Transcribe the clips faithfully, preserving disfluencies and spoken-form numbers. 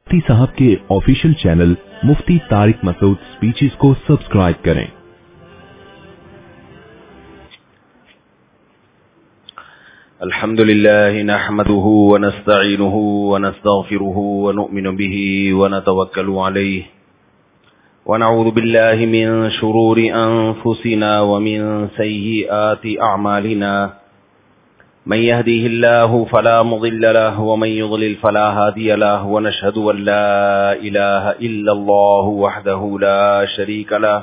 मुफ्ती साहब के official channel Mufti Tariq Masood speeches को सब्सक्राइब करें। अल्हम्दुलिल्लाह नहमदुहु व नस्तईनुहु व नस्तगफिरुहु व नु'मिनु बिही व नतवक्कलु अलैहि व नऊज़ु बिल्लाहि मिन शुरूरि अनफुसिना व मिन सय्यिआति अअमालिना मन यहदिहिल्लाहु फला मुदिल्ल लहु व मन युद्लिल फला हादिय लहु व नशहदु अन ला इलाहा इल्लल्लाहु वहदहु ला शरीक लहु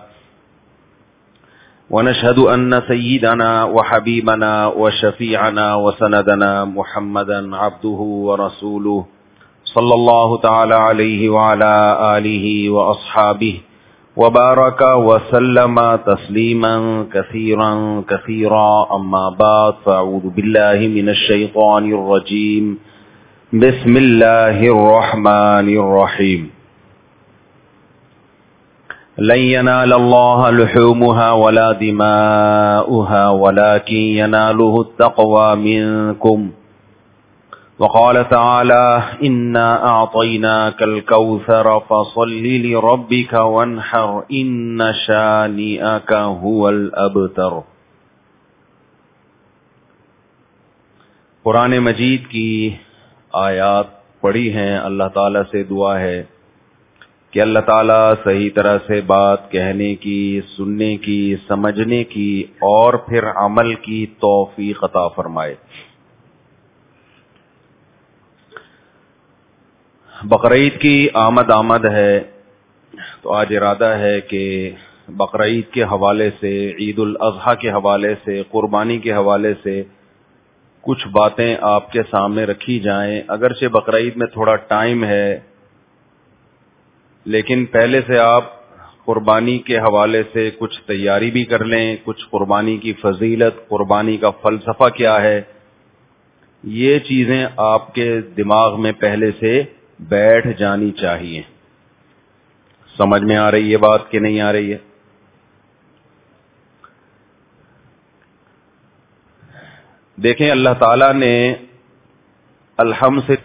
ونشهد أن سيدنا وحبيبنا وشفيعنا وسندنا محمدا عبده ورسوله صلى الله تعالى عليه وعلى آله وأصحابه وبارك وسلم تسليما كثيرا كثيرا أما بعد فأعوذ بالله من الشيطان الرجيم بسم الله الرحمن الرحيم لن ينال الله لحومها ولا دماؤها ولكن يناله التقوى منكم وقال تعالى إنا أعطيناك الكوثر فصل لربك وانحر إن شانئك هو الأبتر۔ قرآن مجید کی آیات پڑھی ہیں۔ اللہ تعالیٰ سے دعا ہے کہ اللہ تعالیٰ صحیح طرح سے بات کہنے کی، سننے کی، سمجھنے کی اور پھر عمل کی توفیق عطا فرمائے۔ بقرعید کی آمد آمد ہے، تو آج ارادہ ہے کہ بقرعید کے حوالے سے، عید الاضحیٰ کے حوالے سے، قربانی کے حوالے سے کچھ باتیں آپ کے سامنے رکھی جائیں۔ اگرچہ بقرعید میں تھوڑا ٹائم ہے، لیکن پہلے سے آپ قربانی کے حوالے سے کچھ تیاری بھی کر لیں، کچھ قربانی کی فضیلت، قربانی کا فلسفہ کیا ہے، یہ چیزیں آپ کے دماغ میں پہلے سے بیٹھ جانی چاہیے۔ سمجھ میں آ رہی ہے بات کہ نہیں آ رہی ہے؟ دیکھیں، اللہ تعالیٰ نے الحمد سے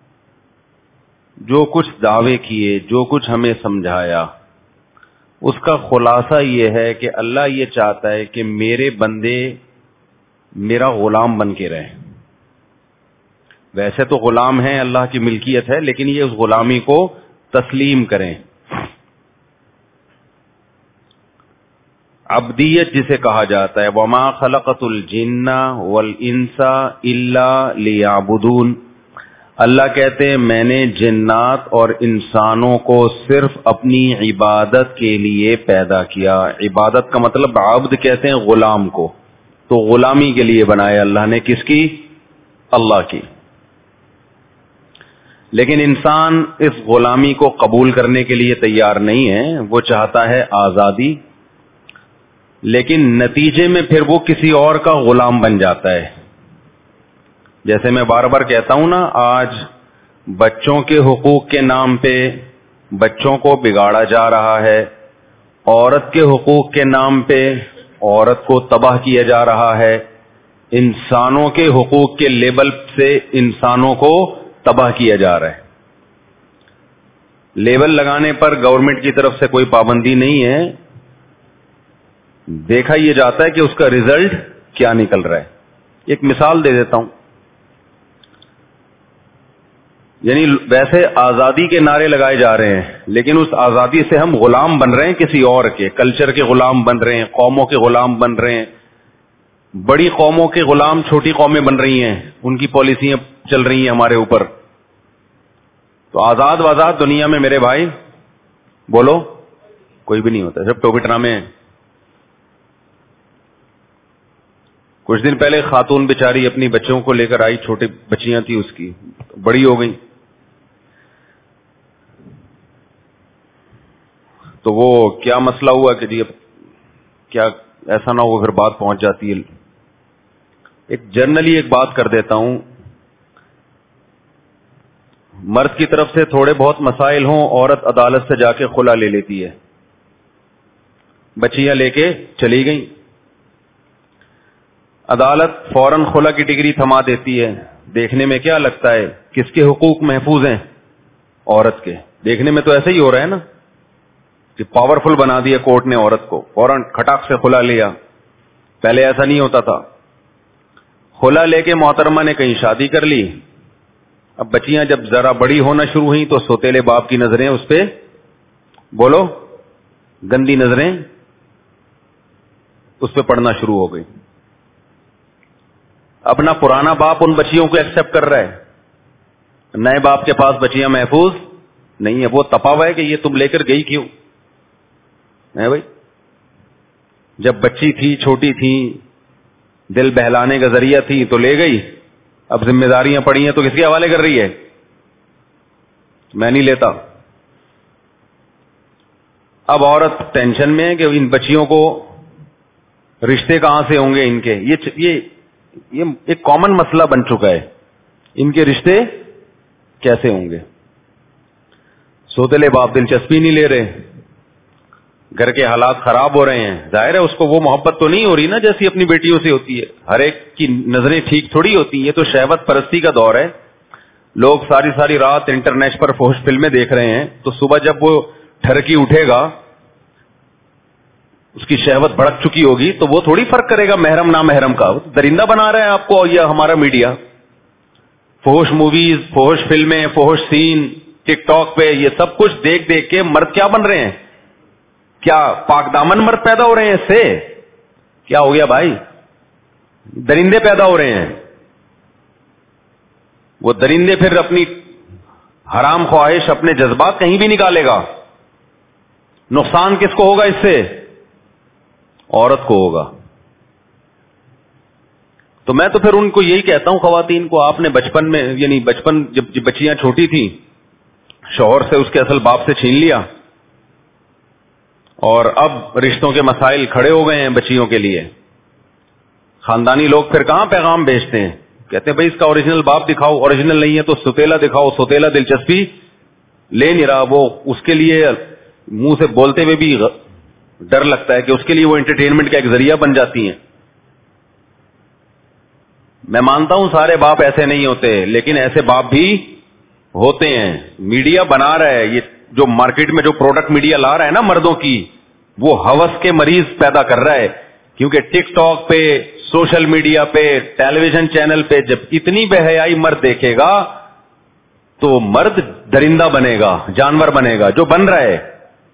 جو کچھ دعوے کیے، جو کچھ ہمیں سمجھایا، اس کا خلاصہ یہ ہے کہ اللہ یہ چاہتا ہے کہ میرے بندے میرا غلام بن کے رہیں۔ ویسے تو غلام ہیں، اللہ کی ملکیت ہے، لیکن یہ اس غلامی کو تسلیم کریں۔ عبدیت جسے کہا جاتا ہے، وما خلقت الجن والانس الا لیعبدون۔ اللہ کہتے ہیں میں نے جنات اور انسانوں کو صرف اپنی عبادت کے لیے پیدا کیا۔ عبادت کا مطلب عبد کہتے ہیں غلام کو، تو غلامی کے لیے بنایا اللہ نے، کس کی؟ اللہ کی۔ لیکن انسان اس غلامی کو قبول کرنے کے لیے تیار نہیں ہے، وہ چاہتا ہے آزادی، لیکن نتیجے میں پھر وہ کسی اور کا غلام بن جاتا ہے۔ جیسے میں بار بار کہتا ہوں نا، آج بچوں کے حقوق کے نام پہ بچوں کو بگاڑا جا رہا ہے، عورت کے حقوق کے نام پہ عورت کو تباہ کیا جا رہا ہے، انسانوں کے حقوق کے لیبل سے انسانوں کو تباہ کیا جا رہا ہے۔ لیبل لگانے پر گورنمنٹ کی طرف سے کوئی پابندی نہیں ہے، دیکھا یہ جاتا ہے کہ اس کا ریزلٹ کیا نکل رہا ہے۔ ایک مثال دے دیتا ہوں، یعنی ویسے آزادی کے نعرے لگائے جا رہے ہیں، لیکن اس آزادی سے ہم غلام بن رہے ہیں کسی اور کے، کلچر کے غلام بن رہے ہیں، قوموں کے غلام بن رہے ہیں۔ بڑی قوموں کے غلام چھوٹی قومیں بن رہی ہیں، ان کی پالیسیاں چل رہی ہیں ہمارے اوپر۔ تو آزاد وآزاد دنیا میں میرے بھائی بولو کوئی بھی نہیں ہوتا، سب ٹوپی ڈرامے ہیں۔ کچھ دن پہلے خاتون بیچاری اپنی بچوں کو لے کر آئی، چھوٹی بچیاں تھی اس کی، بڑی ہو گئی، تو وہ کیا مسئلہ ہوا کہ جی اب کیا ایسا نہ ہو پھر بات پہنچ جاتی ہے۔ ایک جنرلی ایک بات کر دیتا ہوں، مرد کی طرف سے تھوڑے بہت مسائل ہوں، عورت عدالت سے جا کے خلا لے لیتی ہے، بچیاں لے کے چلی گئیں، عدالت فوراً خلا کی ڈگری تھما دیتی ہے۔ دیکھنے میں کیا لگتا ہے کس کے حقوق محفوظ ہیں؟ عورت کے. دیکھنے میں تو ایسا ہی ہو رہا ہے نا کہ پاورفل بنا دیا کورٹ نے عورت کو, فوراً کھٹاک سے خلا لیا. پہلے ایسا نہیں ہوتا تھا. خلا لے کے محترمہ نے کہیں شادی کر لی. اب بچیاں جب ذرا بڑی ہونا شروع ہوئی تو سوتیلے باپ کی نظریں اس پہ, بولو, گندی نظریں اس پہ پڑنا شروع ہو گئی. اپنا پرانا باپ ان بچیوں کو ایکسپٹ کر رہا ہے, نئے باپ کے پاس بچیاں محفوظ نہیں ہے. وہ تپا ہوا ہے کہ یہ تم لے کر گئی کیوں ہے بھائی. جب بچی تھی, چھوٹی تھی, دل بہلانے کا ذریعہ تھی تو لے گئی. اب ذمہ داریاں پڑی ہیں تو کس کے حوالے کر رہی ہے؟ میں نہیں لیتا. اب عورت ٹینشن میں ہے کہ ان بچیوں کو رشتے کہاں سے ہوں گے ان کے. یہ یہ یہ ایک کامن مسئلہ بن چکا ہے, ان کے رشتے کیسے ہوں گے. سوتیلے باپ دلچسپی نہیں لے رہے, گھر کے حالات خراب ہو رہے ہیں. ظاہر ہے اس کو وہ محبت تو نہیں ہو رہی نا جیسی اپنی بیٹیوں سے ہوتی ہے. ہر ایک کی نظریں ٹھیک تھوڑی ہوتی ہیں. یہ تو شہوت پرستی کا دور ہے. لوگ ساری ساری رات انٹرنیٹ پر فحش فلمیں دیکھ رہے ہیں, تو صبح جب وہ ٹھرکی اٹھے گا, اس کی شہوت بھڑک چکی ہوگی, تو وہ تھوڑی فرق کرے گا محرم نہ محرم کا. درندہ بنا رہا ہے آپ کو یہ ہمارا میڈیا. فحش موویز, فحش فلمیں, فحش سین ٹک ٹاک پہ, یہ سب کچھ دیکھ دیکھ کے مرد کیا بن رہے ہیں؟ کیا پاک دامن مرد پیدا ہو رہے ہیں اس سے؟ کیا ہو گیا بھائی؟ درندے پیدا ہو رہے ہیں. وہ درندے پھر اپنی حرام خواہش, اپنے جذبات کہیں بھی نکالے گا. نقصان کس کو ہوگا اس سے؟ عورت کو ہوگا. تو میں تو پھر ان کو یہی کہتا ہوں, خواتین کو, آپ نے بچپن میں, یعنی بچپن جب بچیاں چھوٹی تھیں, شوہر سے اس کے اصل باپ سے چھین لیا, اور اب رشتوں کے مسائل کھڑے ہو گئے ہیں بچیوں کے لیے. خاندانی لوگ پھر کہاں پیغام بھیجتے ہیں, کہتے ہیں بھائی اس کا اوریجنل باپ دکھاؤ. اوریجنل نہیں ہے تو سوتیلا دکھاؤ. سوتیلا دلچسپی لے نہیں رہا, وہ اس کے لیے منہ سے بولتے ہوئے بھی ڈر لگتا ہے کہ اس کے لیے وہ انٹرٹینمنٹ کا ایک ذریعہ بن جاتی ہیں. میں مانتا ہوں سارے باپ ایسے نہیں ہوتے, لیکن ایسے باپ بھی ہوتے ہیں. میڈیا بنا رہا ہے, یہ جو مارکیٹ میں جو پروڈکٹ میڈیا لا رہا ہے نا مردوں کی, وہ ہوس کے مریض پیدا کر رہا ہے. کیونکہ ٹک ٹاک پہ, سوشل میڈیا پہ, ٹیلی ویژن چینل پہ جب اتنی بے حیائی مرد دیکھے گا تو مرد درندہ بنے گا, جانور بنے گا, جو بن رہا ہے.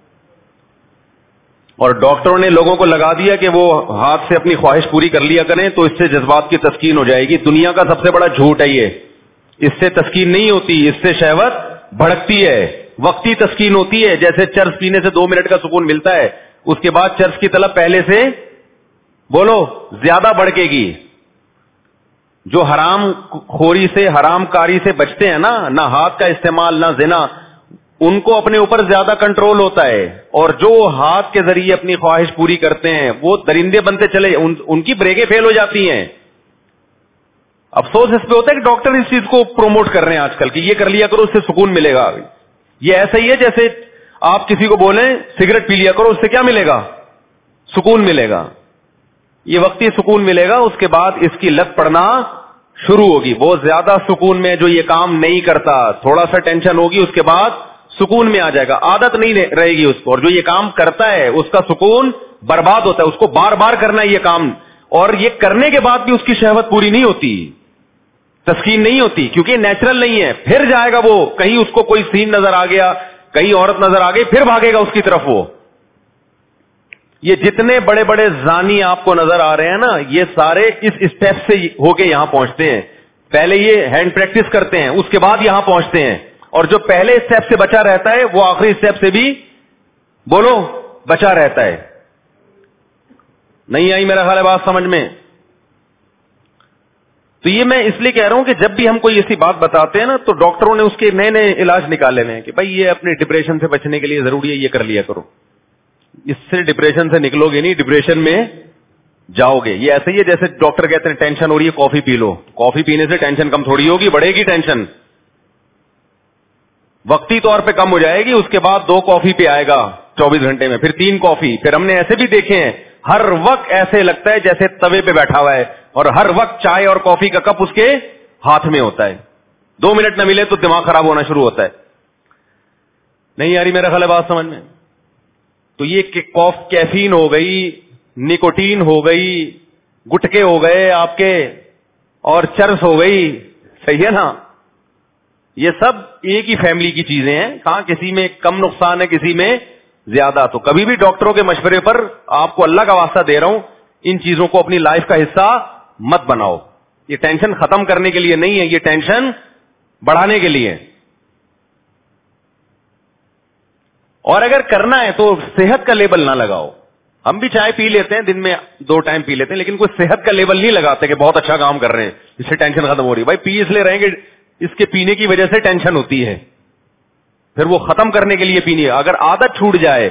اور ڈاکٹروں نے لوگوں کو لگا دیا کہ وہ ہاتھ سے اپنی خواہش پوری کر لیا کریں تو اس سے جذبات کی تسکین ہو جائے گی. دنیا کا سب سے بڑا جھوٹ ہے یہ. اس سے تسکین نہیں ہوتی, اس سے شہوت بھڑکتی ہے. وقتی تسکین ہوتی ہے, جیسے چرس پینے سے دو منٹ کا سکون ملتا ہے, اس کے بعد چرس کی طلب پہلے سے بولو زیادہ بڑھے گی. جو حرام خوری سے, حرام کاری سے بچتے ہیں نا, نہ ہاتھ کا استعمال نہ زنا, ان کو اپنے اوپر زیادہ کنٹرول ہوتا ہے. اور جو ہاتھ کے ذریعے اپنی خواہش پوری کرتے ہیں وہ درندے بنتے چلے, ان, ان کی بریکیں فیل ہو جاتی ہیں. افسوس اس پہ ہوتا ہے کہ ڈاکٹر اس چیز کو پروموٹ کر رہے ہیں آج کل کہ یہ کر لیا کرو, اس سے سکون ملے گا. یہ ایسا ہی ہے جیسے آپ کسی کو بولیں سگریٹ پی لیا کرو, اس سے کیا ملے گا؟ سکون ملے گا. یہ وقتی سکون ملے گا, اس کے بعد اس کی لت پڑنا شروع ہوگی. وہ زیادہ سکون میں جو یہ کام نہیں کرتا, تھوڑا سا ٹینشن ہوگی, اس کے بعد سکون میں آ جائے گا, عادت نہیں رہے گی اس کو. اور جو یہ کام کرتا ہے اس کا سکون برباد ہوتا ہے, اس کو بار بار کرنا ہے یہ کام, اور یہ کرنے کے بعد بھی اس کی شہوت پوری نہیں ہوتی, تسکین نہیں ہوتی, کیونکہ نیچرل نہیں ہے. پھر جائے گا وہ, کہیں اس کو کوئی سین نظر آ گیا, کہیں عورت نظر آ گئی, پھر بھاگے گا اس کی طرف. وہ یہ جتنے بڑے بڑے زانی آپ کو نظر آ رہے ہیں نا, یہ سارے اس اسٹیپ سے ہو کے یہاں پہنچتے ہیں. پہلے یہ ہینڈ پریکٹس کرتے ہیں, اس کے بعد یہاں پہنچتے ہیں. اور جو پہلے اسٹیپ سے بچا رہتا ہے وہ آخری اسٹیپ سے بھی بولو بچا رہتا ہے. نہیں آئی میرا خیال ہے بات سمجھ میں؟ تو یہ میں اس لیے کہہ رہا ہوں کہ جب بھی ہم کوئی ایسی بات بتاتے ہیں نا, تو ڈاکٹروں نے اس کے نئے نئے علاج نکالے ہوئے ہیں کہ بھائی یہ اپنے ڈپریشن سے بچنے کے لیے ضروری ہے, یہ کر لیا کرو. اس سے ڈپریشن سے نکلو گے نہیں, ڈپریشن میں جاؤ گے. یہ ایسے ہی ہے جیسے ڈاکٹر کہتے ہیں ٹینشن ہو رہی ہے کافی پی لو. کافی پینے سے ٹینشن کم تھوڑی ہوگی, بڑھے گی ٹینشن. وقتی طور پہ کم ہو جائے گی, اس کے بعد دو کافی پہ آئے گا چوبیس گھنٹے میں, پھر تین کافی. پھر ہم نے ایسے بھی دیکھے ہیں, ہر وقت ایسے لگتا ہے جیسے توے پہ بیٹھا ہوا ہے, اور ہر وقت چائے اور کافی کا کپ اس کے ہاتھ میں ہوتا ہے. دو منٹ نہ ملے تو دماغ خراب ہونا شروع ہوتا ہے. نہیں یاری میرا خیال ہے بات سمجھ میں. تو یہ کیفین ہو گئی, نکوٹین ہو گئی, گٹکے ہو گئے آپ کے, اور چرس ہو گئی, صحیح ہے نا, یہ سب ایک ہی فیملی کی چیزیں ہیں. کہاں کسی میں کم نقصان ہے کسی میں زیادہ. تو کبھی بھی ڈاکٹروں کے مشورے پر, آپ کو اللہ کا واسطہ دے رہا ہوں, ان چیزوں کو اپنی لائف کا حصہ مت بناؤ. یہ ٹینشن ختم کرنے کے لیے نہیں ہے, یہ ٹینشن بڑھانے کے لیے. اور اگر کرنا ہے تو صحت کا لیبل نہ لگاؤ. ہم بھی چائے پی لیتے ہیں, دن میں دو ٹائم پی لیتے ہیں, لیکن کوئی صحت کا لیبل نہیں لگاتے کہ بہت اچھا کام کر رہے ہیں, اس سے ٹینشن ختم ہو رہی ہے. بھائی پی اس لیے رہیں گے, اس کے پینے کی وجہ سے ٹینشن ہوتی ہے, پھر وہ ختم کرنے کے لیے پینی ہے. اگر عادت چھوٹ جائے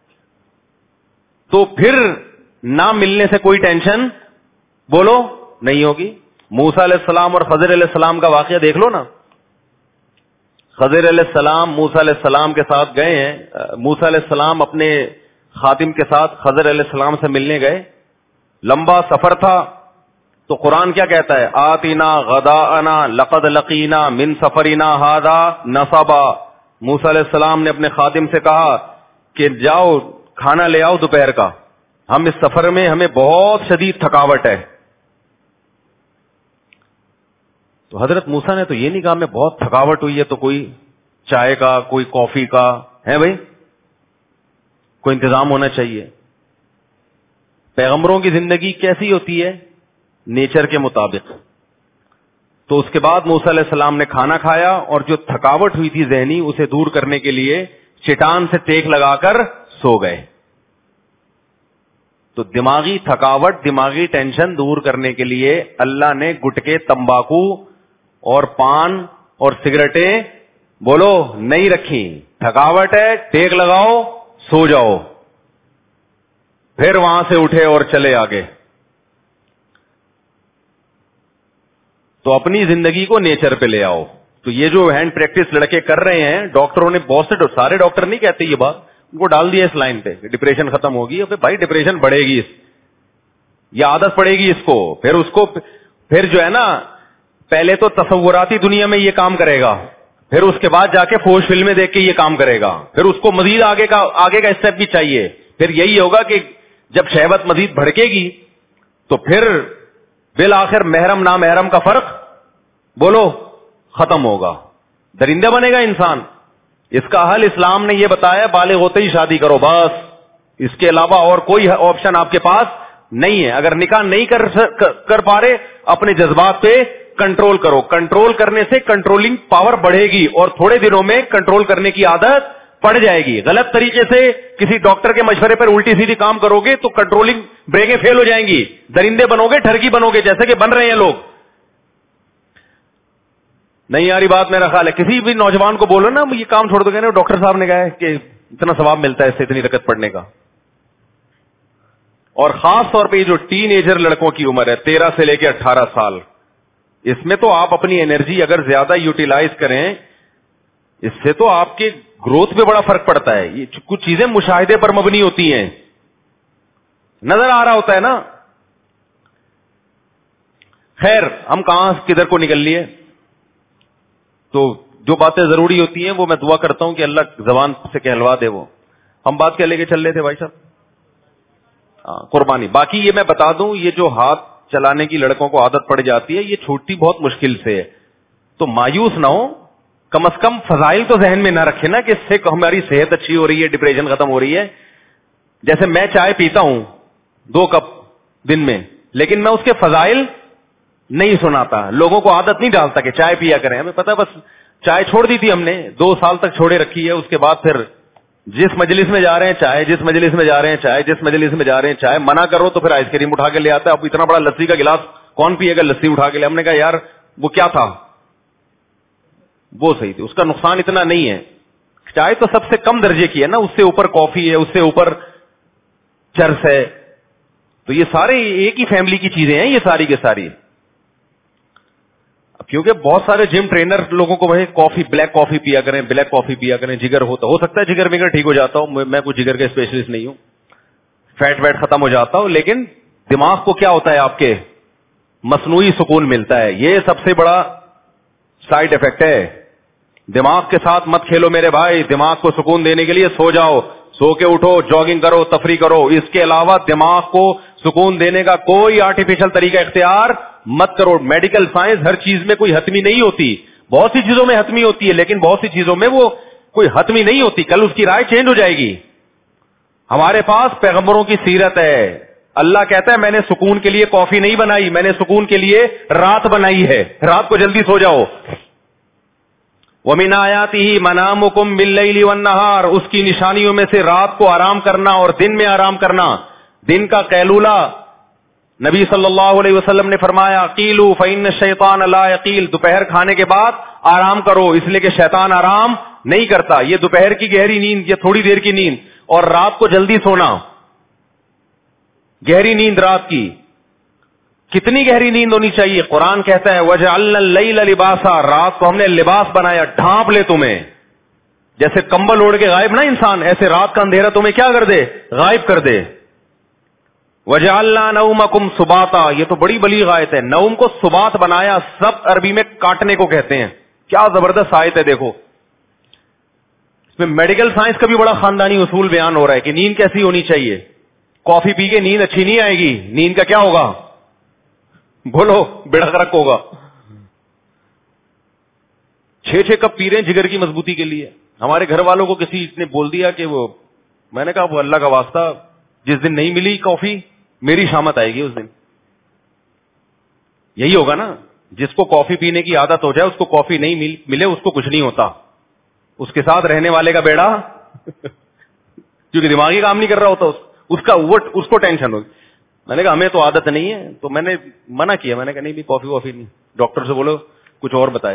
تو پھر نہ ملنے سے کوئی ٹینشن بولو نہیں ہوگی. موسیٰ علیہ السلام اور خضر علیہ السلام کا واقعہ دیکھ لو نا. خضر علیہ السلام موسیٰ علیہ السلام کے ساتھ گئے ہیں. موسیٰ علیہ السلام اپنے خادم کے ساتھ خضر علیہ السلام سے ملنے گئے. لمبا سفر تھا, تو قرآن کیا کہتا ہے, آتنا غداءنا لقد لقینا من سفرنا ھذا نصبا. موسیٰ علیہ السلام نے اپنے خادم سے کہا کہ جاؤ کھانا لے آؤ دوپہر کا, ہم اس سفر میں ہمیں بہت شدید تھکاوٹ ہے. تو حضرت موسیٰ نے تو یہ نہیں کہا میں بہت تھکاوٹ ہوئی ہے تو کوئی چائے کا, کوئی کافی کا ہے بھائی, کوئی انتظام ہونا چاہیے. پیغمبروں کی زندگی کیسی ہوتی ہے, نیچر کے مطابق. تو اس کے بعد موسیٰ علیہ السلام نے کھانا کھایا, اور جو تھکاوٹ ہوئی تھی ذہنی, اسے دور کرنے کے لیے چٹان سے ٹیک لگا کر سو گئے. تو دماغی تھکاوٹ, دماغی ٹینشن دور کرنے کے لیے اللہ نے گٹکے, تمباکو اور پان اور سگریٹیں بولو نہیں رکھی. تھکاوٹ ہے, ٹیک لگاؤ, سو جاؤ, پھر وہاں سے اٹھے اور چلے آگے. تو اپنی زندگی کو نیچر پہ لے آؤ. تو یہ جو ہینڈ پریکٹس لڑکے کر رہے ہیں, ڈاکٹروں نے بہت سے, سارے ڈاکٹر نہیں کہتے یہ بات, ان کو ڈال دیا اس لائن پہ, ڈپریشن ختم ہوگی. اور بھائی ڈپریشن بڑھے گی, یہ عادت پڑے گی اس کو, پھر اس کو پھر جو ہے نا, پہلے تو تصوراتی دنیا میں یہ کام کرے گا, پھر اس کے بعد جا کے فوش فلمیں دیکھ کے یہ کام کرے گا, پھر اس کو مزید آگے کا آگے کا اسٹیپ بھی چاہیے. پھر یہی ہوگا کہ جب شہوت مزید بھڑکے گی تو پھر بالآخر محرم نامحرم کا فرق بولو ختم ہوگا, درندہ بنے گا انسان. اس کا حل اسلام نے یہ بتایا, بالغ ہوتے ہی شادی کرو بس, اس کے علاوہ اور کوئی آپشن آپ کے پاس نہیں ہے. اگر نکاح نہیں کر کر پا رہے, اپنے جذبات پہ کنٹرول کرو. کنٹرول کرنے سے کنٹرولنگ پاور بڑھے گی, اور تھوڑے دنوں میں کنٹرول کرنے کی عادت پڑ جائے گی. غلط طریقے سے کسی ڈاکٹر کے مشورے پر الٹی سیدھی کام کرو گے تو کنٹرولنگ بریکیں فیل ہو جائیں گی, درندے بنو گے, ٹھرکی بنو گے, جیسے کہ بن رہے ہیں لوگ. نہیں یاری بات میرا خیال ہے. کسی بھی نوجوان کو بولو نا یہ کام چھوڑ دو, گے ڈاکٹر صاحب نے کہا ہے کہ اتنا ثواب ملتا ہے اس سے اتنی رکعت پڑھنے کا. اور خاص طور پہ یہ جو ٹین ایجر لڑکوں کی عمر ہے, تیرہ سے لے کے اٹھارہ سال, اس میں تو آپ اپنی انرجی اگر زیادہ یوٹیلائز کریں, اس سے تو آپ کے گروتھ پہ بڑا فرق پڑتا ہے. یہ کچھ چیزیں مشاہدے پر مبنی ہوتی ہیں, نظر آ رہا ہوتا ہے نا. خیر, ہم کہاں کدھر کو نکل لیے. تو جو باتیں ضروری ہوتی ہیں وہ میں دعا کرتا ہوں کہ اللہ زبان سے کہلوا دے. وہ ہم بات کیا لے کے چل رہے تھے بھائی صاحب, قربانی. باقی یہ میں بتا دوں, یہ جو ہاتھ چلانے کی لڑکوں کو عادت پڑ جاتی ہے, یہ چھوٹی بہت مشکل سے ہے. تو مایوس نہ ہو, کم از کم فضائل تو ذہن میں نہ رکھے نا کہ اس سے ہماری صحت اچھی ہو رہی ہے, ڈپریشن ختم ہو رہی ہے. جیسے میں چائے پیتا ہوں دو کپ دن میں, لیکن میں اس کے فضائل نہیں سناتا, لوگوں کو عادت نہیں ڈالتا کہ چائے پیا کریں. ہمیں پتا بس چائے چھوڑ دی تھی ہم نے, دو سال تک چھوڑے رکھی ہے. اس کے بعد پھر جس مجلس میں جا رہے ہیں چائے, جس مجلس میں جا رہے ہیں چائے, جس مجلس میں جا رہے ہیں چائے. منع کرو تو پھر آئس کریم اٹھا کے لے آتا ہے. اب اتنا بڑا لسی کا گلاس کون پیے گا, لسی اٹھا کے لے. ہم نے کہا یار وہ کیا تھا, وہ صحیح تھی, اس کا نقصان اتنا نہیں ہے. چائے تو سب سے کم درجے کی ہے نا, اس سے اوپر کافی ہے, اس سے اوپر چرس ہے. تو یہ سارے ایک ہی فیملی کی چیزیں ہیں یہ ساری کے ساری. کیونکہ بہت سارے جم ٹرینر لوگوں کو بھائی کافی, بلیک کافی پیا کریں, بلیک کافی پیا کریں, جگر ہوتا ہو سکتا ہے جگر وگر ٹھیک ہو جاتا ہوں, میں کوئی جگر کا اسپیشلسٹ نہیں ہوں, فیٹ ویٹ ختم ہو جاتا ہوں, لیکن دماغ کو کیا ہوتا ہے آپ کے مصنوعی سکون ملتا ہے. یہ سب سے بڑا سائڈ افیکٹ ہے. دماغ کے ساتھ مت کھیلو میرے بھائی. دماغ کو سکون دینے کے لیے سو جاؤ, سو کے اٹھو, جاگنگ کرو, تفریح کرو. اس کے علاوہ دماغ کو سکون دینے کا کوئی آرٹیفیشل طریقہ اختیار مت کرو. میڈیکل سائنس ہر چیز میں کوئی حتمی نہیں ہوتی, بہت سی چیزوں میں حتمی ہوتی ہے, لیکن بہت سی چیزوں میں وہ کوئی حتمی نہیں ہوتی. کل اس کی رائے چینج ہو جائے گی. ہمارے پاس پیغمبروں کی سیرت ہے. اللہ کہتا ہے میں نے سکون کے لیے کافی نہیں بنائی, میں نے سکون کے لیے رات بنائی ہے. رات کو جلدی سو جاؤ. وَمِنْ آيَاتِهِ مَنَامُكُمْ بِاللَّيْلِ وَالنَّهَارِ, اس کی نشانیوں میں سے رات کو آرام کرنا اور دن میں آرام کرنا. دن کا قیلولہ, نبی صلی اللہ علیہ وسلم نے فرمایا قیلوا فإن الشیطان لا یقیل, دوپہر کھانے کے بعد آرام کرو اس لیے کہ شیطان آرام نہیں کرتا. یہ دوپہر کی گہری نیند, یہ تھوڑی دیر کی نیند, اور رات کو جلدی سونا. گہری نیند رات کی کتنی گہری نیند ہونی چاہیے؟ قرآن کہتا ہے وَجَعَلْنَا اللَّيْلَ لِبَاسًا, رات کو ہم نے لباس بنایا, ڈھانپ لے تمہیں. جیسے کمبل اوڑھ کے غائب نا انسان, ایسے رات کا اندھیرا تمہیں کیا کر دے؟ غائب کر دے. وَجَعَلْنَا نَوْمَكُمْ سُبَاتًا, یہ تو بڑی بلیغ آیت ہے. نوم کو سبات بنایا, سب عربی میں کاٹنے کو کہتے ہیں. کیا زبردست آیت ہے. دیکھو اس میں میڈیکل سائنس کا بھی بڑا خاندانی اصول بیان ہو رہا ہے کہ نیند کیسی ہونی چاہیے. کافی پی کے نیند اچھی نہیں آئے گی. نیند کا کیا ہوگا؟ بولو, بیڑا غرق ہوگا. چھ چھ کپ پی رہے ہیں جگر کی مضبوطی کے لیے. ہمارے گھر والوں کو کسی نے بول دیا کہ وہ, میں نے کہا وہ اللہ کا واسطہ, جس دن نہیں ملی کافی میری شامت آئے گی اس دن. یہی ہوگا نا, جس کو کافی پینے کی عادت ہو جائے اس کو کافی نہیں ملے اس کو کچھ نہیں ہوتا. اس کے ساتھ رہنے والے کا بیڑا کیونکہ دماغی کام نہیں کر رہا ہوتا, اس کا اس کو ٹینشن ہوگی. میں نے کہا ہمیں تو عادت نہیں ہے, تو میں نے منع کیا. میں نے کہا نہیں بھی کافی وافی نہیں, ڈاکٹر سے بولو کچھ اور بتائے.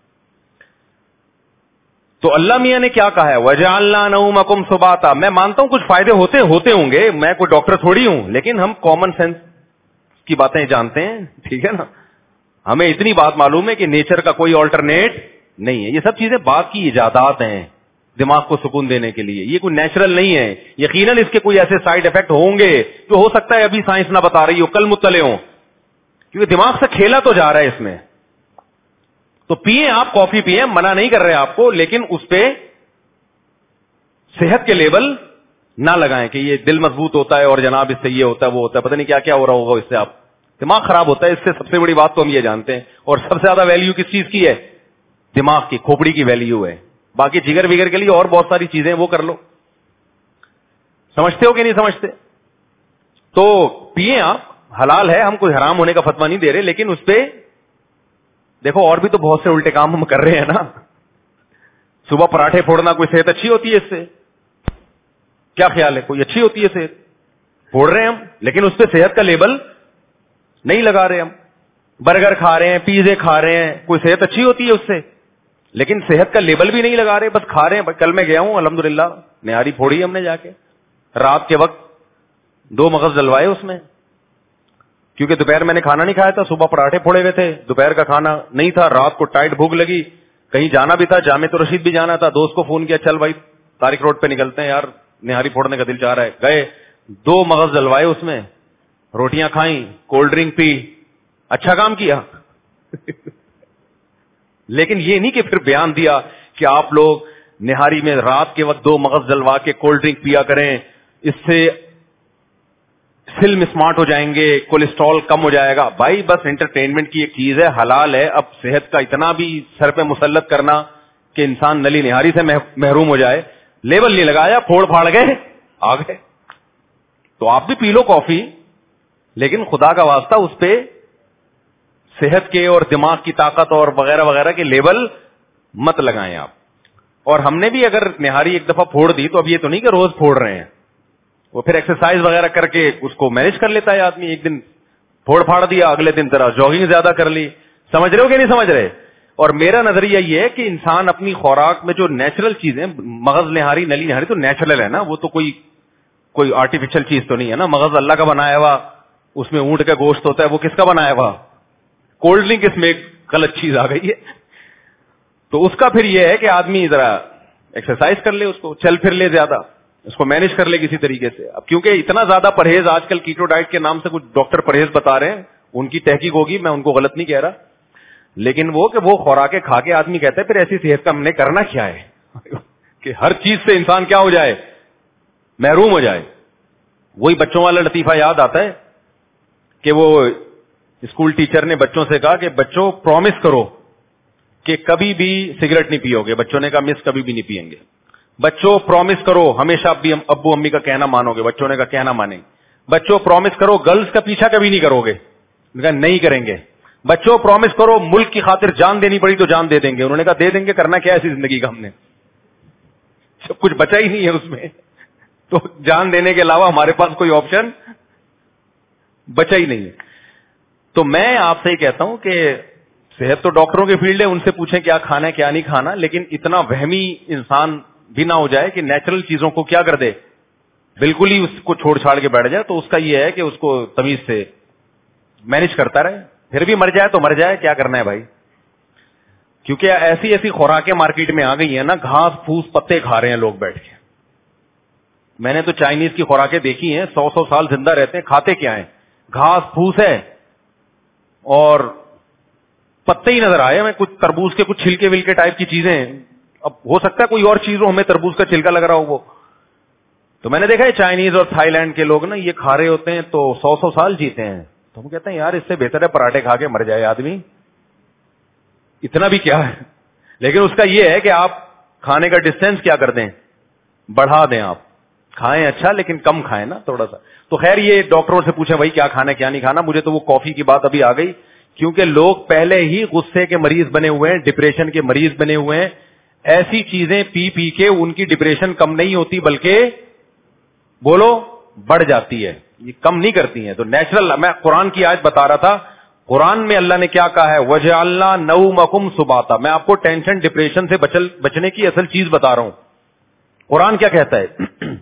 تو اللہ میاں نے کیا کہا ہے وَجَعَلْنَا نَوْمَكُمْ سُبَاتًا. میں مانتا ہوں کچھ فائدے ہوتے ہوتے ہوں گے, میں کوئی ڈاکٹر تھوڑی ہوں, لیکن ہم کامن سینس کی باتیں جانتے ہیں, ٹھیک ہے نا. ہمیں اتنی بات معلوم ہے کہ نیچر کا کوئی آلٹرنیٹ نہیں ہے. یہ سب چیزیں بعد کی ایجادات ہیں دماغ کو سکون دینے کے لیے, یہ کوئی نیچرل نہیں ہے. یقیناً اس کے کوئی ایسے سائیڈ افیکٹ ہوں گے جو ہو سکتا ہے ابھی سائنس نہ بتا رہی ہو, کل مطلع ہوں, کیونکہ دماغ سے کھیلا تو جا رہا ہے اس میں. تو پیئیں آپ, کافی پیئیں, منع نہیں کر رہے آپ کو, لیکن اس پہ صحت کے لیبل نہ لگائیں کہ یہ دل مضبوط ہوتا ہے اور جناب اس سے یہ ہوتا ہے وہ ہوتا ہے, پتہ نہیں کیا کیا ہو رہا ہوگا اس سے, آپ دماغ خراب ہوتا ہے اس سے. سب سے بڑی بات تو ہم یہ جانتے ہیں. اور سب سے زیادہ ویلیو کس چیز کی ہے؟ دماغ کی, کھوپڑی کی ویلیو ہے. باقی جگر وگر کے لیے اور بہت ساری چیزیں وہ کر لو. سمجھتے ہو کہ نہیں سمجھتے؟ تو پیئیں آپ, حلال ہے, ہم کوئی حرام ہونے کا فتویٰ نہیں دے رہے, لیکن اس پہ دیکھو اور بھی تو بہت سے الٹے کام ہم کر رہے ہیں نا. صبح پراٹھے پھوڑنا, کوئی صحت اچھی ہوتی ہے اس سے؟ کیا خیال ہے, کوئی اچھی ہوتی ہے صحت؟ پھوڑ رہے ہیں ہم, لیکن اس پہ صحت کا لیبل نہیں لگا رہے. ہم برگر کھا رہے ہیں, پیزے کھا رہے ہیں, کوئی صحت اچھی ہوتی ہے اس سے؟ لیکن صحت کا لیبل بھی نہیں لگا رہے, بس کھا رہے ہیں. کل میں گیا ہوں الحمدللہ, نہاری پھوڑی ہم نے جا کے, رات کے وقت دو مغز جلوائے اس میں, کیونکہ دوپہر میں نے کھانا نہیں کھایا تھا, صبح پراٹھے پھوڑے ہوئے تھے, دوپہر کا کھانا نہیں تھا, رات کو ٹائٹ بھوک لگی, کہیں جانا بھی تھا, جامع تو رشید بھی جانا تھا. دوست کو فون کیا, چل بھائی طارق روڈ پہ نکلتے ہیں یار, نہاری پھوڑنے کا دل چاہ رہا ہے. گئے, دو مغز جلوائے اس میں, روٹیاں کھائیں, کولڈ ڈرنک پی, اچھا کام کیا. لیکن یہ نہیں کہ پھر بیان دیا کہ آپ لوگ نہاری میں رات کے وقت دو مغز جلوا کے کولڈ ڈرنک پیا کریں, اس سے فلم اسمارٹ ہو جائیں گے, کولیسٹرول کم ہو جائے گا. بھائی بس انٹرٹینمنٹ کی ایک چیز ہے, حلال ہے. اب صحت کا اتنا بھی سر پہ مسلط کرنا کہ انسان نلی نہاری سے محروم ہو جائے, لیبل نہیں لگایا, پھوڑ پھاڑ گئے آ گئے. تو آپ بھی پی لو کافی, لیکن خدا کا واسطہ اس پہ صحت کے اور دماغ کی طاقت اور وغیرہ وغیرہ کے لیبل مت لگائیں آپ. اور ہم نے بھی اگر نہاری ایک دفعہ پھوڑ دی تو اب یہ تو نہیں کہ روز پھوڑ رہے ہیں, وہ پھر ایکسرسائز وغیرہ کر کے اس کو مینج کر لیتا ہے آدمی. ایک دن پھوڑ پھاڑ دیا, اگلے دن طرح جاگنگ زیادہ کر لی. سمجھ رہے ہو کہ نہیں سمجھ رہے؟ اور میرا نظریہ یہ ہے کہ انسان اپنی خوراک میں جو نیچرل چیزیں, مغز نہاری نلی نہاری تو نیچرل ہے نا, وہ تو کوئی کوئی آرٹیفیشل چیز تو نہیں ہے نا. مغز اللہ کا بنایا ہوا, اس میں اونٹ کا گوشت ہوتا ہے, وہ کس کا بنایا ہوا؟ کولڈ ڈرنک اس میں ایک غلط چیز آ گئی ہے. تو اس کا پھر یہ ہے کہ آدمی ذرا ایکسرسائز کر لے, اس کو چل پھر لے زیادہ, اس کو مینج کر لے کسی طریقے سے. اب کیونکہ اتنا زیادہ پرہیز آج کل کیٹو ڈائٹ کے نام سے کچھ ڈاکٹر پرہیز بتا رہے ہیں, ان کی تحقیق ہوگی, میں ان کو غلط نہیں کہہ رہا. لیکن وہ کہ وہ خوراکیں کھا کے آدمی کہتا ہے پھر ایسی صحت کا ہم نے کرنا کیا ہے کہ ہر چیز سے انسان کیا ہو جائے, محروم ہو جائے. وہی بچوں والا لطیفہ یاد آتا ہے کہ وہ اسکول ٹیچر نے بچوں سے کہا کہ بچوں پرومس کرو کہ کبھی بھی سگریٹ نہیں پیو گے. بچوں نے کہا مس کبھی بھی نہیں پیئیں گے. بچوں پرومس کرو ہمیشہ ابو امی کا کہنا مانو گے. بچوں نے کہا کہنا مانیں گے. بچوں پرومس کرو گرلز کا پیچھا کبھی نہیں کرو گے. کہا نہیں کریں گے. بچوں پرومس کرو ملک کی خاطر جان دینی پڑی تو جان دے دیں گے. انہوں نے کہا دے دیں گے, کرنا کیا ہے ایسی زندگی کا, ہم نے سب کچھ بچا ہی نہیں ہے اس میں, تو جان دینے کے علاوہ ہمارے پاس کوئی آپشن بچا ہی نہیں ہے. تو میں آپ سے ہی کہتا ہوں کہ صحت تو ڈاکٹروں کے فیلڈ ہے, ان سے پوچھیں کیا کھانا ہے کیا نہیں کھانا, لیکن اتنا وہمی انسان بھی نہ ہو جائے کہ نیچرل چیزوں کو کیا کر دے, بالکل ہی اس کو چھوڑ چھاڑ کے بیٹھ جائے. تو اس کا یہ ہے کہ اس کو تمیز سے مینج کرتا رہے, پھر بھی مر جائے تو مر جائے, کیا کرنا ہے بھائی. کیونکہ ایسی ایسی خوراکیں مارکیٹ میں آ گئی ہیں نا, گھاس پھوس پتے کھا رہے ہیں لوگ بیٹھ کے. میں نے تو چائنیز کی خوراکیں دیکھی ہیں, سو سو سال زندہ رہتے ہیں, کھاتے کیا ہیں, گھاس پھوس ہے اور پتے ہی نظر آئے میں, کچھ تربوز کے کچھ چھلکے ولکے ٹائپ کی چیزیں. اب ہو سکتا ہے کوئی اور چیز ہو, ہمیں تربوز کا چھلکا لگ رہا ہو وہ. تو میں نے دیکھا ہے چائنیز اور تھائی لینڈ کے لوگ نا یہ کھا رہے ہوتے ہیں تو سو سو سال جیتے ہیں. تو ہم کہتے ہیں یار اس سے بہتر ہے پراٹھے کھا کے مر جائے آدمی, اتنا بھی کیا ہے. لیکن اس کا یہ ہے کہ آپ کھانے کا ڈسٹینس کیا کر دیں, بڑھا دیں. آپ کھائیں اچھا لیکن کم کھائیں نا تھوڑا سا. تو خیر یہ ڈاکٹروں سے پوچھیں بھائی کیا کھانا کیا نہیں کھانا. مجھے تو وہ کافی کی بات ابھی آ گئی, کیونکہ لوگ پہلے ہی غصے کے مریض بنے ہوئے ہیں, ڈپریشن کے مریض بنے ہوئے ہیں. ایسی چیزیں پی پی کے ان کی ڈپریشن کم نہیں ہوتی بلکہ بولو بڑھ جاتی ہے, یہ کم نہیں کرتی ہیں. تو نیچرل, میں قرآن کی آیت بتا رہا تھا, قرآن میں اللہ نے کیا کہا ہے, وَجَعَلْنَا نَوْمَكُمْ سُبَاتًا. میں آپ کو ٹینشن ڈپریشن سے بچل بچنے کی اصل چیز بتا رہا ہوں. قرآن کیا کہتا ہے,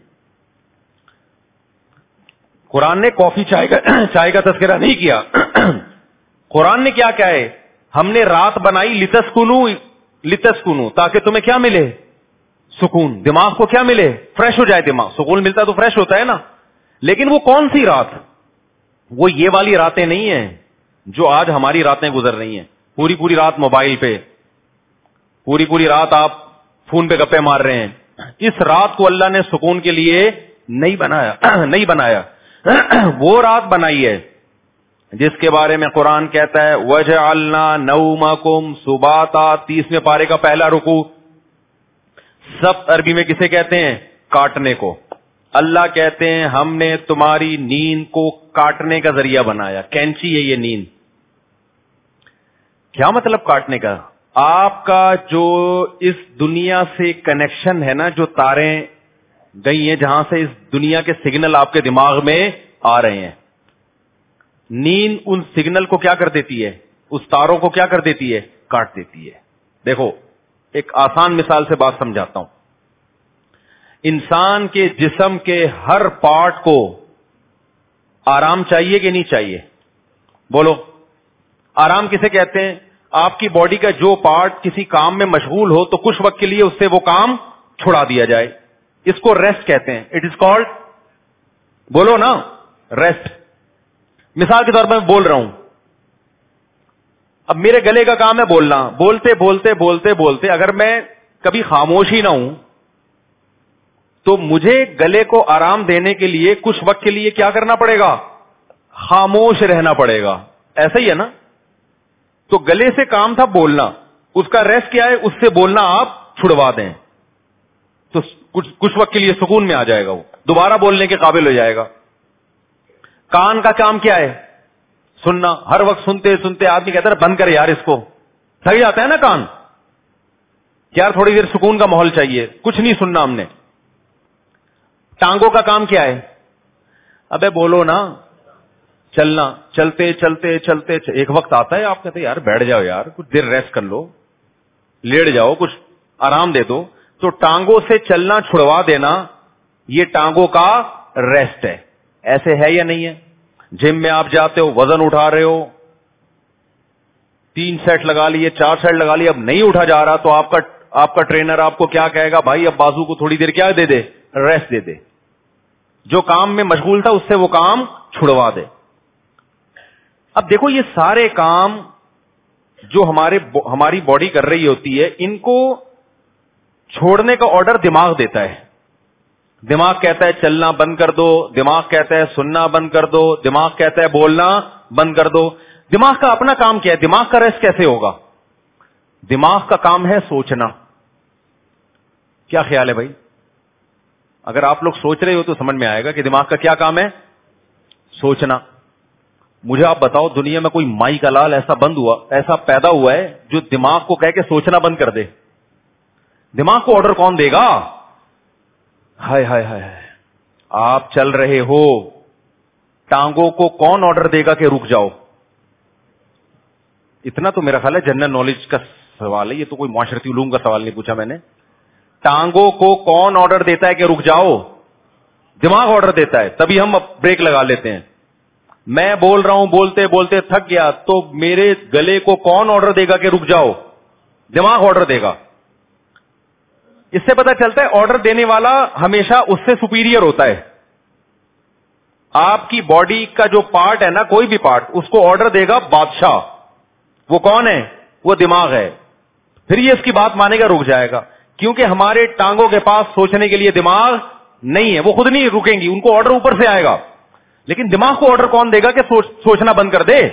قرآن نے کافی چائے کا چائے کا تذکرہ نہیں کیا. قرآن نے کیا کہا ہے, ہم نے رات بنائی لتسکنو لتسکنو تاکہ تمہیں کیا ملے, سکون. دماغ کو کیا ملے, فریش ہو جائے دماغ. سکون ملتا تو فریش ہوتا ہے نا. لیکن وہ کون سی رات, وہ یہ والی راتیں نہیں ہیں جو آج ہماری راتیں گزر رہی ہیں. پوری پوری رات موبائل پہ, پوری پوری رات آپ فون پہ گپے مار رہے ہیں. اس رات کو اللہ نے سکون کے لیے نہیں بنایا نہیں بنایا وہ رات بنائی ہے جس کے بارے میں قرآن کہتا ہے وَجَعَلْنَا نَوْمَكُمْ سُبَاتًا. تیسویں پارے کا پہلا رکوع. سبت عربی میں کسے کہتے ہیں, کاٹنے کو. اللہ کہتے ہیں ہم نے تمہاری نیند کو کاٹنے کا ذریعہ بنایا. کینچی ہے یہ نیند. کیا مطلب کاٹنے کا, آپ کا جو اس دنیا سے کنیکشن ہے نا, جو تاریں گئی ہیں جہاں سے اس دنیا کے سگنل آپ کے دماغ میں آ رہے ہیں, نیند ان سگنل کو کیا کر دیتی ہے, اس تاروں کو کیا کر دیتی ہے, کاٹ دیتی ہے. دیکھو ایک آسان مثال سے بات سمجھاتا ہوں. انسان کے جسم کے ہر پارٹ کو آرام چاہیے کہ نہیں چاہیے, بولو. آرام کسے کہتے ہیں, آپ کی باڈی کا جو پارٹ کسی کام میں مشغول ہو تو کچھ وقت کے لیے اس سے وہ کام چھڑا دیا جائے, اس کو ریسٹ کہتے ہیں. اٹ از کالڈ, بولو نا, ریسٹ. مثال کے طور پر میں بول رہا ہوں, اب میرے گلے کا کام ہے بولنا, بولتے بولتے بولتے بولتے اگر میں کبھی خاموش ہی نہ ہوں تو مجھے گلے کو آرام دینے کے لیے کچھ وقت کے لیے کیا کرنا پڑے گا, خاموش رہنا پڑے گا. ایسا ہی ہے نا. تو گلے سے کام تھا بولنا, اس کا ریسٹ کیا ہے, اس سے بولنا آپ چھڑوا دیں تو کچھ کچھ وقت کے لیے سکون میں آ جائے گا, وہ دوبارہ بولنے کے قابل ہو جائے گا. کان کا کام کیا ہے, سننا. ہر وقت سنتے سنتے آدمی کہتا ہے بند کرے یار اس کو, تھک جاتا ہے نا کان, یار تھوڑی دیر سکون کا ماحول چاہیے, کچھ نہیں سننا ہم نے. ٹانگوں کا کام کیا ہے, ابے بولو نا, چلنا. چلتے چلتے چلتے ایک وقت آتا ہے آپ کہتے ہیں یار بیٹھ جاؤ یار, کچھ دیر ریسٹ کر لو, لیٹ جاؤ, کچھ آرام دے دو. تو ٹانگوں سے چلنا چھڑوا دینا یہ ٹانگوں کا ریسٹ ہے. ایسے ہے یا نہیں ہے؟ جم میں آپ جاتے ہو, وزن اٹھا رہے ہو, تین سیٹ لگا لیے, چار سیٹ لگا لیے, اب نہیں اٹھا جا رہا تو آپ کا آپ کا ٹرینر آپ کو کیا کہے گا, بھائی اب بازو کو تھوڑی دیر کیا دے دے, ریسٹ دے دے. جو کام میں مشغول تھا اس سے وہ کام چھڑوا دے. اب دیکھو یہ سارے کام جو ہمارے ہماری باڈی کر رہی ہوتی ہے ان کو چھوڑنے کا آرڈر دماغ دیتا ہے. دماغ کہتا ہے چلنا بند کر دو, دماغ کہتا ہے سننا بند کر دو, دماغ کہتا ہے بولنا بند کر دو. دماغ کا اپنا کام کیا ہے؟ دماغ کا ریسٹ کیسے ہوگا؟ دماغ کا کام ہے سوچنا. کیا خیال ہے بھائی؟ اگر آپ لوگ سوچ رہے ہو تو سمجھ میں آئے گا کہ دماغ کا کیا کام ہے؟ سوچنا. مجھے آپ بتاؤ دنیا میں کوئی مائی کا لال ایسا بند ہوا ایسا پیدا ہوا ہے جو دماغ کو کہہ کے سوچنا بند کر دے؟ دماغ کو آرڈر کون دے گا؟ ہائے ہائے ہائے, آپ چل رہے ہو, ٹانگوں کو کون آرڈر دے گا کہ رک جاؤ؟ اتنا تو میرا خیال ہے جنرل نالج کا سوال ہے, یہ تو کوئی معاشرتی علوم کا سوال نہیں پوچھا میں نے. ٹانگوں کو کون آرڈر دیتا ہے کہ رک جاؤ؟ دماغ آرڈر دیتا ہے, تبھی ہم بریک لگا لیتے ہیں. میں بول رہا ہوں, بولتے بولتے تھک گیا, تو میرے گلے کو کون آرڈر دے گا کہ رک جاؤ؟ دماغ آرڈر دے گا. اس سے پتہ چلتا ہے آرڈر دینے والا ہمیشہ اس سے سپیریئر ہوتا ہے. آپ کی باڈی کا جو پارٹ ہے نا, کوئی بھی پارٹ, اس کو آرڈر دے گا بادشاہ. وہ کون ہے؟ وہ دماغ ہے. پھر یہ اس کی بات مانے گا, رک جائے گا. کیونکہ ہمارے ٹانگوں کے پاس سوچنے کے لیے دماغ نہیں ہے, وہ خود نہیں رکیں گی, ان کو آرڈر اوپر سے آئے گا. لیکن دماغ کو آرڈر کون دے گا کہ سوچ, سوچنا بند کر دے؟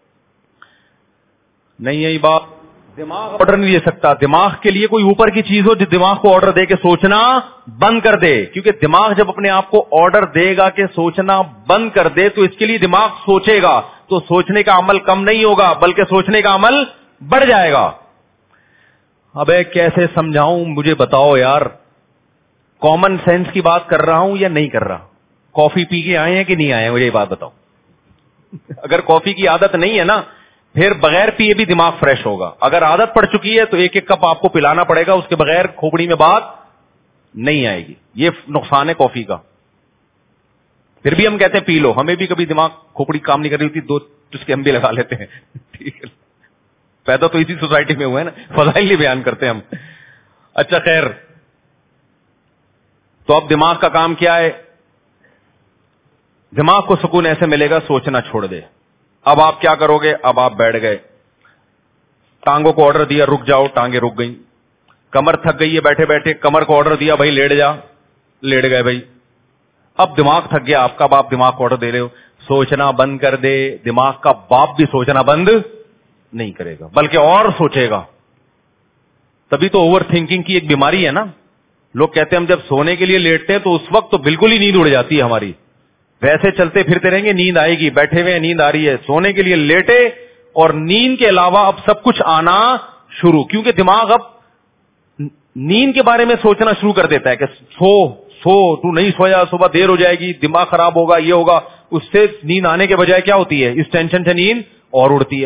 نہیں یہی بات, دماغ آرڈر نہیں دے سکتا. دماغ کے لیے کوئی اوپر کی چیز ہو جو دماغ کو آرڈر دے کہ سوچنا بند کر دے. کیونکہ دماغ جب اپنے آپ کو آرڈر دے گا کہ سوچنا بند کر دے تو اس کے لیے دماغ سوچے گا, تو سوچنے کا عمل کم نہیں ہوگا بلکہ سوچنے کا عمل بڑھ جائے گا. ابے کیسے سمجھاؤں مجھے بتاؤ یار, کامن سینس کی بات کر رہا ہوں یا نہیں کر رہا؟ کافی پی کے آئے ہیں کہ نہیں آئے ہیں مجھے یہ بات بتاؤ. اگر کافی کی عادت نہیں ہے نا, پھر بغیر پیے بھی دماغ فریش ہوگا. اگر عادت پڑ چکی ہے تو ایک ایک کپ آپ کو پلانا پڑے گا, اس کے بغیر کھوپڑی میں بات نہیں آئے گی. یہ نقصان ہے کافی کا. پھر بھی ہم کہتے ہیں پی لو, ہمیں بھی کبھی دماغ کھوپڑی کام نہیں کر رہی ہوتی, دو چسکے ہم بھی لگا لیتے ہیں. ٹھیک ہے, پیدا تو اسی سوسائٹی میں ہوئے نا, فضائل نہیں بیان کرتے ہم. اچھا خیر, تو اب دماغ کا کام کیا ہے؟ دماغ کو سکون ایسے ملے گا سوچنا چھوڑ دے. اب آپ کیا کرو گے؟ اب آپ بیٹھ گئے, ٹانگوں کو آرڈر دیا رک جاؤ, ٹانگیں رک گئیں. کمر تھک گئی ہے بیٹھے بیٹھے, کمر کو آرڈر دیا بھائی لیٹ جا, لیٹ گئے بھائی. اب دماغ تھک گیا آپ کا, اب آپ دماغ کو آرڈر دے رہے ہو سوچنا بند کر دے. دماغ کا باپ بھی سوچنا بند نہیں کرے گا بلکہ اور سوچے گا. تبھی تو اوور تھنکنگ کی ایک بیماری ہے نا. لوگ کہتے ہیں ہم جب سونے کے لیے لیٹتے ہیں تو اس وقت تو بالکل ہی نیند اڑ جاتی ہے ہماری. ویسے چلتے پھرتے رہیں گے نیند آئے گی, بیٹھے ہوئے نیند آ رہی ہے, سونے کے لیے لیٹے اور نیند کے علاوہ اب سب کچھ آنا شروع. کیونکہ دماغ اب نیند کے بارے میں سوچنا شروع کر دیتا ہے کہ سو سو تو نہیں سویا, صبح دیر ہو جائے گی, دماغ خراب ہوگا, یہ ہوگا. اس سے نیند آنے کے بجائے کیا ہوتی ہے؟ اس ٹینشن سے نیند اور اڑتی ہے.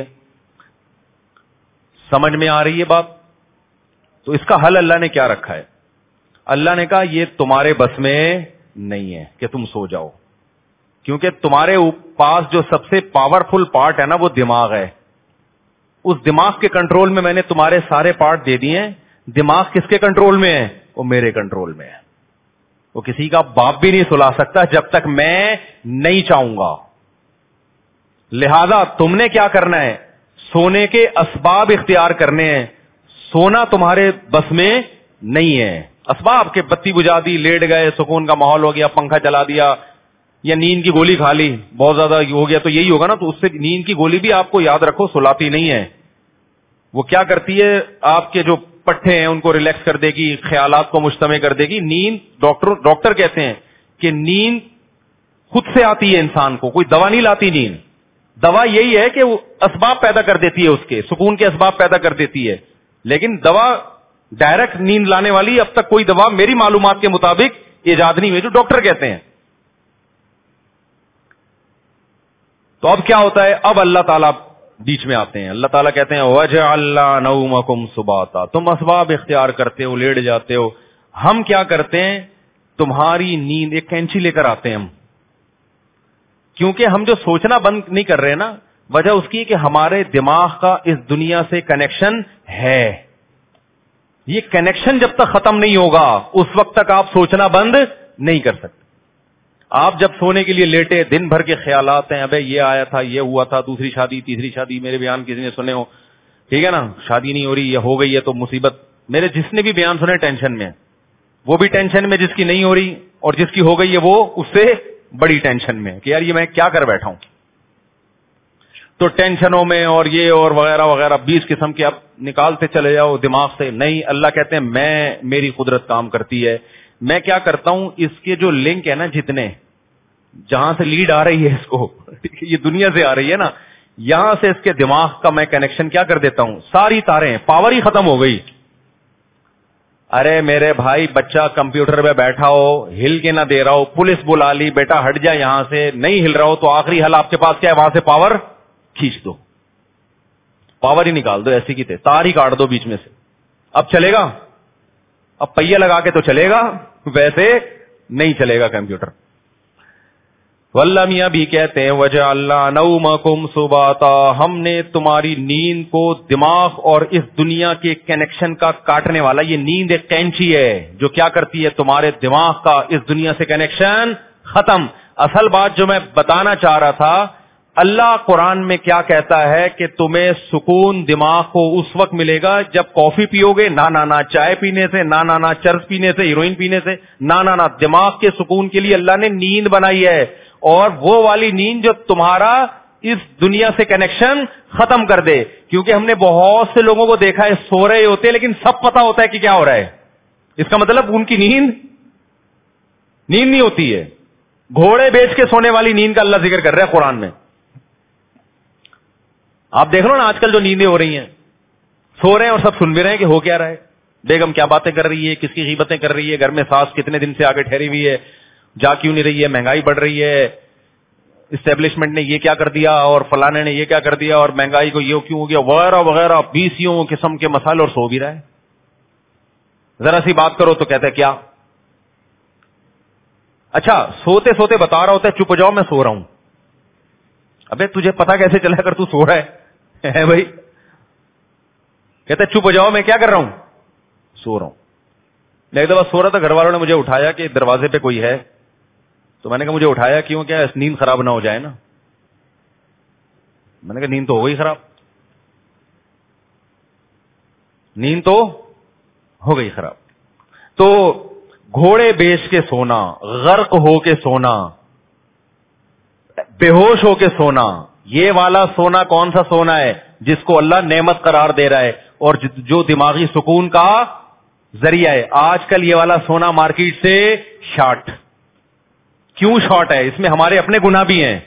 سمجھ میں آ رہی ہے بات؟ تو اس کا حل اللہ نے کیا رکھا ہے؟ اللہ نے کہا یہ تمہارے بس میں نہیں ہے کہ تم سو جاؤ, کیونکہ تمہارے پاس جو سب سے پاورفل پارٹ ہے نا وہ دماغ ہے. اس دماغ کے کنٹرول میں میں نے تمہارے سارے پارٹ دے دیے ہیں. دماغ کس کے کنٹرول میں ہے؟ وہ میرے کنٹرول میں ہے. وہ کسی کا باپ بھی نہیں سلا سکتا جب تک میں نہیں چاہوں گا. لہذا تم نے کیا کرنا ہے؟ سونے کے اسباب اختیار کرنے ہیں. سونا تمہارے بس میں نہیں ہے. اسباب کے بتی بجھا دی, لیٹ گئے, سکون کا ماحول ہو گیا, پنکھا چلا دیا, یا نیند کی گولی کھا لی, بہت زیادہ ہو گیا تو یہی ہوگا نا. تو اس سے نیند کی گولی بھی آپ کو یاد رکھو سلاتی نہیں ہے. وہ کیا کرتی ہے؟ آپ کے جو پٹھے ہیں ان کو ریلیکس کر دے گی, خیالات کو مجتمع کر دے گی. نیند ڈاکٹر ڈاکٹر کہتے ہیں کہ نیند خود سے آتی ہے انسان کو, کوئی دوا نہیں لاتی نیند. دوا یہی ہے کہ وہ اسباب پیدا کر دیتی ہے, اس کے سکون کے اسباب پیدا کر دیتی ہے. لیکن دوا ڈائریکٹ نیند لانے والی اب تک کوئی دوا میری معلومات کے مطابق ایجاد نہیں ہوئی, جو ڈاکٹر کہتے ہیں. تو اب کیا ہوتا ہے؟ اب اللہ تعالیٰ بیچ میں آتے ہیں. اللہ تعالیٰ کہتے ہیں وَجَعَلْنَا نَوْمَكُمْ سُبَاتًا, تم اسباب اختیار کرتے ہو, لیٹ جاتے ہو. ہم کیا کرتے ہیں؟ تمہاری نیند, ایک کینچی لے کر آتے ہیں ہم. کیونکہ ہم جو سوچنا بند نہیں کر رہے نا, وجہ اس کی کہ ہمارے دماغ کا اس دنیا سے کنیکشن ہے. یہ کنیکشن جب تک ختم نہیں ہوگا اس وقت تک آپ سوچنا بند نہیں کر سکتے. آپ جب سونے کے لیے لیٹے, دن بھر کے خیالات ہیں, ابے یہ آیا تھا, یہ ہوا تھا, دوسری شادی, تیسری شادی, میرے بیان کسی نے سنے ہو, ٹھیک ہے نا, شادی نہیں ہو رہی یا ہو گئی ہے تو مصیبت. میرے جس نے بھی بیان سنے ٹینشن میں, وہ بھی ٹینشن میں جس کی نہیں ہو رہی, اور جس کی ہو گئی ہے وہ اس سے بڑی ٹینشن میں کہ یار یہ میں کیا کر بیٹھا ہوں. تو ٹینشنوں میں اور یہ اور وغیرہ وغیرہ بیس قسم کے آپ نکالتے چلے جاؤ دماغ سے. نہیں, اللہ کہتے ہیں میں, میری قدرت کام کرتی ہے. میں کیا کرتا ہوں, اس کے جو لنک ہے نا, جتنے جہاں سے لیڈ آ رہی ہے اس کو, یہ دنیا سے آ رہی ہے نا, یہاں سے اس کے دماغ کا میں کنیکشن کیا کر دیتا ہوں, ساری تاریں, پاور ہی ختم ہو گئی. ارے میرے بھائی, بچہ کمپیوٹر پہ بیٹھا ہو, ہل کے نہ دے رہا ہو, پولیس بلا لی, بیٹا ہٹ جا یہاں سے, نہیں ہل رہا ہو, تو آخری حل آپ کے پاس کیا ہے, وہاں سے پاور کھینچ دو, پاور ہی نکال دو, ایسی کی تے تار ہی کاٹ دو بیچ میں سے. اب چلے گا, اب پہیہ لگا کے تو چلے گا, ویسے نہیں چلے گا کمپیوٹر. واللہ میاں بھی کہتے ہیں وجعلنا نومکم سباتا, ہم نے تمہاری نیند کو دماغ اور اس دنیا کے کنیکشن کا کاٹنے والا, یہ نیند ایک کینچی ہے جو کیا کرتی ہے, تمہارے دماغ کا اس دنیا سے کنیکشن ختم. اصل بات جو میں بتانا چاہ رہا تھا, اللہ قرآن میں کیا کہتا ہے کہ تمہیں سکون دماغ کو اس وقت ملے گا جب کافی پیو گے, نہ نہ نہ چائے پینے سے, نہ نہ نہ چرس پینے سے, ہیروئن پینے سے, نہ نہ نہ دماغ کے سکون کے لیے اللہ نے نیند بنائی ہے, اور وہ والی نیند جو تمہارا اس دنیا سے کنیکشن ختم کر دے. کیونکہ ہم نے بہت سے لوگوں کو دیکھا ہے سو رہے ہوتے لیکن سب پتا ہوتا ہے کہ کیا ہو رہا ہے, اس کا مطلب ان کی نیند نیند نہیں ہوتی ہے. گھوڑے بیچ کے سونے والی نیند کا اللہ ذکر کر رہا ہے قرآن میں. آپ دیکھ لو نا آج کل جو نیندیں ہو رہی ہیں, سو رہے ہیں اور سب سن بھی رہے ہیں کہ ہو کیا رہا ہے, بیگم کیا باتیں کر رہی ہے, کس کی غیبتیں کر رہی ہے, گھر میں ساس کتنے دن سے آگے ٹھہری ہوئی ہے, جا کیوں نہیں رہی ہے, مہنگائی بڑھ رہی ہے, اسٹیبلشمنٹ نے یہ کیا کر دیا اور فلانے نے یہ کیا کر دیا اور مہنگائی کو یہ کیوں ہو گیا, وغیرہ وغیرہ بیسیوں قسم کے مسائل, اور سو بھی رہا ہے. ذرا سی بات کرو تو کہتے کیا, اچھا سوتے سوتے بتا رہا ہوتا ہے چپ ہو جاؤ میں سو رہا ہوں. ابے تجھے پتا کیسے چلا کر تو سو رہا ہے بھائی, کہتا ہے چپ ہو جاؤ میں کیا کر رہا ہوں, سو رہا ہوں. میں ایک دفعہ سو رہا تھا, گھر والوں نے مجھے اٹھایا کہ دروازے پہ کوئی ہے, تو میں نے کہا مجھے اٹھایا کیوں, کیا نیند خراب نہ ہو جائے نا. میں نے کہا نیند تو ہو گئی خراب, نیند تو ہو گئی خراب. تو گھوڑے بیچ کے سونا, غرق ہو کے سونا, بے ہوش ہو کے سونا, یہ والا سونا کون سا سونا ہے جس کو اللہ نعمت قرار دے رہا ہے اور جو دماغی سکون کا ذریعہ ہے. آج کل یہ والا سونا مارکیٹ سے شارٹ. کیوں شارٹ ہے, اس میں ہمارے اپنے گناہ بھی ہیں.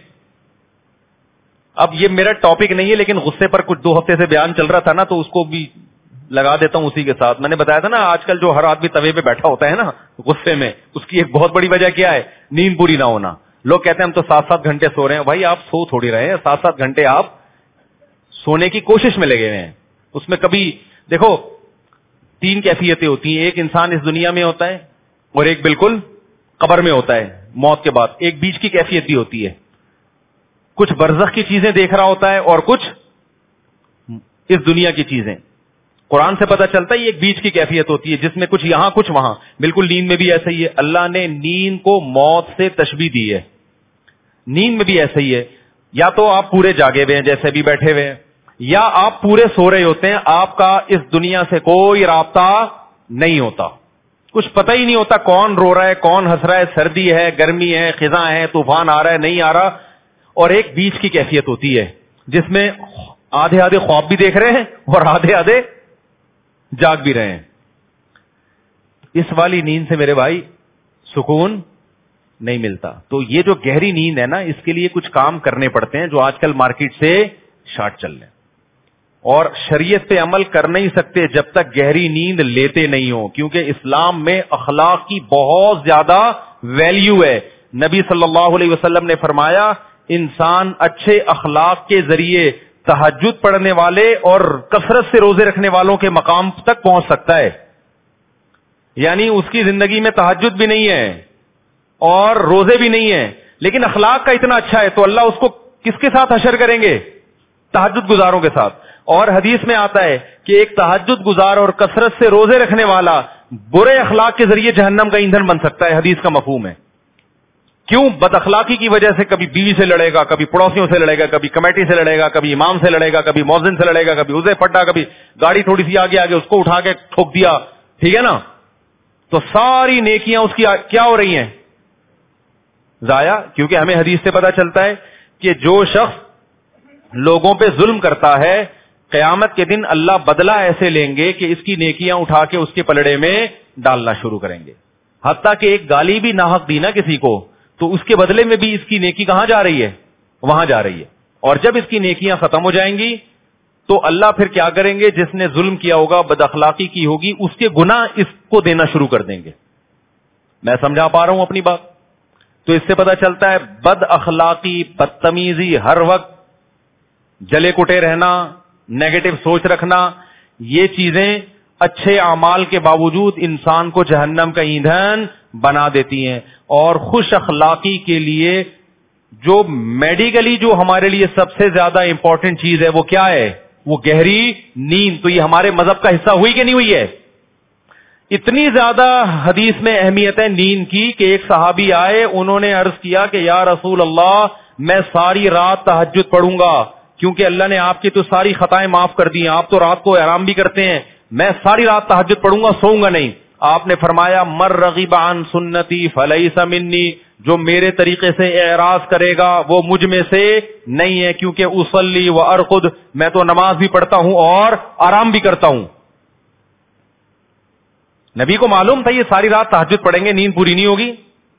اب یہ میرا ٹاپک نہیں ہے لیکن غصے پر کچھ دو ہفتے سے بیان چل رہا تھا نا, تو اس کو بھی لگا دیتا ہوں اسی کے ساتھ. میں نے بتایا تھا نا آج کل جو ہر آدمی توے پہ بیٹھا ہوتا ہے نا غصے میں, اس کی ایک بہت بڑی وجہ کیا ہے, نیند پوری نہ ہونا. لوگ کہتے ہیں ہم تو سات سات گھنٹے سو رہے ہیں. بھائی آپ سو تھوڑی رہے ہیں, سات سات گھنٹے آپ سونے کی کوشش میں لگے ہوئے ہیں. اس میں کبھی دیکھو تین کیفیتیں ہوتی ہیں, ایک انسان اس دنیا میں ہوتا ہے اور ایک بالکل قبر میں ہوتا ہے موت کے بعد. ایک بیچ کی کیفیت بھی ہوتی ہے, کچھ برزخ کی چیزیں دیکھ رہا ہوتا ہے اور کچھ اس دنیا کی چیزیں. قرآن سے پتہ چلتا ہے یہ ایک بیچ کی کیفیت ہوتی ہے جس میں کچھ یہاں کچھ وہاں. بالکل نیند میں بھی ایسا ہی ہے. اللہ نے نیند کو موت سے تشبیہ دی ہے. نیند میں بھی ایسا ہی ہے, یا تو آپ پورے جاگے ہوئے ہیں جیسے بھی بیٹھے ہوئے ہیں, یا آپ پورے سو رہے ہوتے ہیں, آپ کا اس دنیا سے کوئی رابطہ نہیں ہوتا, کچھ پتہ ہی نہیں ہوتا کون رو رہا ہے کون ہنس رہا ہے, سردی ہے گرمی ہے خزاں ہے طوفان آ رہا ہے نہیں آ رہا. اور ایک بیچ کی کیفیت ہوتی ہے جس میں آدھے آدھے خواب بھی دیکھ رہے ہیں اور آدھے آدھے جاگ بھی رہے ہیں. اس والی نیند سے میرے بھائی سکون نہیں ملتا. تو یہ جو گہری نیند ہے نا, اس کے لیے کچھ کام کرنے پڑتے ہیں جو آج کل مارکیٹ سے شارٹ چل رہے ہیں, اور شریعت پہ عمل کر نہیں سکتے جب تک گہری نیند لیتے نہیں ہو, کیونکہ اسلام میں اخلاق کی بہت زیادہ ویلیو ہے. نبی صلی اللہ علیہ وسلم نے فرمایا انسان اچھے اخلاق کے ذریعے تہجد پڑھنے والے اور کثرت سے روزے رکھنے والوں کے مقام تک پہنچ سکتا ہے. یعنی اس کی زندگی میں تہجد بھی نہیں ہے اور روزے بھی نہیں ہیں, لیکن اخلاق کا اتنا اچھا ہے تو اللہ اس کو کس کے ساتھ حشر کریں گے, تہجد گزاروں کے ساتھ. اور حدیث میں آتا ہے کہ ایک تہجد گزار اور کثرت سے روزے رکھنے والا برے اخلاق کے ذریعے جہنم کا ایندھن بن سکتا ہے. حدیث کا مفہوم ہے. کیوں؟ بد اخلاقی کی وجہ سے کبھی بیوی سے لڑے گا، کبھی پڑوسیوں سے لڑے گا، کبھی کمیٹی سے لڑے گا، کبھی امام سے لڑے گا، کبھی مؤذن سے لڑے گا، کبھی اسے پٹا، کبھی گاڑی تھوڑی سی آگے آگے اس کو اٹھا کے ٹھوک دیا، ٹھیک ہے نا؟ تو ساری نیکیاں اس کی کیا ہو رہی ہیں؟ ضائع. کیونکہ ہمیں حدیث سے پتا چلتا ہے کہ جو شخص لوگوں پہ ظلم کرتا ہے قیامت کے دن اللہ بدلہ ایسے لیں گے کہ اس کی نیکیاں اٹھا کے اس کے پلڑے میں ڈالنا شروع کریں گے. حتیٰ کہ ایک گالی بھی ناحق دی نا کسی کو تو اس کے بدلے میں بھی اس کی نیکی کہاں جا رہی ہے؟ وہاں جا رہی ہے. اور جب اس کی نیکیاں ختم ہو جائیں گی تو اللہ پھر کیا کریں گے؟ جس نے ظلم کیا ہوگا، بد اخلاقی کی ہوگی، اس کے گناہ اس کو دینا شروع کر دیں گے. میں سمجھا پا رہا ہوں اپنی بات؟ تو اس سے پتا چلتا ہے بد اخلاقی، بدتمیزی، ہر وقت جلے کٹے رہنا، نیگیٹو سوچ رکھنا، یہ چیزیں اچھے اعمال کے باوجود انسان کو جہنم کا ایندھن بنا دیتی ہیں. اور خوش اخلاقی کے لیے جو میڈیکلی جو ہمارے لیے سب سے زیادہ امپورٹنٹ چیز ہے وہ کیا ہے؟ وہ گہری نیند. تو یہ ہمارے مذہب کا حصہ ہوئی کہ نہیں ہوئی ہے؟ اتنی زیادہ حدیث میں اہمیت ہے نیند کی کہ ایک صحابی آئے، انہوں نے عرض کیا کہ یا رسول اللہ میں ساری رات تہجد پڑھوں گا کیونکہ اللہ نے آپ کی تو ساری خطائیں معاف کر دی ہیں، آپ تو رات کو آرام بھی کرتے ہیں، میں ساری رات تہجد پڑھوں گا، سوؤں گا نہیں. آپ نے فرمایا مر رغب عن سنتی فلیس منی، جو میرے طریقے سے اعراض کرے گا وہ مجھ میں سے نہیں ہے، کیونکہ اصلی و ارقد، میں تو نماز بھی پڑھتا ہوں اور آرام بھی کرتا ہوں. نبی کو معلوم تھا یہ ساری رات تہجد پڑھیں گے، نیند پوری نہیں ہوگی،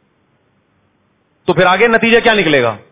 تو پھر آگے نتیجہ کیا نکلے گا؟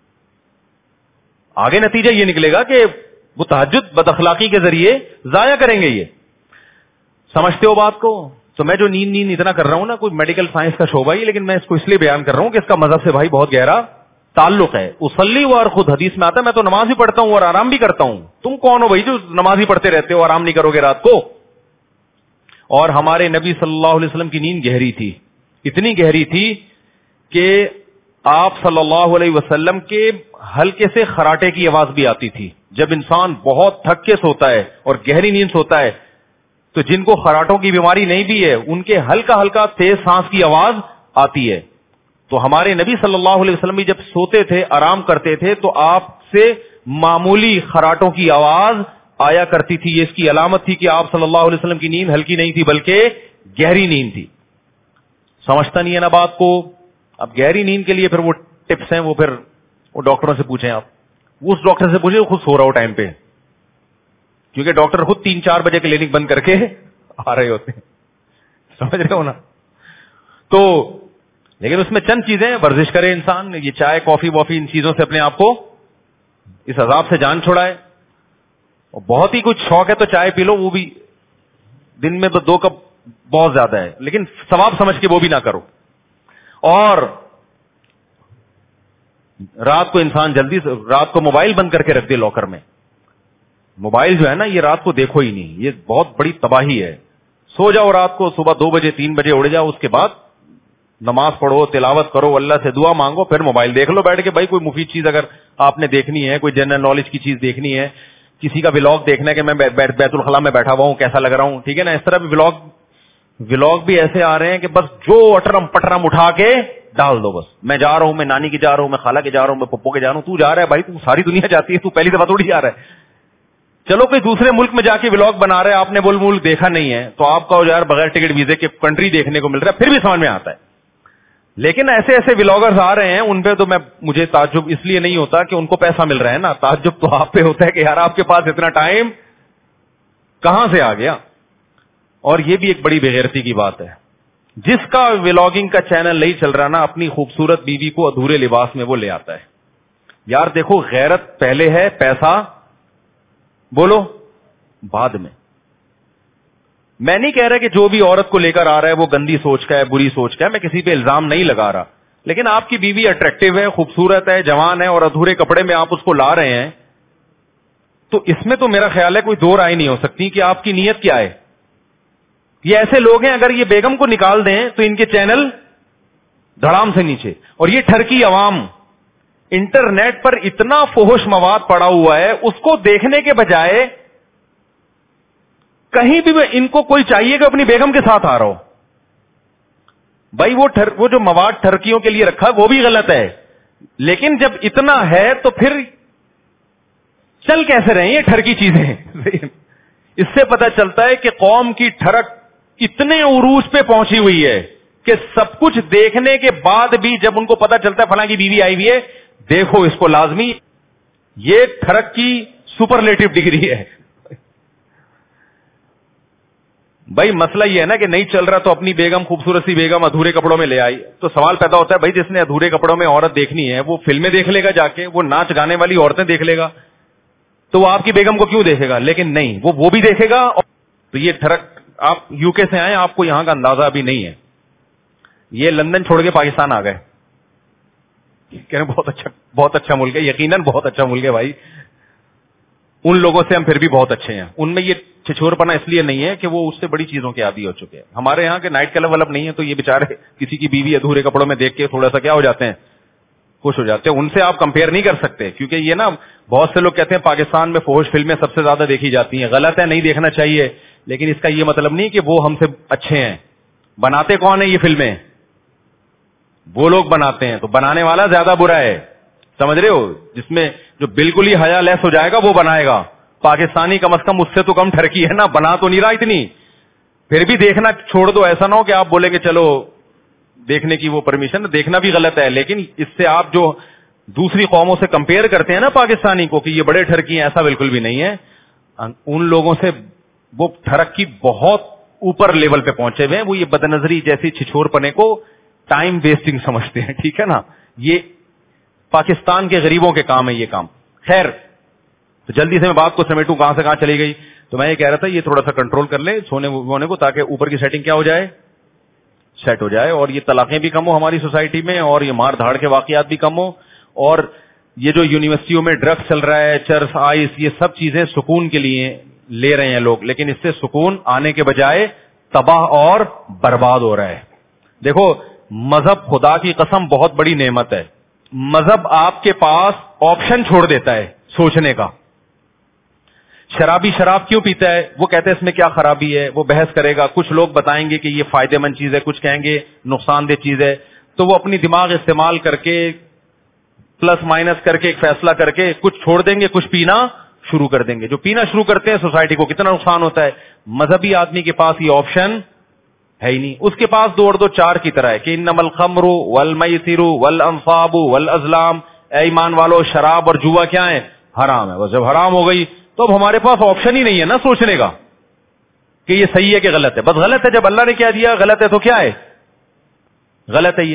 آگے نتیجہ یہ نکلے گا کہ وہ تہجد بد اخلاقی کے ذریعے ضائع کریں گے. یہ سمجھتے ہو بات کو؟ تو میں جو نیند نیند اتنا کر رہا ہوں نا، کوئی میڈیکل سائنس کا شعبہ ہی، لیکن میں اس کو اس لیے بیان کر رہا ہوں کہ اس کا مذہب سے بھائی بہت گہرا تعلق ہے. اصلی و ارقد حدیث میں آتا ہے میں تو نماز ہی پڑھتا ہوں اور آرام بھی کرتا ہوں. تم کون ہو بھائی جو نماز ہی پڑھتے رہتے ہو، آرام نہیں کرو گے رات کو؟ اور ہمارے نبی صلی اللہ علیہ وسلم کی نیند گہری تھی، اتنی گہری تھی کہ آپ صلی اللہ علیہ وسلم کے ہلکے سے خراٹے کی آواز بھی آتی تھی. جب انسان بہت تھک کے سوتا ہے اور گہری نیند سوتا ہے تو جن کو خراٹوں کی بیماری نہیں بھی ہے ان کے ہلکا ہلکا تیز سانس کی آواز آتی ہے. تو ہمارے نبی صلی اللہ علیہ وسلم بھی جب سوتے تھے، آرام کرتے تھے، تو آپ سے معمولی خراٹوں کی آواز آیا کرتی تھی. یہ اس کی علامت تھی کہ آپ صلی اللہ علیہ وسلم کی نیند ہلکی نہیں تھی بلکہ گہری نیند تھی. سمجھتا نہیں ہے نا بات کو؟ اب گہری نیند کے لیے پھر وہ ٹپس ہیں، وہ پھر وہ ڈاکٹروں سے پوچھیں. آپ اس ڈاکٹر سے پوچھیں خود سو رہا ہو ٹائم پہ، کیونکہ ڈاکٹر خود تین چار بجے کلینک بند کر کے آ رہے ہوتے ہیں. سمجھ رہے ہو نا؟ تو لیکن اس میں چند چیزیں، ورزش کرے انسان، یہ چائے کافی وافی ان چیزوں سے اپنے آپ کو اس عذاب سے جان چھڑائے. اور بہت ہی کچھ شوق ہے تو چائے پی لو، وہ بھی دن میں تو دو کپ بہت زیادہ ہے، لیکن ثواب سمجھ کے وہ بھی نہ کرو. اور رات کو انسان جلدی سے رات کو موبائل بند کر کے رکھ دے لاکر میں. موبائل جو ہے نا یہ رات کو دیکھو ہی نہیں، یہ بہت بڑی تباہی ہے. سو جاؤ رات کو، صبح دو بجے تین بجے اڑ جاؤ، اس کے بعد نماز پڑھو، تلاوت کرو، اللہ سے دعا مانگو، پھر موبائل دیکھ لو بیٹھ کے. بھائی کوئی مفید چیز اگر آپ نے دیکھنی ہے، کوئی جنرل نالج کی چیز دیکھنی ہے، کسی کا ولاگ دیکھنا ہے کہ میں بیت الخلاء میں بیٹھا ہوا ہوں کیسا لگ رہا ہوں، ٹھیک ہے نا، اس طرح بھی ولاگ ولاگ بھی ایسے آ رہے ہیں کہ بس جو اٹرم پٹرم اٹھا کے ڈال دو. بس میں جا رہا ہوں، میں نانی کی جا رہا ہوں، میں خالہ کے جا رہا ہوں، میں پپو کے جا رہا ہوں. تو جا رہا ہے بھائی، تو ساری دنیا جاتی ہے، تو پہلی دفعہ تھوڑی جا رہا ہے. چلو کوئی دوسرے ملک میں جا کے ولاگ بنا رہا ہے، آپ نے وہ ملک دیکھا نہیں ہے تو آپ کا یار بغیر ٹکٹ ویزے کے کنٹری دیکھنے کو مل رہا ہے، پھر بھی سمجھ میں آتا ہے. لیکن ایسے ایسے ولاگرز آ رہے ہیں، ان پہ تو میں مجھے تعجب اس لیے نہیں ہوتا کہ ان کو پیسہ مل رہا ہے نا، تعجب تو آپ پہ ہوتا ہے کہ یار آپ کے پاس اتنا ٹائم کہاں سے آ گیا. اور یہ بھی ایک بڑی بےغیرتی کی بات ہے، جس کا ولاگنگ کا چینل نہیں چل رہا نا، اپنی خوبصورت بیوی کو ادھورے لباس میں وہ لے آتا ہے. یار دیکھو، غیرت پہلے ہے، پیسہ بولو بعد میں. میں نہیں کہہ رہا کہ جو بھی عورت کو لے کر آ رہا ہے وہ گندی سوچ کا ہے، بری سوچ کا ہے، میں کسی پہ الزام نہیں لگا رہا. لیکن آپ کی بیوی اٹریکٹیو ہے، خوبصورت ہے، جوان ہے، اور ادھورے کپڑے میں آپ اس کو لا رہے ہیں، تو اس میں تو میرا خیال ہے کوئی دو رائے نہیں ہو سکتی کہ آپ کی نیت کیا ہے. یہ ایسے لوگ ہیں، اگر یہ بیگم کو نکال دیں تو ان کے چینل دھڑام سے نیچے. اور یہ ٹھرکی عوام انٹرنیٹ پر اتنا فحش مواد پڑا ہوا ہے، اس کو دیکھنے کے بجائے کہیں بھی ان کو کوئی چاہیے کہ اپنی بیگم کے ساتھ آ رہا ہو. بھائی وہ ٹھر, وہ جو مواد ٹھرکیوں کے لیے رکھا وہ بھی غلط ہے, لیکن جب اتنا ہے تو پھر چل کیسے رہے ہیں یہ ٹھرکی چیزیں. اس سے پتہ چلتا ہے کہ قوم کی ٹھرک اتنے عروج پہ پہنچی ہوئی ہے کہ سب کچھ دیکھنے کے بعد بھی جب ان کو پتہ چلتا ہے فلاں کی بیوی آئی ہوئی ہے, دیکھو اس کو لازمی, یہ ٹھرک کی سپرلیٹو ڈگری ہے. بھائی مسئلہ یہ ہے نا کہ نہیں چل رہا تو اپنی بیگم, خوبصورت سی بیگم ادھورے کپڑوں میں لے آئی, تو سوال پیدا ہوتا ہے بھائی جس نے ادھورے کپڑوں میں عورت دیکھنی ہے وہ فلمیں دیکھ لے گا جا کے, وہ ناچ گانے والی عورتیں دیکھ لے گا, تو وہ آپ کی بیگم کو کیوں دیکھے گا؟ لیکن نہیں, وہ وہ بھی دیکھے گا. تو یہ ٹھرک, آپ یو کے سے آئے, آپ کو یہاں کا اندازہ ابھی نہیں ہے, یہ لندن چھوڑ کے پاکستان آ گئے, کہہ رہے بہت اچھا بہت اچھا ملک ہے, یقیناً بہت اچھا ملک ہے بھائی, ان لوگوں سے ہم پھر بھی بہت اچھے ہیں. ان میں یہ چھچور پنا اس لیے نہیں ہے کہ وہ اس سے بڑی چیزوں کے عادی ہو چکے ہیں. ہمارے یہاں کے نائٹ کلب ولب نہیں ہے, تو یہ بےچارے کسی کی بیوی ادھورے کپڑوں میں دیکھ کے تھوڑا سا کیا ہو جاتے ہیں, خوش ہو جاتے ہیں. ان سے آپ کمپیئر نہیں کر سکتے, کیونکہ یہ نا بہت سے لوگ کہتے ہیں پاکستان میں فحش فلمیں سب سے زیادہ دیکھی جاتی ہیں. غلط ہے, نہیں دیکھنا چاہیے, لیکن اس کا یہ مطلب نہیں کہ وہ ہم سے اچھے ہیں. بناتے کون ہیں یہ فلمیں؟ وہ لوگ بناتے ہیں, تو بنانے والا زیادہ برا ہے, سمجھ رہے ہو؟ جس میں جو بالکل ہی حیا لیس ہو جائے گا وہ بنائے گا. پاکستانی کم از کم اس سے تو کم ٹھرکی ہے نا, بنا تو نہیں رہا اتنی, پھر بھی دیکھنا چھوڑ دو. ایسا نہ ہو کہ آپ بولیں کہ چلو دیکھنے کی وہ پرمیشن, دیکھنا بھی غلط ہے, لیکن اس سے آپ جو دوسری قوموں سے کمپیئر کرتے ہیں نا پاکستانی کو کہ یہ بڑے ٹھرکی ہیں, ایسا بالکل بھی نہیں ہے. ان لوگوں سے وہ ٹھرک کی بہت اوپر لیول پہ پہنچے ہوئے ہیں. وہ یہ بدنظری جیسی چھچور پنے کو ٹائم ویسٹنگ سمجھتے ہیں, ٹھیک ہے نا. یہ پاکستان کے غریبوں کے کام ہے یہ کام. خیر, تو جلدی سے میں بات کو سمیٹوں, کہاں سے کہاں چلی گئی. تو میں یہ کہہ رہا تھا یہ تھوڑا سا کنٹرول کر لیں سونے وونے کو, تاکہ اوپر کی سیٹنگ کیا ہو جائے, سیٹ ہو جائے, اور یہ طلاقیں بھی کم ہو ہماری سوسائٹی میں, اور یہ مار دھاڑ کے واقعات بھی کم ہو, اور یہ جو یونیورسٹیوں میں ڈرگس چل رہا ہے, چرس, آئس, یہ سب چیزیں سکون کے لیے لے رہے ہیں لوگ, لیکن اس سے سکون آنے کے بجائے تباہ اور برباد ہو رہا ہے. دیکھو مذہب خدا کی قسم بہت بڑی نعمت ہے. مذہب آپ کے پاس آپشن چھوڑ دیتا ہے سوچنے کا. شرابی شراب کیوں پیتا ہے؟ وہ کہتے ہیں اس میں کیا خرابی ہے, وہ بحث کرے گا. کچھ لوگ بتائیں گے کہ یہ فائدے مند چیز ہے, کچھ کہیں گے نقصان دہ چیز ہے. تو وہ اپنی دماغ استعمال کر کے پلس مائنس کر کے ایک فیصلہ کر کے کچھ چھوڑ دیں گے, کچھ پینا شروع کر دیں گے. جو پینا شروع کرتے ہیں سوسائٹی کو کتنا نقصان ہوتا ہے. مذہبی آدمی کے پاس یہ آپشن ہے ہی نہیں. اس کے پاس دو اور دو چار کی طرح ہے کہ انما الخمر والمیسر والانصاب والازلام, اے ایمان والو شراب اور جوا کیا ہے؟ حرام ہے. بس جب حرام ہو گئی تو اب ہمارے پاس آپشن ہی نہیں ہے نا سوچنے کا کہ یہ صحیح ہے کہ غلط ہے. بس غلط ہے, جب اللہ نے کیا دیا غلط ہے تو کیا ہے, غلط ہے یہ.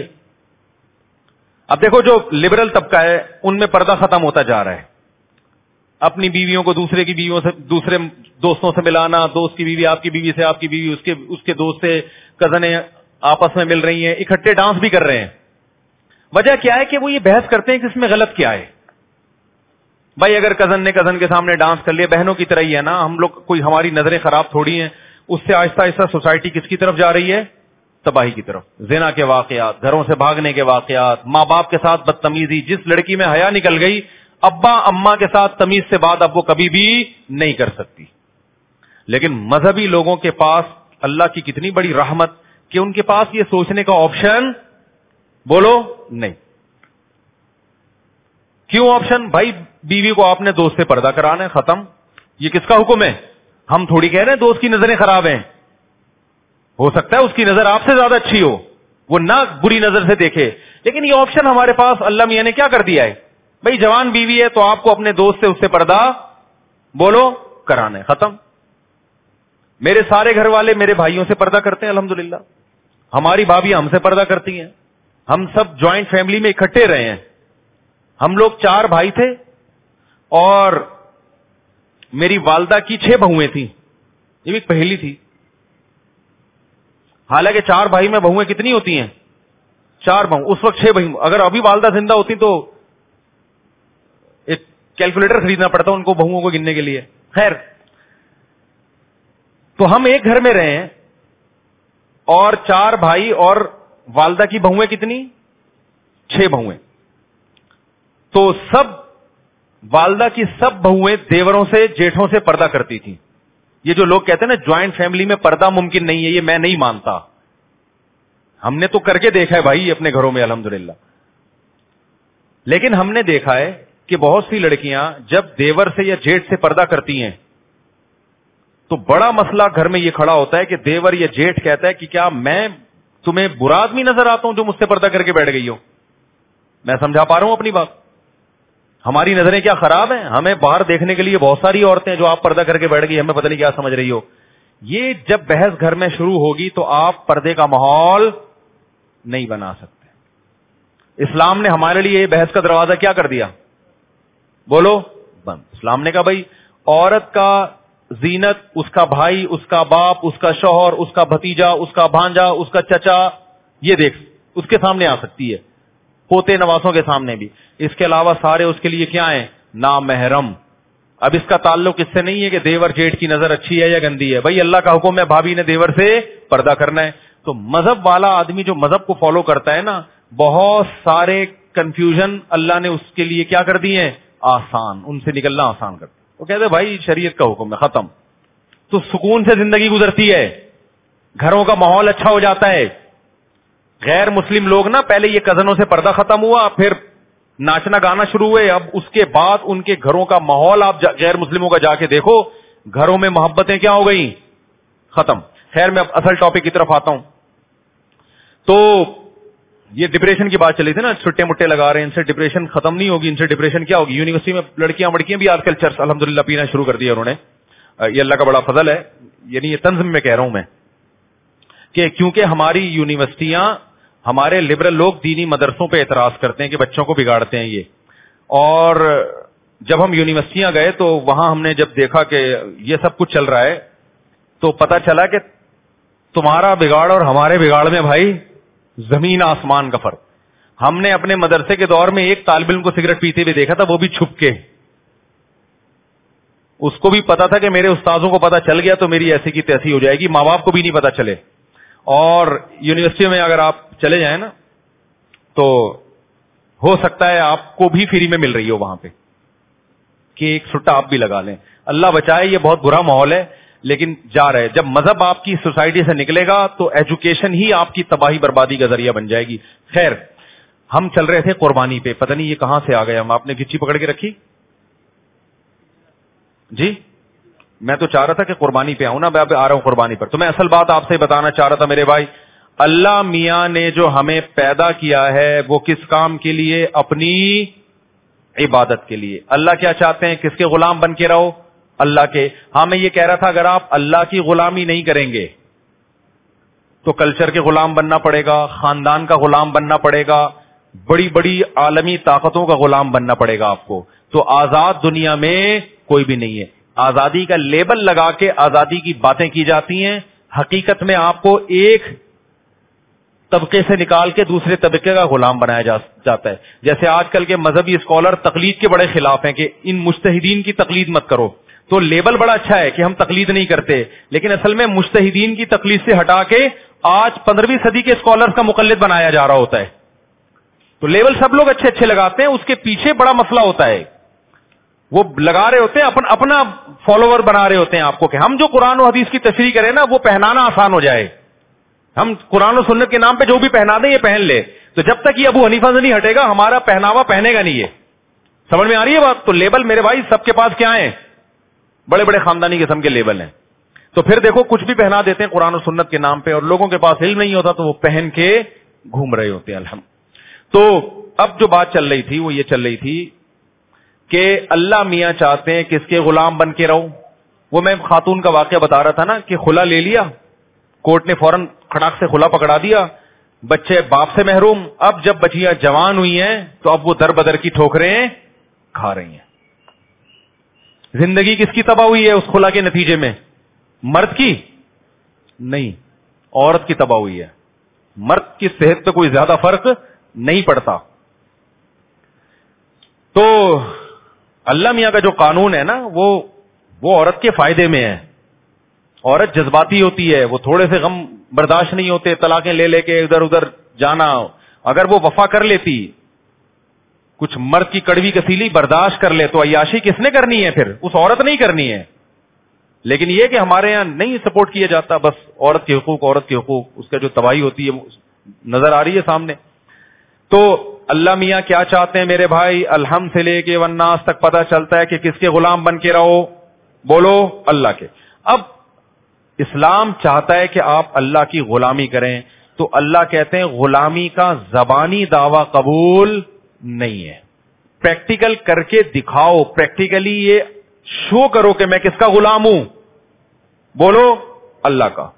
اب دیکھو جو لبرل طبقہ ہے ان میں پردہ ختم ہوتا جا رہا ہے. اپنی بیویوں کو دوسرے کی بیویوں سے, دوسرے دوستوں سے ملانا, دوست کی بیوی آپ کی بیوی سے, آپ کی بیوی اس کے اس کے دوست سے, کزنیں آپس میں مل رہی ہیں, اکٹھے ڈانس بھی کر رہے ہیں. وجہ کیا ہے کہ وہ یہ بحث کرتے ہیں کہ اس میں غلط کیا ہے. بھائی اگر کزن نے کزن کے سامنے ڈانس کر لیا, بہنوں کی طرح ہی ہے نا ہم لوگ, کوئی ہماری نظریں خراب تھوڑی ہیں. اس سے آہستہ آہستہ سوسائٹی کس کی طرف جا رہی ہے؟ تباہی کی طرف. زنا کے واقعات, گھروں سے بھاگنے کے واقعات, ماں باپ کے ساتھ بدتمیزی. جس لڑکی میں حیا نکل گئی, ابا اماں کے ساتھ تمیز سے بات اب وہ کبھی بھی نہیں کر سکتی. لیکن مذہبی لوگوں کے پاس اللہ کی کتنی بڑی رحمت کہ ان کے پاس یہ سوچنے کا آپشن بولو نہیں. کیوں آپشن؟ بھائی بیوی کو آپ نے دوست سے پردہ کرانا ہے, ختم. یہ کس کا حکم ہے؟ ہم تھوڑی کہہ رہے ہیں دوست کی نظریں خراب ہیں. ہو سکتا ہے اس کی نظر آپ سے زیادہ اچھی ہو, وہ نہ بری نظر سے دیکھے, لیکن یہ آپشن ہمارے پاس اللہ میاں نے کیا کر دیا ہے. بھائی جوان بیوی ہے تو آپ کو اپنے دوست سے اس سے پردہ بولو کرانا ہے, ختم. میرے سارے گھر والے میرے بھائیوں سے پردہ کرتے ہیں الحمدللہ. ہماری بھابیاں ہم سے پردہ کرتی ہیں. ہم سب جوائنٹ فیملی میں اکٹھے رہے ہیں. ہم لوگ چار بھائی تھے اور میری والدہ کی چھ بہویں تھیں. یہ بھی پہلی تھی. حالانکہ چار بھائی میں بہویں کتنی ہوتی ہیں؟ چار بہو. اس وقت چھ بہو. اگر ابھی والدہ زندہ ہوتی تو ایک کیلکولیٹر خریدنا پڑتا ان کو بہوؤں کو گننے کے لیے. خیر, تو ہم ایک گھر میں رہے ہیں اور چار بھائی اور والدہ کی بہویں کتنی؟ چھ بہویں. تو سب والدہ کی سب بہویں دیوروں سے, جیٹھوں سے پردہ کرتی تھیں. یہ جو لوگ کہتے ہیں نا جوائنٹ فیملی میں پردہ ممکن نہیں ہے, یہ میں نہیں مانتا. ہم نے تو کر کے دیکھا ہے بھائی اپنے گھروں میں الحمدللہ. لیکن ہم نے دیکھا ہے کہ بہت سی لڑکیاں جب دیور سے یا جیٹھ سے پردہ کرتی ہیں تو بڑا مسئلہ گھر میں یہ کھڑا ہوتا ہے کہ دیور یا جیٹھ کہتا ہے کہ کیا میں تمہیں برا آدمی نظر آتا ہوں جو مجھ سے پردہ کر کے بیٹھ گئی ہو؟ میں سمجھا پا رہا ہوں اپنی بات. ہماری نظریں کیا خراب ہیں؟ ہمیں باہر دیکھنے کے لیے بہت ساری عورتیں جو آپ پردہ کر کے بیٹھ گئی, ہمیں پتہ نہیں کیا سمجھ رہی ہو. یہ جب بحث گھر میں شروع ہوگی تو آپ پردے کا ماحول نہیں بنا سکتے. اسلام نے ہمارے لیے یہ بحث کا دروازہ کیا کر دیا؟ بولو بند. اسلام نے کہا بھائی عورت کا زینت اس کا بھائی, اس کا باپ, اس کا شوہر, اس کا بھتیجا, اس کا بھانجا, اس کا چچا, یہ دیکھ اس کے سامنے آ سکتی ہے, پوتے نواسوں کے سامنے بھی. اس کے علاوہ سارے اس کے لیے کیا ہیں؟ نامحرم. اب اس کا تعلق اس سے نہیں ہے کہ دیور جیٹ کی نظر اچھی ہے یا گندی ہے. بھائی اللہ کا حکم ہے بھابھی نے دیور سے پردہ کرنا ہے. تو مذہب والا آدمی جو مذہب کو فالو کرتا ہے نا, بہت سارے کنفیوژن اللہ نے اس کے لیے کیا کر دیے ہیں؟ آسان. ان سے نکلنا آسان کر دیا. وہ کہتے ہیں بھائی شریعت کا حکم ہے, ختم. تو سکون سے زندگی گزرتی ہے, گھروں کا ماحول اچھا ہو جاتا ہے. غیر مسلم لوگ نا پہلے یہ کزنوں سے پردہ ختم ہوا, پھر ناچنا گانا شروع ہوئے, اب اس کے بعد ان کے گھروں کا ماحول آپ غیر مسلموں کا جا کے دیکھو, گھروں میں محبتیں کیا ہو گئی؟ ختم. خیر میں اب اصل ٹاپک کی طرف آتا ہوں. تو یہ ڈپریشن کی بات چلی تھی نا, چھٹے مٹے لگا رہے ہیں, ان سے ڈپریشن ختم نہیں ہوگی. ان سے ڈپریشن کیا ہوگی؟ یونیورسٹی میں لڑکیاں مڑکیاں بھی آج کل چرس الحمدللہ پینا شروع کر دیا انہوں نے. یہ اللہ کا بڑا فضل ہے, یعنی یہ طنز میں کہہ رہا ہوں میں کہ کیونکہ ہماری یونیورسٹیاں, ہمارے لبرل لوگ دینی مدرسوں پہ اعتراض کرتے ہیں کہ بچوں کو بگاڑتے ہیں یہ. اور جب ہم یونیورسٹیاں گئے تو وہاں ہم نے جب دیکھا کہ یہ سب کچھ چل رہا ہے تو پتا چلا کہ تمہارا بگاڑ اور ہمارے بگاڑ میں بھائی زمین آسمان کا فرق. ہم نے اپنے مدرسے کے دور میں ایک طالب علم کو سگریٹ پیتے ہوئے دیکھا تھا, وہ بھی چھپ کے. اس کو بھی پتا تھا کہ میرے استاذوں کو پتا چل گیا تو میری ایسی کی تیسی ہو جائے گی, ماں باپ کو بھی نہیں پتا چلے. اور یونیورسٹی میں اگر آپ چلے جائیں نا تو ہو سکتا ہے آپ کو بھی فری میں مل رہی ہو وہاں پہ کہ ایک سٹا آپ بھی لگا لیں. اللہ بچائے, یہ بہت برا ماحول ہے لیکن جا رہے. جب مذہب آپ کی سوسائٹی سے نکلے گا تو ایجوکیشن ہی آپ کی تباہی بربادی کا ذریعہ بن جائے گی. خیر ہم چل رہے تھے قربانی پہ, پتہ نہیں یہ کہاں سے آ گئے ہم. آپ نے گچی پکڑ کے رکھی جی. میں تو چاہ رہا تھا کہ قربانی پہ آؤں نا, میں آ رہا ہوں قربانی پر. تو میں اصل بات آپ سے بتانا چاہ رہا تھا میرے بھائی, اللہ میاں نے جو ہمیں پیدا کیا ہے وہ کس کام کے لیے؟ اپنی عبادت کے لیے. اللہ کیا چاہتے ہیں؟ کس کے غلام بن کے رہو؟ اللہ کے. ہاں میں یہ کہہ رہا تھا اگر آپ اللہ کی غلامی نہیں کریں گے تو کلچر کے غلام بننا پڑے گا, خاندان کا غلام بننا پڑے گا, بڑی بڑی عالمی طاقتوں کا غلام بننا پڑے گا آپ کو. تو آزاد دنیا میں کوئی بھی نہیں ہے. آزادی کا لیبل لگا کے آزادی کی باتیں کی جاتی ہیں, حقیقت میں آپ کو ایک طبقے سے نکال کے دوسرے طبقے کا غلام بنایا جاتا ہے. جیسے آج کل کے مذہبی اسکالر تقلید کے بڑے خلاف ہیں کہ ان مجتہدین کی تقلید مت کرو. تو لیبل بڑا اچھا ہے کہ ہم تقلید نہیں کرتے, لیکن اصل میں مجتہدین کی تقلید سے ہٹا کے آج پندرہویں صدی کے اسکالرز کا مقلد بنایا جا رہا ہوتا ہے. تو لیبل سب لوگ اچھے اچھے لگاتے ہیں, اس کے پیچھے بڑا مسئلہ ہوتا ہے. وہ لگا رہے ہوتے ہیں اپنا اپنا فالوور بنا رہے ہوتے ہیں آپ کو کہ ہم جو قرآن و حدیث کی تشریح کریں نا وہ پہنانا آسان ہو جائے. ہم قرآن و سنت کے نام پہ جو بھی پہنا دیں یہ پہن لے. تو جب تک یہ ابو حنیفہ سے نہیں ہٹے گا ہمارا پہناوا پہنے گا نہیں. یہ سمجھ میں آ رہی ہے بات؟ تو لیبل میرے بھائی سب کے پاس کیا ہیں؟ بڑے بڑے خاندانی قسم کے لیبل ہیں. تو پھر دیکھو کچھ بھی پہنا دیتے ہیں قرآن و سنت کے نام پہ, اور لوگوں کے پاس علم نہیں ہوتا تو وہ پہن کے گھوم رہے ہوتے ہیں. الحمد. تو اب جو بات چل رہی تھی وہ یہ چل رہی تھی کہ اللہ میاں چاہتے ہیں کس کے غلام بن کے رہو. وہ میں خاتون کا واقعہ بتا رہا تھا نا کہ خلا لے لیا, کورٹ نے فوراً کھڑاک سے خلا پکڑا دیا, بچے باپ سے محروم. اب جب بچیاں جوان ہوئی ہیں تو اب وہ در بدر کی ٹھوکریں کھا رہی ہیں. زندگی کس کی تباہ ہوئی ہے اس خلا کے نتیجے میں؟ مرد کی نہیں, عورت کی تباہ ہوئی ہے. مرد کی صحت پہ کوئی زیادہ فرق نہیں پڑتا. تو اللہ میاں کا جو قانون ہے نا وہ وہ عورت کے فائدے میں ہے. عورت جذباتی ہوتی ہے, وہ تھوڑے سے غم برداشت نہیں ہوتے, طلاقیں لے لے کے ادھر ادھر جانا. اگر وہ وفا کر لیتی, کچھ مرد کی کڑوی کسیلی برداشت کر لے تو عیاشی کس نے کرنی ہے؟ پھر اس عورت نہیں کرنی ہے. لیکن یہ کہ ہمارے یہاں نہیں سپورٹ کیا جاتا, بس عورت کے حقوق عورت کے حقوق, اس کا جو تباہی ہوتی ہے نظر آ رہی ہے سامنے. تو اللہ میاں کیا چاہتے ہیں میرے بھائی؟ الحمد سے لے کے والناس تک پتہ چلتا ہے کہ کس کے غلام بن کے رہو؟ بولو اللہ کے. اب اسلام چاہتا ہے کہ آپ اللہ کی غلامی کریں, تو اللہ کہتے ہیں غلامی کا زبانی دعویٰ قبول نہیں ہے, پریکٹیکل کر کے دکھاؤ, پریکٹیکلی یہ شو کرو کہ میں کس کا غلام ہوں. بولو اللہ کا.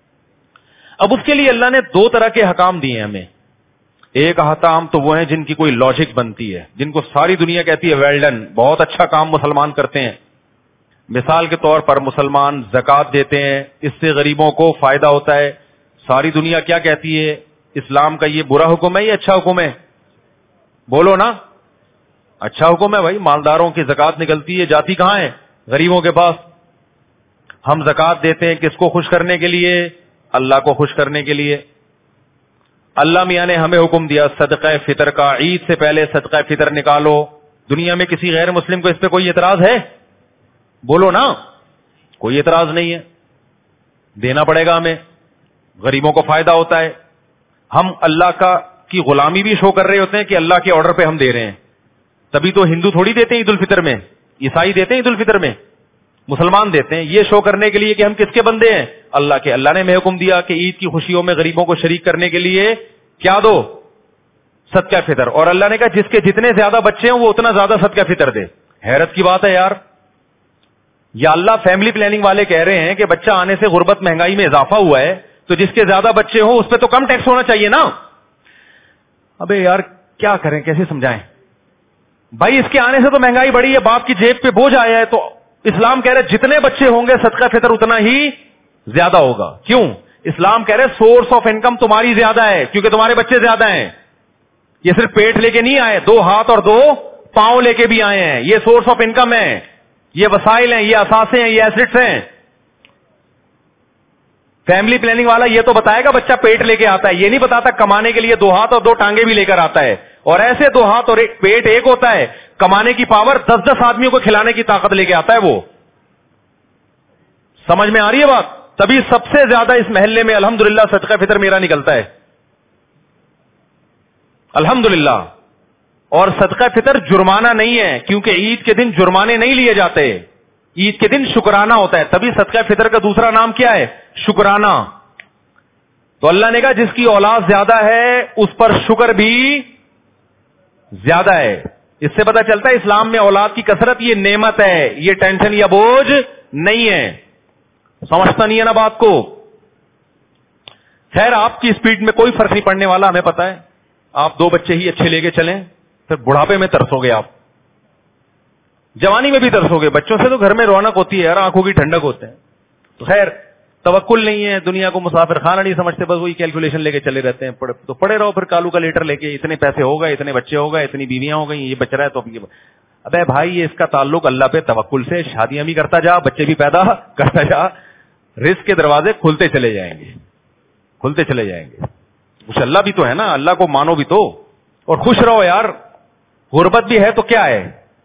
اب اس کے لیے اللہ نے دو طرح کے حکام دیے ہیں ہمیں. ایک احکام تو وہ ہیں جن کی کوئی لاجک بنتی ہے, جن کو ساری دنیا کہتی ہے ویل ڈن, بہت اچھا کام مسلمان کرتے ہیں. مثال کے طور پر مسلمان زکوٰۃ دیتے ہیں, اس سے غریبوں کو فائدہ ہوتا ہے. ساری دنیا کیا کہتی ہے؟ اسلام کا یہ برا حکم ہے یہ اچھا حکم ہے؟ بولو نا, اچھا حکم ہے بھائی. مالداروں کی زکوٰۃ نکلتی ہے, جاتی کہاں ہے؟ غریبوں کے پاس. ہم زکوٰۃ دیتے ہیں کس کو خوش کرنے کے لیے؟ اللہ کو خوش کرنے کے لیے. اللہ میاں نے ہمیں حکم دیا صدقہ فطر کا, عید سے پہلے صدقہ فطر نکالو. دنیا میں کسی غیر مسلم کو اس پہ کوئی اعتراض ہے؟ بولو نا, کوئی اعتراض نہیں ہے. دینا پڑے گا ہمیں, غریبوں کو فائدہ ہوتا ہے. ہم اللہ کا کی غلامی بھی شو کر رہے ہوتے ہیں کہ اللہ کے آرڈر پہ ہم دے رہے ہیں. تبھی تو ہندو تھوڑی دیتے ہیں عید الفطر میں, عیسائی دیتے ہیں عید الفطر میں, مسلمان دیتے ہیں. یہ شو کرنے کے لیے کہ ہم کس کے بندے ہیں؟ اللہ کے. اللہ نے ہمیں حکم دیا کہ عید کی خوشیوں میں غریبوں کو شریک کرنے کے لیے کیا دو؟ صدقہ فطر. اور اللہ نے کہا جس کے جتنے زیادہ بچے ہیں وہ اتنا زیادہ صدقہ فطر دے. حیرت کی بات ہے یار. یا اللہ فیملی پلاننگ والے کہہ رہے ہیں کہ بچہ آنے سے غربت مہنگائی میں اضافہ ہوا ہے, تو جس کے زیادہ بچے ہوں اس پہ تو کم ٹیکس ہونا چاہیے نا. ابے یار کیا کریں, کیسے سمجھائیں بھائی؟ اس کے آنے سے تو مہنگائی بڑھی ہے, باپ کی جیب پہ بوجھ آیا ہے. تو اسلام کہہ رہے جتنے بچے ہوں گے صدقہ فطر اتنا ہی زیادہ ہوگا. کیوں؟ اسلام کہہ رہے سورس آف انکم تمہاری زیادہ ہے کیونکہ تمہارے بچے زیادہ ہیں. یہ صرف پیٹ لے کے نہیں آئے, دو ہاتھ اور دو پاؤں لے کے بھی آئے ہیں. یہ سورس آف انکم ہے, یہ وسائل ہیں, یہ اثاثے ہیں, یہ ایسٹس ہیں. فیملی پلاننگ والا یہ تو بتائے گا بچہ پیٹ لے کے آتا ہے, یہ نہیں بتاتا کمانے کے لیے دو ہاتھ اور دو ٹانگیں بھی لے کر آتا ہے. اور ایسے دو ہاتھ اور ایک پیٹ ایک ہوتا ہے, کمانے کی پاور دس دس آدمیوں کو کھلانے کی طاقت لے کے آتا ہے. وہ سمجھ میں آ رہی ہے بات؟ تبھی سب سے زیادہ اس محلے میں الحمدللہ صدقہ فطر میرا نکلتا ہے, الحمدللہ. اور صدقہ فطر جرمانہ نہیں ہے, کیونکہ عید کے دن جرمانے نہیں لیے جاتے, عید کے دن شکرانہ ہوتا ہے. تبھی صدقہ فطر کا دوسرا نام کیا ہے؟ شکرانہ. تو اللہ نے کہا جس کی اولاد زیادہ ہے اس پر شکر بھی زیادہ ہے. اس سے پتہ چلتا ہے اسلام میں اولاد کی کثرت یہ نعمت ہے, یہ ٹینشن یا بوجھ نہیں ہے. سمجھتا نہیں ہے نا بات کو؟ خیر آپ کی اسپیڈ میں کوئی فرق نہیں پڑنے والا, ہمیں پتا ہے. آپ دو بچے ہی اچھے لے کے چلیں, پھر بڑھاپے میں ترسو گے, آپ جوانی میں بھی ترسو گے. بچوں سے تو گھر میں رونق ہوتی ہے یار, آنکھوں کی ٹھنڈک ہوتے ہیں. تو خیر توکل نہیں ہے, دنیا کو مسافر خانہ نہیں سمجھتے, بس وہی کیلکولیشن لے کے چلے رہتے ہیں. پڑے تو پڑے رہو, پھر کالو کا لیٹر لے کے اتنے پیسے ہو گئے, اتنے بچے ہو گئے, اتنی بیویاں ہو گئی, یہ بچ رہا ہے تو ابے بھائی یہ اس کا تعلق اللہ پہ توکل سے. شادیاں بھی کرتا جا, بچے بھی پیدا کرتا جا, رزق کے دروازے کھلتے چلے جائیں گے, کھلتے چلے جائیں گے. کچھ اللہ بھی تو ہے نا, اللہ کو مانو بھی تو, اور خوش رہو یار. غربت بھی ہے تو کیا ہے,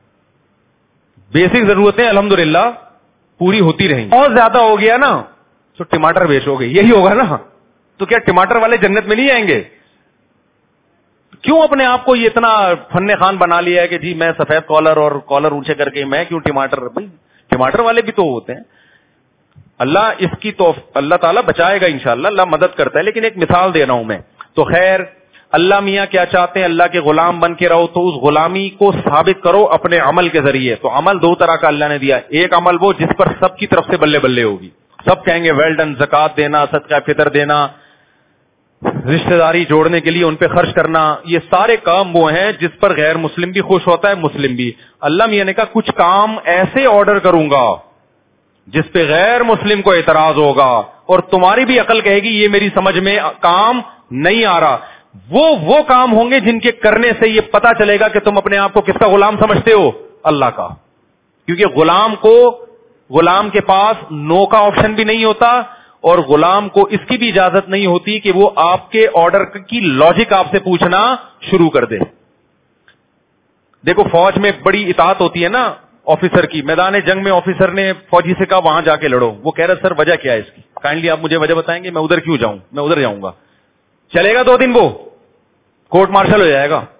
بیسک ضرورتیں الحمدللہ پوری ہوتی رہیں. بہت زیادہ ہو گیا نا تو ٹماٹر بیچو گے, یہی ہوگا نا. تو کیا ٹماٹر والے جنت میں نہیں آئیں گے؟ کیوں اپنے آپ کو یہ اتنا فن خان بنا لیا ہے کہ جی میں سفید کالر اور کالر اونچے کر کے میں کیوں ٹماٹر؟ بھائی ٹماٹر والے بھی تو ہوتے ہیں. اللہ اس کی تو اللہ تعالیٰ بچائے گا انشاءاللہ, اللہ مدد کرتا ہے. لیکن ایک مثال دے رہا ہوں میں. تو خیر اللہ میاں کیا چاہتے ہیں؟ اللہ کے غلام بن کے رہو, تو اس غلامی کو ثابت کرو اپنے عمل کے ذریعے. تو عمل دو طرح کا اللہ نے دیا. ایک عمل وہ جس پر سب کی طرف سے بلے بلے ہوگی, سب کہیں گے ویل ڈن. زکات دینا, صدقہ فطر دینا, رشتہ داری جوڑنے کے لیے ان پہ خرچ کرنا, یہ سارے کام وہ ہیں جس پر غیر مسلم بھی خوش ہوتا ہے, مسلم بھی. اللہ میاں نے کہا کچھ کام ایسے آرڈر کروں گا جس پہ غیر مسلم کو اعتراض ہوگا, اور تمہاری بھی عقل کہے گی یہ میری سمجھ میں کام نہیں آ رہا. وہ وہ کام ہوں گے جن کے کرنے سے یہ پتا چلے گا کہ تم اپنے آپ کو کس کا غلام سمجھتے ہو؟ اللہ کا. کیونکہ غلام کو غلام کے پاس نو کا آپشن بھی نہیں ہوتا, اور غلام کو اس کی بھی اجازت نہیں ہوتی کہ وہ آپ کے آرڈر کی لاجک آپ سے پوچھنا شروع کر دے. دیکھو فوج میں بڑی اطاعت ہوتی ہے نا آفیسر کی. میدان جنگ میں آفیسر نے فوجی سے کہا وہاں جا کے لڑو, وہ کہہ رہا سر وجہ کیا ہے اس کی, کائنڈلی آپ مجھے وجہ بتائیں گے, میں ادھر کیوں جاؤں, میں ادھر جاؤں گا. چلے گا دو دن وہ کورٹ مارشل ہو جائے گا.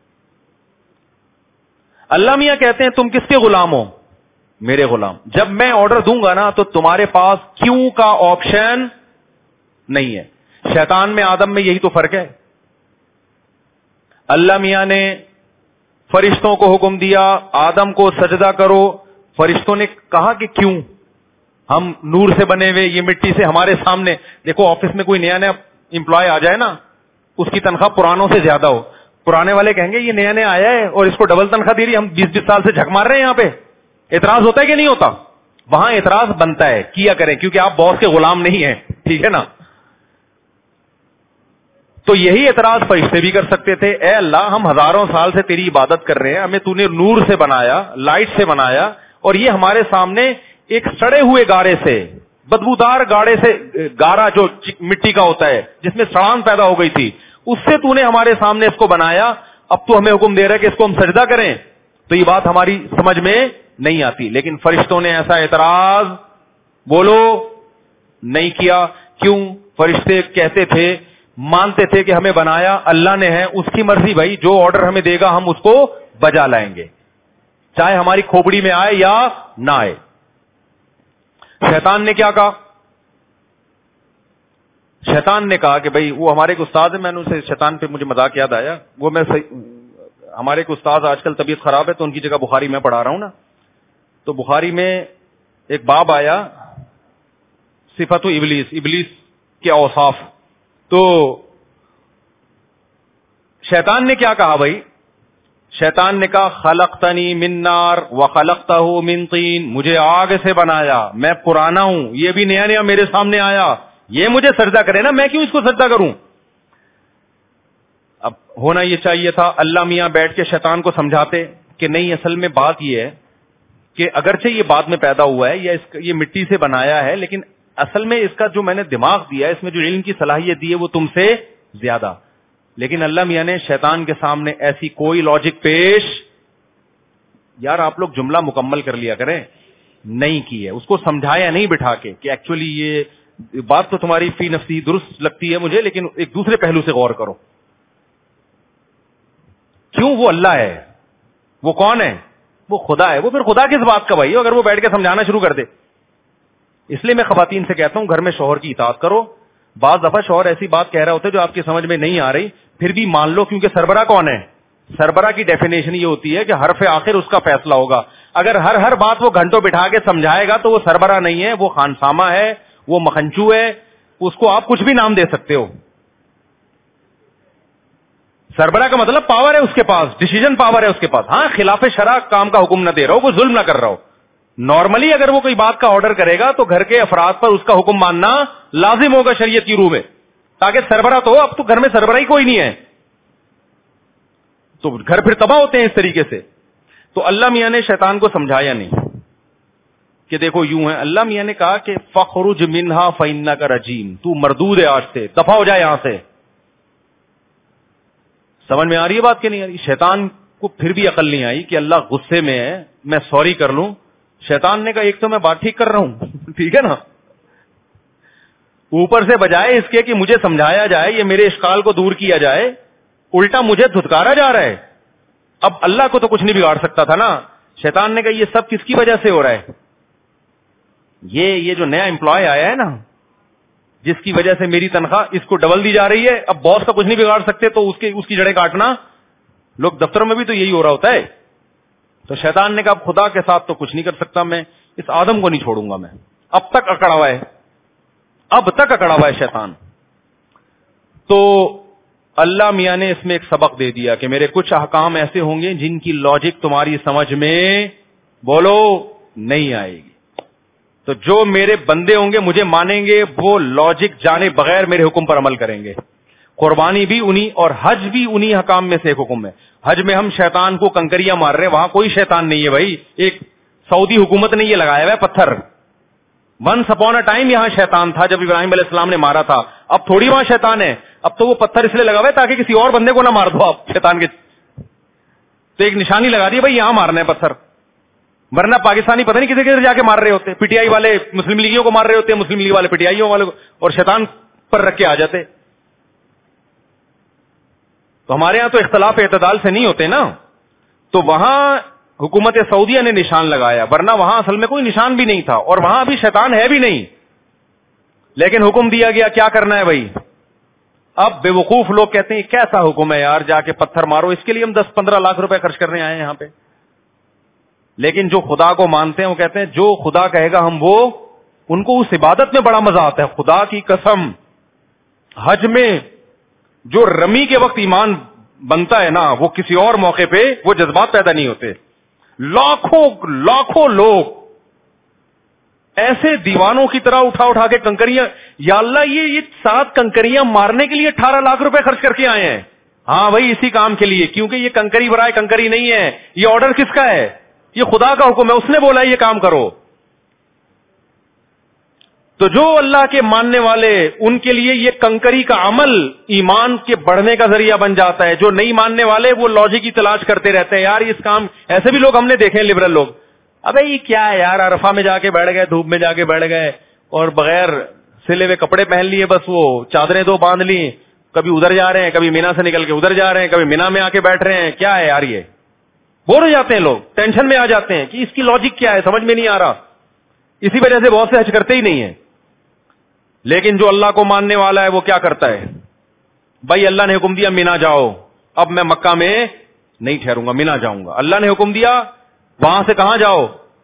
اللہ میاں کہتے ہیں تم کس کے غلام ہو؟ میرے غلام. جب میں آرڈر دوں گا نا تو تمہارے پاس کیوں کا آپشن نہیں ہے. شیطان میں آدم میں یہی تو فرق ہے. اللہ میاں نے فرشتوں کو حکم دیا آدم کو سجدہ کرو. فرشتوں نے کہا کہ کیوں؟ ہم نور سے بنے ہوئے, یہ مٹی سے ہمارے سامنے. دیکھو آفس میں کوئی نیا نیا امپلائی آ جائے نا, اس کی تنخواہ پرانوں سے زیادہ ہو, پرانے والے کہیں گے یہ نیا نیا آیا ہے اور اس کو ڈبل تنخواہ دے رہی, ہم بیس بیس سال سے جھک مار رہے ہیں یہاں پہ. اعتراض ہوتا ہے کہ نہیں ہوتا؟ وہاں اعتراض بنتا ہے, کیا کریں, کیونکہ آپ باس کے غلام نہیں ہیں, ٹھیک ہے نا. تو یہی اعتراض فرشتے بھی کر سکتے تھے, اے اللہ ہم ہزاروں سال سے تیری عبادت کر رہے ہیں, ہمیں تو نے نور سے بنایا, لائٹ سے بنایا, اور یہ ہمارے سامنے ایک سڑے ہوئے گارے سے, بدبودار گاڑے سے, گارا جو مٹی کا ہوتا ہے جس میں سڑان پیدا ہو گئی تھی, اس سے تو نے ہمارے سامنے اس کو بنایا, اب تو ہمیں حکم دے رہا ہے کہ اس کو ہم سجدہ کریں. تو یہ بات ہماری سمجھ میں نہیں آتی. لیکن فرشتوں نے ایسا اعتراض بولو نہیں کیا. کیوں؟ فرشتے کہتے تھے, مانتے تھے کہ ہمیں بنایا اللہ نے ہے, اس کی مرضی بھائی, جو آرڈر ہمیں دے گا ہم اس کو بجا لائیں گے, چاہے ہماری کھوپڑی میں آئے یا نہ آئے. شیطان نے کیا کہا؟ شیطان نے کہا کہ بھائی وہ ہمارے ایک استاد ہے, میں نے اسے شیطان پہ مجھے مذاق یاد آیا, وہ میں ہمارے ایک استاد آج کل طبیعت خراب ہے تو ان کی جگہ بخاری میں پڑھا رہا ہوں نا, تو بخاری میں ایک باب آیا صفت ابلیس, ابلیس کے اوصاف. تو شیطان نے کیا کہا بھائی؟ شیطان نے کہا خلقتنی من نار وخلقتہ من طین, مجھے آگ سے بنایا, میں پرانا ہوں, یہ بھی نیا نیا میرے سامنے آیا, یہ مجھے سجدہ کرے نا, میں کیوں اس کو سجدہ کروں؟ اب ہونا یہ چاہیے تھا اللہ میاں بیٹھ کے شیطان کو سمجھاتے کہ نہیں, اصل میں بات یہ ہے کہ اگرچہ یہ بعد میں پیدا ہوا ہے یا اس یہ مٹی سے بنایا ہے, لیکن اصل میں اس کا جو میں نے دماغ دیا ہے, اس میں جو علم کی صلاحیت دی ہے وہ تم سے زیادہ. لیکن اللہ میاں نے شیطان کے سامنے ایسی کوئی لاجک پیش, یار آپ لوگ جملہ مکمل کر لیا کریں, نہیں کی ہے. اس کو سمجھایا نہیں بٹھا کے کہ ایکچولی یہ بات تو تمہاری فی نفسی درست لگتی ہے مجھے, لیکن ایک دوسرے پہلو سے غور کرو. کیوں؟ وہ اللہ ہے. وہ کون ہے؟ وہ خدا ہے. وہ پھر خدا کس بات کا بھائی اگر وہ بیٹھ کے سمجھانا شروع کر دے. اس لیے میں خواتین سے کہتا ہوں گھر میں شوہر کی اطاعت کرو. بعض دفعہ شوہر ایسی بات کہہ رہا ہوتا ہے جو آپ کی سمجھ میں نہیں آ رہی, پھر بھی مان لو, کیونکہ سربراہ کون ہے؟ سربراہ کی ڈیفینیشن یہ ہوتی ہے کہ حرف آخر اس کا فیصلہ ہوگا. اگر ہر ہر بات وہ گھنٹوں بٹھا کے سمجھائے گا تو وہ سربراہ نہیں ہے, وہ خانسامہ ہے, وہ مکھنچو ہے, اس کو آپ کچھ بھی نام دے سکتے ہو. سربراہ کا مطلب پاور ہے اس کے پاس, ڈیسیژن پاور ہے اس کے پاس. ہاں خلاف شرع کام کا حکم نہ دے رہا ہو, وہ ظلم نہ کر رہا ہو. نارملی اگر وہ کوئی بات کا آرڈر کرے گا تو گھر کے افراد پر اس کا حکم ماننا لازم ہوگا شریعت کی روح میں, تاکہ سربراہ تو ہو. اب تو گھر میں سربراہ ہی کوئی نہیں ہے تو گھر پھر تباہ ہوتے ہیں اس طریقے سے. تو اللہ میاں نے شیطان کو سمجھایا نہیں کہ دیکھو یوں ہے. اللہ میاں نے کہا کہ فخرج منہا فإنک رجیم, تو مردود ہے آج سے, دفع ہو جائے یہاں سے. سمجھ میں آ رہی ہے بات کہ نہیں آ رہی؟ شیطان کو پھر بھی عقل نہیں آئی کہ اللہ غصے میں ہے, میں سوری کر لوں. شیطان نے کہا ایک تو میں بات ٹھیک کر رہا ہوں, ٹھیک ہے نا, اوپر سے بجائے اس کے کہ مجھے سمجھایا جائے, یہ میرے اشکال کو دور کیا جائے, الٹا مجھے دھتکارا جا رہا ہے. اب اللہ کو تو کچھ نہیں بگاڑ سکتا تھا نا. شیطان نے کہا یہ سب کس کی وجہ سے ہو رہا ہے؟ یہ یہ جو نیا امپلائی آیا ہے نا, جس کی وجہ سے میری تنخواہ اس کو ڈبل دی جا رہی ہے. اب باس کا کچھ نہیں بگاڑ سکتے تو اس کے اس کی جڑیں کاٹنا, لوگ دفتروں میں بھی تو یہی ہو رہا ہوتا ہے. تو شیطان نے کہا اب خدا کے ساتھ تو کچھ نہیں کر سکتا میں, اس آدم کو نہیں چھوڑوں گا میں. اب تک اکڑا ہوا ہے, اب تک اکڑا ہوا ہے شیطان. تو اللہ میاں نے اس میں ایک سبق دے دیا کہ میرے کچھ احکام ایسے ہوں گے جن کی لاجک تمہاری سمجھ میں بولو نہیں آئے گی. تو جو میرے بندے ہوں گے مجھے مانیں گے, وہ لاجک جانے بغیر میرے حکم پر عمل کریں گے. قربانی بھی انہی اور حج بھی انہی حکام میں سے ایک حکم ہے. حج میں ہم شیطان کو کنکریاں مار رہے ہیں, وہاں کوئی شیطان نہیں ہے بھائی. ایک سعودی حکومت نے یہ لگایا ہوا ہے پتھر. ونس اپون اے ٹائم یہاں شیطان تھا جب ابراہیم علیہ السلام نے مارا تھا, اب تھوڑی وہاں شیطان ہے. اب تو وہ پتھر اس لیے لگا ہوا ہے تاکہ کسی اور بندے کو نہ مار دو آپ شیطان کے. تو ایک نشانی لگا دی بھائی یہاں مارنا ہے پتھر, ورنہ پاکستانی پتہ نہیں کسی کسی جا کے مار رہے ہوتے. پی ٹی آئی والے مسلم لیگیوں کو مار رہے ہوتے ہیں, مسلم لیگ والے پی ٹی آئیوں والے کو, اور شیطان پر رکھ کے آ جاتے. تو ہمارے یہاں تو اختلاف اعتدال سے نہیں ہوتے نا, تو وہاں حکومت سعودیہ نے نشان لگایا, ورنہ وہاں اصل میں کوئی نشان بھی نہیں تھا, اور وہاں ابھی شیطان ہے بھی نہیں, لیکن حکم دیا گیا کیا کرنا ہے بھائی. اب بے وقوف لوگ کہتے ہیں کیسا حکم ہے یار, جا کے پتھر مارو, اس کے لیے ہم دس پندرہ لاکھ روپے خرچ کرنے آئے ہیں یہاں پہ. لیکن جو خدا کو مانتے ہیں وہ کہتے ہیں جو خدا کہے گا ہم وہ, ان کو اس عبادت میں بڑا مزہ آتا ہے. خدا کی قسم, حج میں جو رمی کے وقت ایمان بنتا ہے نا, وہ کسی اور موقع پہ وہ جذبات پیدا نہیں ہوتے. لاکھوں لاکھوں لوگ ایسے دیوانوں کی طرح اٹھا اٹھا کے کنکریاں, یا اللہ یہ یہ سات کنکریاں مارنے کے لیے اٹھارہ لاکھ روپے خرچ کر کے آئے ہیں. ہاں بھائی اسی کام کے لیے, کیونکہ یہ کنکری برائے کنکری نہیں ہے, یہ آرڈر کس کا ہے, یہ خدا کا حکم ہے, اس نے بولا یہ کام کرو. تو جو اللہ کے ماننے والے, ان کے لیے یہ کنکری کا عمل ایمان کے بڑھنے کا ذریعہ بن جاتا ہے. جو نہیں ماننے والے وہ لاجک کی تلاش کرتے رہتے ہیں, یار اس کام, ایسے بھی لوگ ہم نے دیکھے ہیں لبرل لوگ, ابے یہ کیا ہے یار, عرفہ میں جا کے بیٹھ گئے, دھوپ میں جا کے بیٹھ گئے, اور بغیر سلے ہوئے کپڑے پہن لیے, بس وہ چادریں دو باندھ لی, کبھی ادھر جا رہے ہیں, کبھی مینا سے نکل کے ادھر جا رہے ہیں, کبھی مینا میں آ کے بیٹھ رہے ہیں. کیا ہے یار, یہ بور ہو جاتے ہیں لوگ, ٹینشن میں آ جاتے ہیں کہ اس کی لاجک کیا ہے, سمجھ میں نہیں آ رہا. اسی وجہ سے بہت سے حج کرتے ہی نہیں ہیں. لیکن جو اللہ کو ماننے والا ہے وہ کیا کرتا ہے, بھائی اللہ نے حکم دیا مینا جاؤ, اب میں مکہ میں نہیں ٹھہروں گا, مینا جاؤں گا. اللہ نے حکم دیا وہاں سے کہاں جاؤ,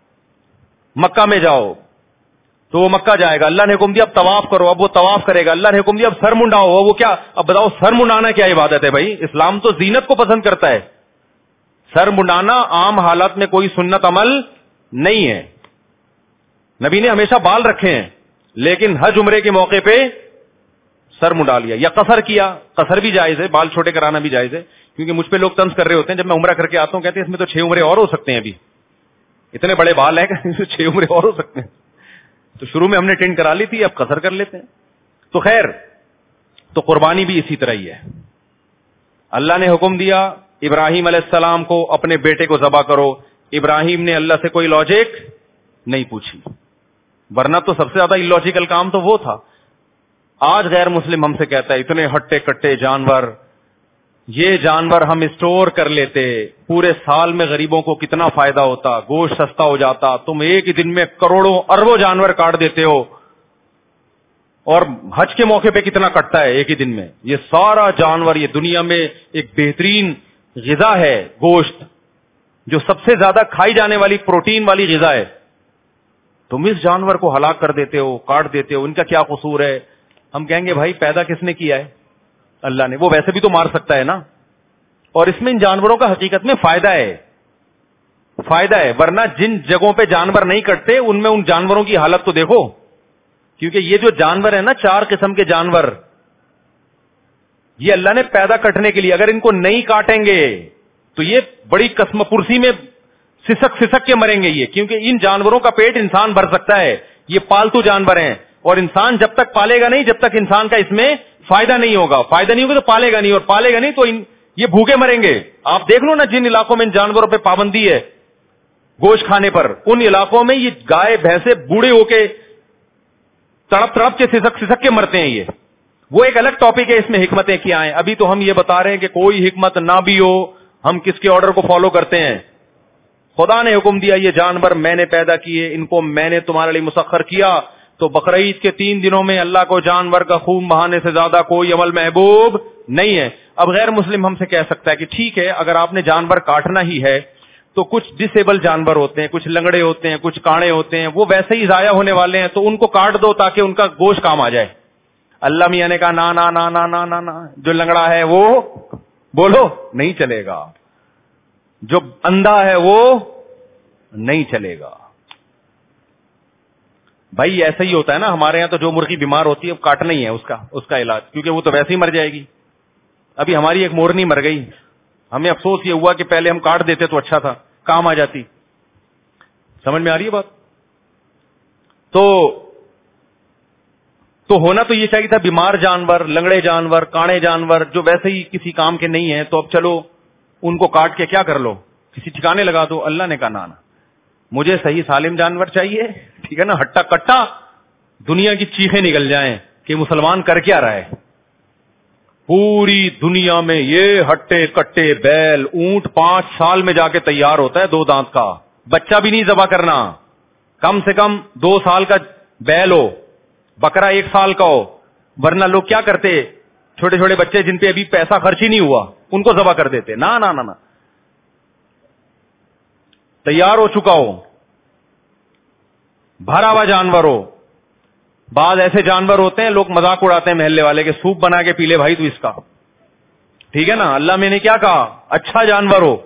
مکہ میں جاؤ, تو وہ مکہ جائے گا. اللہ نے حکم دیا اب طواف کرو, اب وہ طواف کرے گا. اللہ نے حکم دیا اب سر منڈاؤ, وہ کیا, اب بتاؤ سر منڈانا کیا عبادت ہے بھائی. اسلام تو زینت کو پسند کرتا ہے, سر منڈانا عام حالات میں کوئی سنت عمل نہیں ہے. نبی نے ہمیشہ بال رکھے ہیں, لیکن حج عمرے کے موقع پہ سر منڈا لیا, یا قصر کیا, قصر بھی جائز ہے, بال چھوٹے کرانا بھی جائز ہے. کیونکہ مجھ پہ لوگ طنز کر رہے ہوتے ہیں جب میں عمرہ کر کے آتا ہوں, کہتے ہیں اس میں تو چھ عمرے اور ہو سکتے ہیں, ابھی اتنے بڑے بال ہیں کہ چھ عمرے اور ہو سکتے ہیں. تو شروع میں ہم نے ٹینٹ کرا لی تھی, اب قصر کر لیتے ہیں. تو خیر, تو قربانی بھی اسی طرح ہی ہے. اللہ نے حکم دیا ابراہیم علیہ السلام کو اپنے بیٹے کو ذبح کرو. ابراہیم نے اللہ سے کوئی لاجک نہیں پوچھی, ورنہ تو سب سے زیادہ الوجیکل کام تو وہ تھا. آج غیر مسلم ہم سے کہتا ہے اتنے ہٹے کٹے جانور, یہ جانور ہم اسٹور کر لیتے, پورے سال میں غریبوں کو کتنا فائدہ ہوتا, گوشت سستا ہو جاتا. تم ایک ہی دن میں کروڑوں اربوں جانور کاٹ دیتے ہو, اور حج کے موقع پہ کتنا کٹتا ہے ایک ہی دن میں. یہ سارا جانور, یہ دنیا میں ایک بہترین غذا ہے گوشت, جو سب سے زیادہ کھائی جانے والی پروٹین والی غذا ہے. تم اس جانور کو ہلاک کر دیتے ہو, کاٹ دیتے ہو, ان کا کیا قصور ہے؟ ہم کہیں گے بھائی پیدا کس نے کیا ہے, اللہ نے. وہ ویسے بھی تو مار سکتا ہے نا, اور اس میں ان جانوروں کا حقیقت میں فائدہ ہے, فائدہ ہے. ورنہ جن جگہوں پہ جانور نہیں کٹتے ان میں ان جانوروں کی حالت تو دیکھو, کیونکہ یہ جو جانور ہے نا, چار قسم کے جانور, یہ اللہ نے پیدا کٹنے کے لیے, اگر ان کو نہیں کاٹیں گے تو یہ بڑی قسم پرسی میں سسک سسک کے مریں گے یہ, کیونکہ ان جانوروں کا پیٹ انسان بھر سکتا ہے. یہ پالتو جانور ہیں, اور انسان جب تک پالے گا نہیں, جب تک انسان کا اس میں فائدہ نہیں ہوگا, فائدہ نہیں ہوگا تو پالے گا نہیں, اور پالے گا نہیں تو ان یہ بھوکے مریں گے. آپ دیکھ لو نا جن علاقوں میں ان جانوروں پہ پابندی ہے گوشت کھانے پر, ان علاقوں میں یہ گائے بھینسے بوڑھے ہو کے تڑپ تڑپ کے سسک سسک کے مرتے ہیں. یہ وہ ایک الگ ٹاپک ہے, اس میں حکمتیں کیا ہیں. ابھی تو ہم یہ بتا رہے ہیں کہ کوئی حکمت نہ بھی ہو, ہم کس کے آرڈر کو فالو کرتے ہیں. خدا نے حکم دیا یہ جانور میں نے پیدا کیے, ان کو میں نے تمہارے لیے مسخر کیا. تو بقرعید کے تین دنوں میں اللہ کو جانور کا خون بہانے سے زیادہ کوئی عمل محبوب نہیں ہے. اب غیر مسلم ہم سے کہہ سکتا ہے کہ ٹھیک ہے, اگر آپ نے جانور کاٹنا ہی ہے تو کچھ ڈسیبل جانور ہوتے ہیں, کچھ لنگڑے ہوتے ہیں, کچھ کاڑے ہوتے ہیں, وہ ویسے ہی ضائع ہونے والے ہیں, تو ان کو کاٹ دو تاکہ ان کا گوشت کام آ جائے. اللہ میاں نے کہا نا نا نا نا نا نا نا, جو لنگڑا ہے وہ بولو نہیں چلے گا, جو اندھا ہے وہ نہیں چلے گا. بھائی ایسا ہی ہوتا ہے نا ہمارے یہاں, تو جو مرغی بیمار ہوتی ہے وہ کاٹنا ہی ہے اس کا اس کا علاج, کیونکہ وہ تو ویسے ہی مر جائے گی. ابھی ہماری ایک مورنی مر گئی, ہمیں افسوس یہ ہوا کہ پہلے ہم کاٹ دیتے تو اچھا تھا, کام آ جاتی. سمجھ میں آ رہی ہے بات؟ تو تو ہونا تو یہ چاہیے تھا بیمار جانور, لنگڑے جانور, کاڑے جانور جو ویسے ہی کسی کام کے نہیں ہیں, تو اب چلو ان کو کاٹ کے کیا کر لو, کسی ٹھکانے لگا دو. اللہ نے کہا نا نا, مجھے صحیح سالم جانور چاہیے, ٹھیک ہے نا, ہٹا کٹا دنیا کی چیخیں نکل جائیں کہ مسلمان کر کیا رہا ہے. پوری دنیا میں یہ ہٹے کٹے بیل اونٹ پانچ سال میں جا کے تیار ہوتا ہے, دو دانت کا, بچہ بھی نہیں ذبح کرنا, کم سے کم دو سال کا بیل ہو, بکرا ایک سال کا ہو, ورنہ لوگ کیا کرتے, چھوٹے چھوٹے بچے جن پہ ابھی پیسہ خرچ ہی نہیں ہوا ان کو ذبح کر دیتے. نہ نہ نہ تیار ہو چکا ہو, بھرا ہوا جانور ہو. بعض ایسے جانور ہوتے ہیں لوگ مذاق اڑاتے ہیں محلے والے کے, سوپ بنا کے پی لے بھائی تو اس کا, ٹھیک ہے نا, اللہ میں نے کیا کہا, اچھا جانور ہو.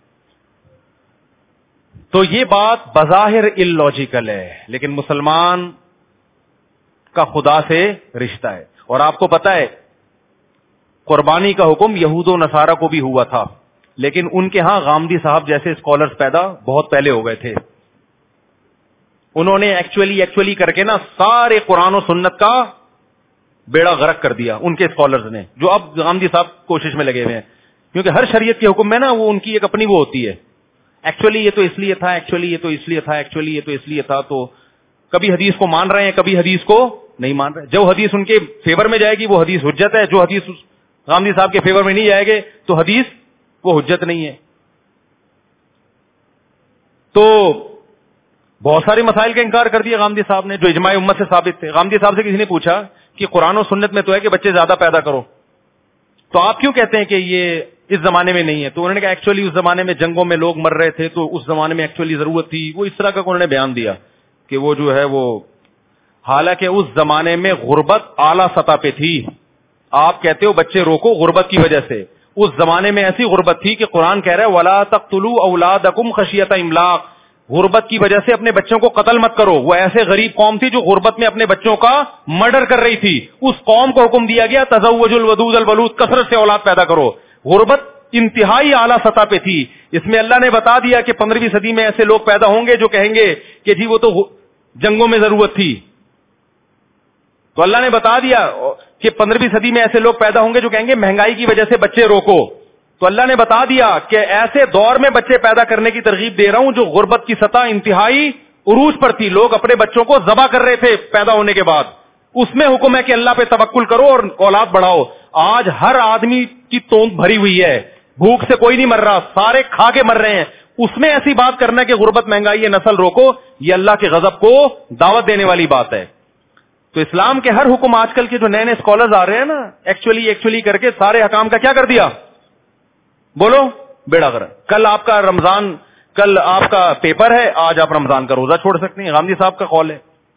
تو یہ بات بظاہر اللاجیکل ہے, لیکن مسلمان کا خدا سے رشتہ ہے. اور آپ کو پتا ہے قربانی کا حکم یہود و نصارہ کو بھی ہوا تھا, لیکن ان کے ہاں غامدی صاحب جیسے اسکالرز پیدا بہت پہلے ہو گئے تھے. انہوں نے ایکچولی ایکچولی کر کے نا سارے قرآن و سنت کا بیڑا غرق کر دیا ان کے اسکالرز نے, جو اب غامدی صاحب کوشش میں لگے ہوئے ہیں, کیونکہ ہر شریعت کے حکم میں نا وہ ان کی ایک اپنی وہ ہوتی ہے, ایکچولی یہ تو اس لیے تھا, ایکچولی یہ تو اس لیے تھا, ایکچولی یہ تو اس لیے تھا. تو کبھی حدیث کو مان رہے ہیں, کبھی حدیث کو نہیں مان رہے. جو حدیث ان کے فیور میں جائے گی وہ حدیث حجت ہے, جو حدیث غامدی صاحب کے فیور میں نہیں جائے گے تو حدیث وہ حجت نہیں ہے. تو بہت سارے مسائل کا انکار کر دیا غامدی صاحب نے جو اجماع امت سے ثابت تھے. غامدی صاحب سے کسی نے پوچھا کہ قرآن و سنت میں تو ہے کہ بچے زیادہ پیدا کرو, تو آپ کیوں کہتے ہیں کہ یہ اس زمانے میں نہیں ہے؟ تو انہوں نے کہا ایکچولی اس زمانے میں جنگوں میں لوگ مر رہے تھے تو اس زمانے میں ایکچولی ضرورت تھی. وہ اس طرح کا انہوں نے بیان دیا کہ وہ جو ہے وہ, حالانکہ اس زمانے میں غربت اعلیٰ سطح پہ تھی. آپ کہتے ہو بچے روکو غربت کی وجہ سے, اس زمانے میں ایسی غربت تھی کہ قرآن کہہ رہا ہے وَلَا تَقْتُلُوا أَوْلَادَكُمْ خَشْيَةَ إِمْلَاقٍ, غربت کی وجہ سے اپنے بچوں کو قتل مت کرو. وہ ایسے غریب قوم تھی جو غربت میں اپنے بچوں کا مرڈر کر رہی تھی. اس قوم کو حکم دیا گیا تزوجوا الودود الولود, کثرت سے اولاد پیدا کرو. غربت انتہائی اعلیٰ سطح پہ تھی. اس میں اللہ نے بتا دیا کہ پندرہویں صدی میں ایسے لوگ پیدا ہوں گے جو کہیں گے کہ جی وہ تو جنگوں میں ضرورت تھی. تو اللہ نے بتا دیا کہ پندرہویں صدی میں ایسے لوگ پیدا ہوں گے جو کہیں گے مہنگائی کی وجہ سے بچے روکو. تو اللہ نے بتا دیا کہ ایسے دور میں بچے پیدا کرنے کی ترغیب دے رہا ہوں جو غربت کی سطح انتہائی عروج پر تھی. لوگ اپنے بچوں کو ذبح کر رہے تھے پیدا ہونے کے بعد. اس میں حکم ہے کہ اللہ پہ توکل کرو اور اولاد بڑھاؤ. آج ہر آدمی کی توند بھری ہوئی ہے, بھوک سے کوئی نہیں مر رہا, سارے کھا کے مر رہے ہیں. اس میں ایسی بات کرنا کہ غربت مہنگائی نسل روکو, یہ اللہ کے غضب کو دعوت دینے والی بات ہے. تو اسلام کے ہر حکم آج کل کے جو نئے نئے اسکالرز آ رہے ہیں نا ایکچولی ایکچولی کر کے سارے حکام کا کیا کر دیا, بولو بیڑا غرق. کل آپ کا رمضان, کل آپ کا پیپر ہے, آج آپ رمضان کا روزہ چھوڑ سکتے ہیں. غامدی صاحب کا قول ہے.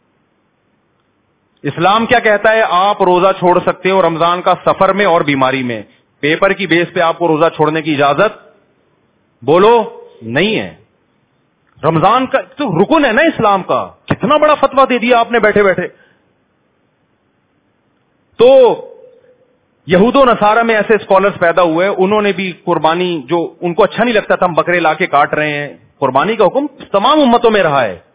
اسلام کیا کہتا ہے, آپ روزہ چھوڑ سکتے ہو رمضان کا سفر میں اور بیماری میں. پیپر کی بیس پہ آپ کو روزہ چھوڑنے کی اجازت بولو نہیں ہے. رمضان کا تو رکن ہے نا اسلام کا. کتنا بڑا فتویٰ دے دیا آپ نے بیٹھے بیٹھے. تو یہود و نصارہ میں ایسے اسکالرز پیدا ہوئے, انہوں نے بھی قربانی, جو ان کو اچھا نہیں لگتا تھا ہم بکرے لا کے کاٹ رہے ہیں, قربانی کا حکم تمام امتوں میں رہا ہے,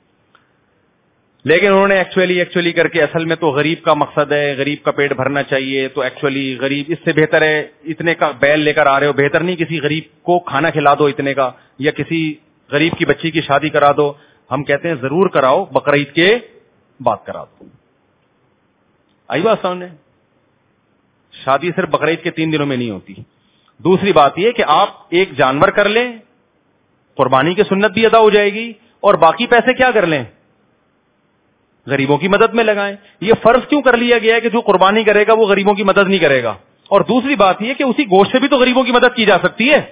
لیکن انہوں نے ایکچولی ایکچولی کر کے اصل میں تو غریب کا مقصد ہے, غریب کا پیٹ بھرنا چاہیے, تو ایکچولی غریب اس سے بہتر ہے اتنے کا بیل لے کر آ رہے ہو, بہتر نہیں کسی غریب کو کھانا کھلا دو اتنے کا, یا کسی غریب کی بچی کی شادی کرا دو. ہم کہتے ہیں ضرور کراؤ, بقرعید کے بعد کرا دو. آئی بات سامنے, شادی صرف بقرعید کے تین دنوں میں نہیں ہوتی. دوسری بات یہ کہ آپ ایک جانور کر لیں, قربانی کی سنت بھی ادا ہو جائے گی, اور باقی پیسے کیا کر لیں, غریبوں کی مدد میں لگائیں. یہ فرض کیوں کر لیا گیا ہے کہ جو قربانی کرے گا وہ غریبوں کی مدد نہیں کرے گا؟ اور دوسری بات یہ کہ اسی گوشت سے بھی تو غریبوں کی مدد کی جا سکتی ہے.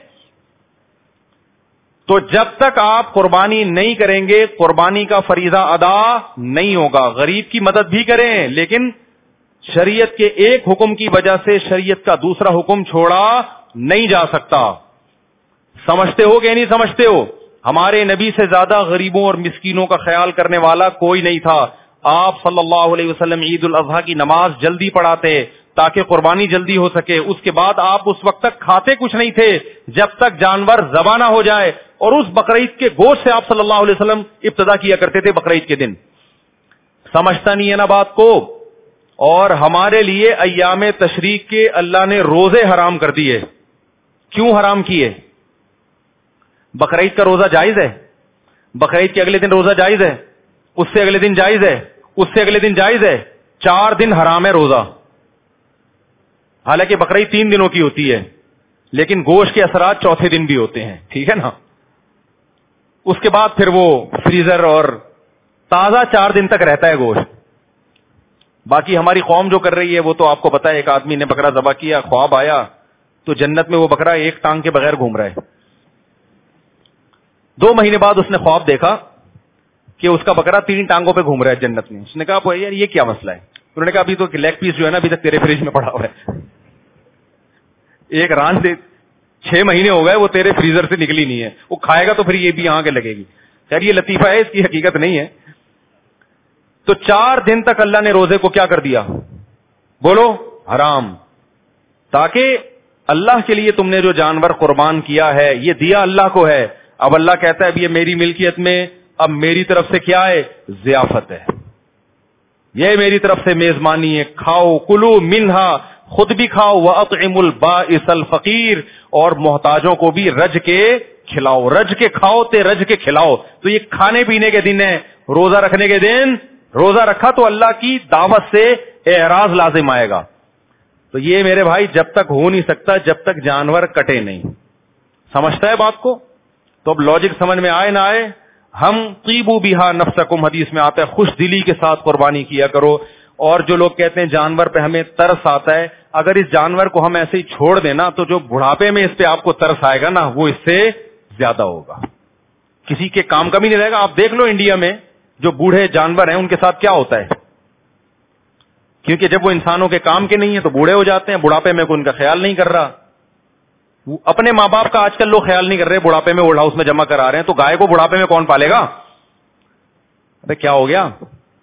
تو جب تک آپ قربانی نہیں کریں گے قربانی کا فریضہ ادا نہیں ہوگا. غریب کی مدد بھی کریں, لیکن شریعت کے ایک حکم کی وجہ سے شریعت کا دوسرا حکم چھوڑا نہیں جا سکتا. سمجھتے ہو کہ نہیں سمجھتے ہو؟ ہمارے نبی سے زیادہ غریبوں اور مسکینوں کا خیال کرنے والا کوئی نہیں تھا. آپ صلی اللہ علیہ وسلم عید الاضحیٰ کی نماز جلدی پڑھاتے تاکہ قربانی جلدی ہو سکے. اس کے بعد آپ اس وقت تک کھاتے کچھ نہیں تھے جب تک جانور ذبح نہ ہو جائے, اور اس بقرعید کے گوشت سے آپ صلی اللہ علیہ وسلم ابتدا کیا کرتے تھے بقرعید کے دن. سمجھتا نہیں ہے نا بات کو؟ اور ہمارے لیے ایام تشریق کے اللہ نے روزے حرام کر دیے. کیوں حرام کیے؟ بقرعید کا روزہ جائز ہے, بقرعید کے اگلے دن روزہ جائز ہے, اس سے اگلے دن جائز ہے, اس سے اگلے دن جائز ہے, چار دن حرام ہے روزہ. حالانکہ بقرعید تین دنوں کی ہوتی ہے لیکن گوشت کے اثرات چوتھے دن بھی ہوتے ہیں, ٹھیک ہے نا. اس کے بعد پھر وہ فریزر اور تازہ چار دن تک رہتا ہے گوشت. باقی ہماری قوم جو کر رہی ہے وہ تو آپ کو پتا ہے, ایک آدمی نے بکرا ذبح کیا, خواب آیا تو جنت میں وہ بکرا ایک ٹانگ کے بغیر گھوم رہا ہے. دو مہینے بعد اس نے خواب دیکھا کہ اس کا بکرا تین ٹانگوں پہ گھوم رہا ہے جنت میں. اس نے کہا یار یہ کیا مسئلہ ہے؟ انہوں نے کہا ابھی تو لیگ پیس جو ہے نا ابھی تک تیرے فریج میں پڑا ہوا ہے, ایک ران سے چھ مہینے ہو گئے وہ تیرے فریزر سے نکلی نہیں ہے, وہ کھائے گا تو پھر یہ بھی یہاں کے لگے گی. خیر یہ لطیفہ ہے, اس کی حقیقت نہیں ہے. تو چار دن تک اللہ نے روزے کو کیا کر دیا؟ بولو حرام. تاکہ اللہ کے لیے تم نے جو جانور قربان کیا ہے یہ دیا اللہ کو ہے. اب اللہ کہتا ہے اب یہ میری ملکیت میں, اب میری طرف سے کیا ہے؟ ضیافت ہے, یہ میری طرف سے میزبانی ہے. کھاؤ کلو منہا, خود بھی کھاؤ, وَأَطْعِمُ الْبَائِسَ الْفَقِيرَ, اور محتاجوں کو بھی رج کے کھلاؤ. رج کے کھاؤ تے رج کے کھلاؤ. تو یہ کھانے پینے کے دن ہے, روزہ رکھنے کے دن. روزہ رکھا تو اللہ کی دعوت سے اعراض لازم آئے گا. تو یہ میرے بھائی جب تک ہو نہیں سکتا جب تک جانور کٹے نہیں. سمجھتا ہے بات کو؟ تو اب لاجک سمجھ میں آئے نہ آئے, ہم طیبو بہا نفسکم, حدیث میں آتا ہے خوش دلی کے ساتھ قربانی کیا کرو. اور جو لوگ کہتے ہیں جانور پہ ہمیں ترس آتا ہے, اگر اس جانور کو ہم ایسے ہی چھوڑ دینا تو جو بڑھاپے میں اس پہ آپ کو ترس آئے گا نا وہ اس سے زیادہ ہوگا, کسی کے کام کا بھی نہیں رہے گا. آپ دیکھ لو انڈیا میں جو بوڑھے جانور ہیں ان کے ساتھ کیا ہوتا ہے, کیونکہ جب وہ انسانوں کے کام کے نہیں ہیں تو بوڑھے ہو جاتے ہیں, بڑھاپے میں کوئی ان کا خیال نہیں کر رہا. اپنے ماں باپ کا آج کل لوگ خیال نہیں کر رہے, بڑھاپے میں اولڈ ہاؤس میں جمع کرا رہے ہیں, تو گائے کو بڑھاپے میں کون پالے گا؟ ارے کیا ہو گیا؟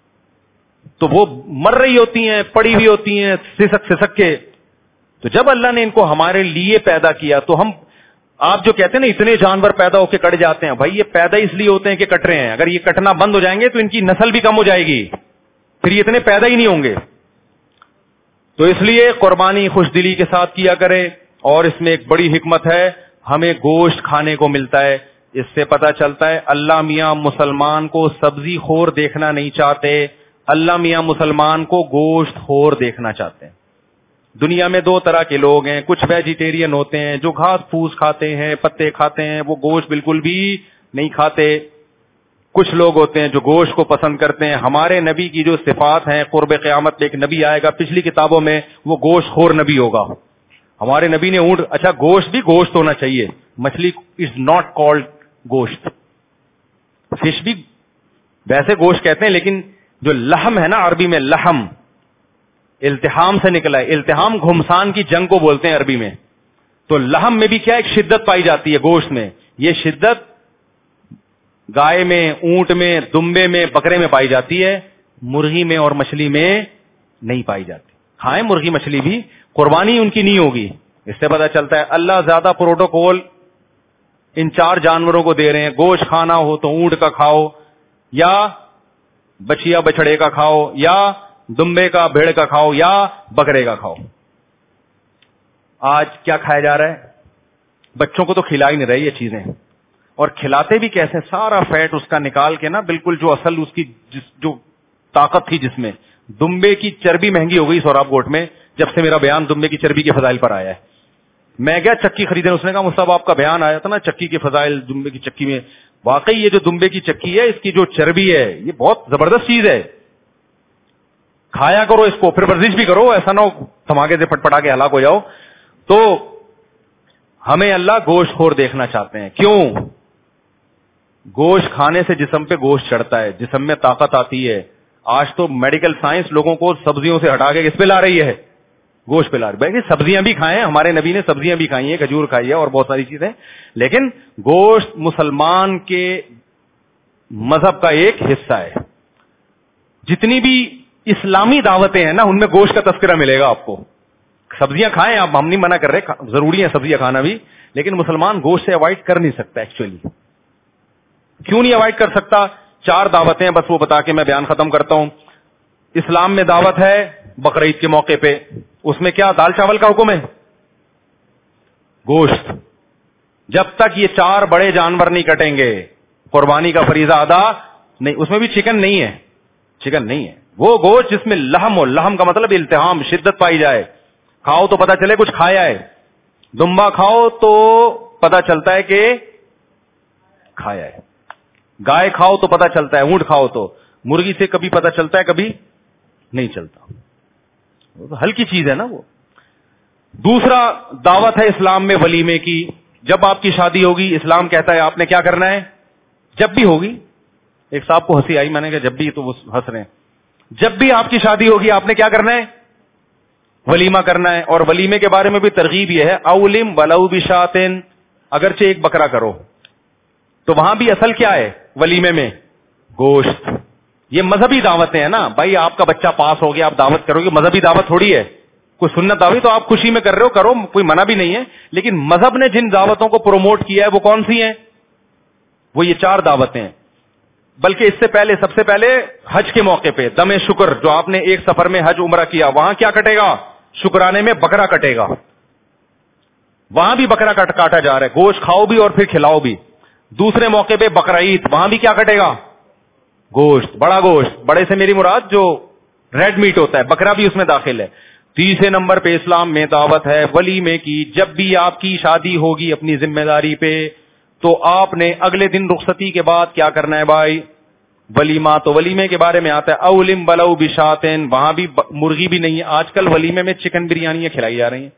تو وہ مر رہی ہوتی ہیں, پڑی ہوئی ہوتی ہیں سسک سسک کے. تو جب اللہ نے ان کو ہمارے لیے پیدا کیا تو ہم, آپ جو کہتے ہیں نا اتنے جانور پیدا ہو کے کٹ جاتے ہیں, بھائی یہ پیدا اس لیے ہوتے ہیں کہ کٹ رہے ہیں. اگر یہ کٹنا بند ہو جائیں گے تو ان کی نسل بھی کم ہو جائے گی, پھر یہ اتنے پیدا ہی نہیں ہوں گے. تو اس لیے قربانی خوش دلی کے ساتھ کیا کرے. اور اس میں ایک بڑی حکمت ہے, ہمیں گوشت کھانے کو ملتا ہے. اس سے پتا چلتا ہے اللہ میاں مسلمان کو سبزی خور دیکھنا نہیں چاہتے, اللہ میاں مسلمان کو گوشت خور دیکھنا چاہتے ہیں. دنیا میں دو طرح کے لوگ ہیں, کچھ ویجیٹیرین ہوتے ہیں جو گھاس پھوس کھاتے ہیں, پتے کھاتے ہیں, وہ گوشت بالکل بھی نہیں کھاتے. کچھ لوگ ہوتے ہیں جو گوشت کو پسند کرتے ہیں. ہمارے نبی کی جو صفات ہیں, قرب قیامت ایک نبی آئے گا پچھلی کتابوں میں, وہ گوشت خور نبی ہوگا. ہمارے نبی نے اونٹ, اچھا گوشت بھی گوشت ہونا چاہیے, مچھلی از ناٹ کالڈ گوشت, فش بھی ویسے گوشت کہتے ہیں, لیکن جو لحم ہے نا عربی میں, لحم التحام سے نکلا ہے. التحام گھمسان کی جنگ کو بولتے ہیں عربی میں. تو لحم میں بھی کیا ایک شدت پائی جاتی ہے گوشت میں, یہ شدت گائے میں, اونٹ میں, دمبے میں, بکرے میں پائی جاتی ہے, مرغی میں اور مچھلی میں نہیں پائی جاتی. کھائیں مرغی مچھلی بھی, قربانی ان کی نہیں ہوگی. اس سے پتا چلتا ہے اللہ زیادہ پروٹوکول ان چار جانوروں کو دے رہے ہیں. گوشت کھانا ہو تو اونٹ کا کھاؤ, یا بچیا بچڑے کا کھاؤ, یا دمبے کا بھیڑ کا کھاؤ, یا بکرے کا کھاؤ. آج کیا کھایا جا رہا ہے؟ بچوں کو تو کھلا ہی نہیں رہی یہ چیزیں, اور کھلاتے بھی کیسے, سارا فیٹ اس کا نکال کے نا, بالکل جو اصل اس کی جس جو طاقت تھی جس میں. دمبے کی چربی مہنگی ہو گئی سوراب گوٹ میں, جب سے میرا بیان دمبے کی چربی کے فضائل پر آیا ہے. میں گیا چکی خریدنے, اس نے کہا مصطفیٰ آپ کا بیان آیا تھا نا چکی کے فضائل دمبے کی چکی میں, واقعی یہ جو دمبے کی چکی ہے اس کی جو چربی ہے یہ بہت زبردست چیز ہے, کھایا کرو اس کو, پھر ورزش بھی کرو, ایسا نہ ہو دھماکے سے پٹ پٹا کے ہلاک ہو جاؤ. تو ہمیں اللہ گوشت خور دیکھنا چاہتے ہیں. کیوں؟ گوشت کھانے سے جسم پہ گوشت چڑھتا ہے, جسم میں طاقت آتی ہے. آج تو میڈیکل سائنس لوگوں کو سبزیوں سے ہٹا کے کس پہ لا رہی ہے؟ گوشت پہ لا رہی ہے. سبزیاں بھی کھائیں, ہمارے نبی نے سبزیاں بھی کھائی ہیں, کھجور کھائی ہے اور بہت ساری چیزیں, لیکن گوشت مسلمان کے مذہب کا ایک حصہ ہے. جتنی بھی اسلامی دعوتیں ہیں نا ان میں گوشت کا تذکرہ ملے گا آپ کو. سبزیاں کھائیں آپ, ہم نہیں منع کر رہے, ضروری ہے سبزیاں کھانا بھی, لیکن مسلمان گوشت سے اوائڈ کر نہیں سکتا. ایکچولی کیوں نہیں اوائڈ کر سکتا؟ چار دعوتیں بس وہ بتا کے میں بیان ختم کرتا ہوں. اسلام میں دعوت ہے بقرعید کے موقع پہ, اس میں کیا دال چاول کا حکم ہے؟ گوشت. جب تک یہ چار بڑے جانور نہیں کٹیں گے قربانی کا فریضہ ادا نہیں. اس میں بھی چکن نہیں ہے, چکن نہیں ہے, وہ گوشت جس میں لحم ہو. لحم کا مطلب التحام, شدت پائی جائے. کھاؤ تو پتا چلے کچھ کھایا ہے, دمبا کھاؤ تو پتا چلتا ہے کہ کھایا ہے, گائے کھاؤ تو پتا چلتا ہے, اونٹ کھاؤ تو, مرغی سے کبھی پتا چلتا ہے کبھی نہیں چلتا, ہلکی چیز ہے نا وہ. دوسرا دعوت ہے اسلام میں ولیمے کی. جب آپ کی شادی ہوگی اسلام کہتا ہے آپ نے کیا کرنا ہے, جب بھی ہوگی, ایک صاحب کو ہنسی آئی, میں نے کہا جب بھی, تو وہ ہنس رہے ہیں, جب بھی آپ کی شادی ہوگی آپ نے کیا کرنا ہے, ولیمہ کرنا ہے. اور ولیمے کے بارے میں بھی ترغیب یہ ہے, اولم ولو بشاتن, اگرچہ ایک بکرا کرو. تو وہاں بھی اصل کیا ہے ولیمے میں, گوشت. یہ مذہبی دعوتیں ہیں نا بھائی, آپ کا بچہ پاس ہو گیا آپ دعوت کرو گے, مذہبی دعوت تھوڑی ہے, کوئی سنت دعوی تو آپ خوشی میں کر رہے ہو, کرو, کوئی منع بھی نہیں ہے. لیکن مذہب نے جن دعوتوں کو پروموٹ کیا ہے وہ کون سی ہیں, وہ یہ چار دعوتیں ہیں. بلکہ اس سے پہلے, سب سے پہلے حج کے موقع پہ دم شکر, جو آپ نے ایک سفر میں حج عمرہ کیا, وہاں کیا کٹے گا, شکرانے میں بکرا کٹے گا. وہاں بھی بکرا کاٹا جا رہا ہے, گوشت کھاؤ بھی اور پھر کھلاؤ بھی. دوسرے موقع پہ بقرعید, وہاں بھی کیا کٹے گا, گوشت, بڑا گوشت. بڑے سے میری مراد جو ریڈ میٹ ہوتا ہے, بکرا بھی اس میں داخل ہے. تیسرے نمبر پہ اسلام میں دعوت ہے ولیمے کی. جب بھی آپ کی شادی ہوگی اپنی ذمہ داری پہ, تو آپ نے اگلے دن رخصتی کے بعد کیا کرنا ہے بھائی, ولیمہ. تو ولیمے کے بارے میں آتا ہے اولم بلو بشاتن, وہاں بھی مرغی بھی نہیں ہے. آج کل ولیمے میں چکن بریانیاں کھلائی جا رہی ہیں.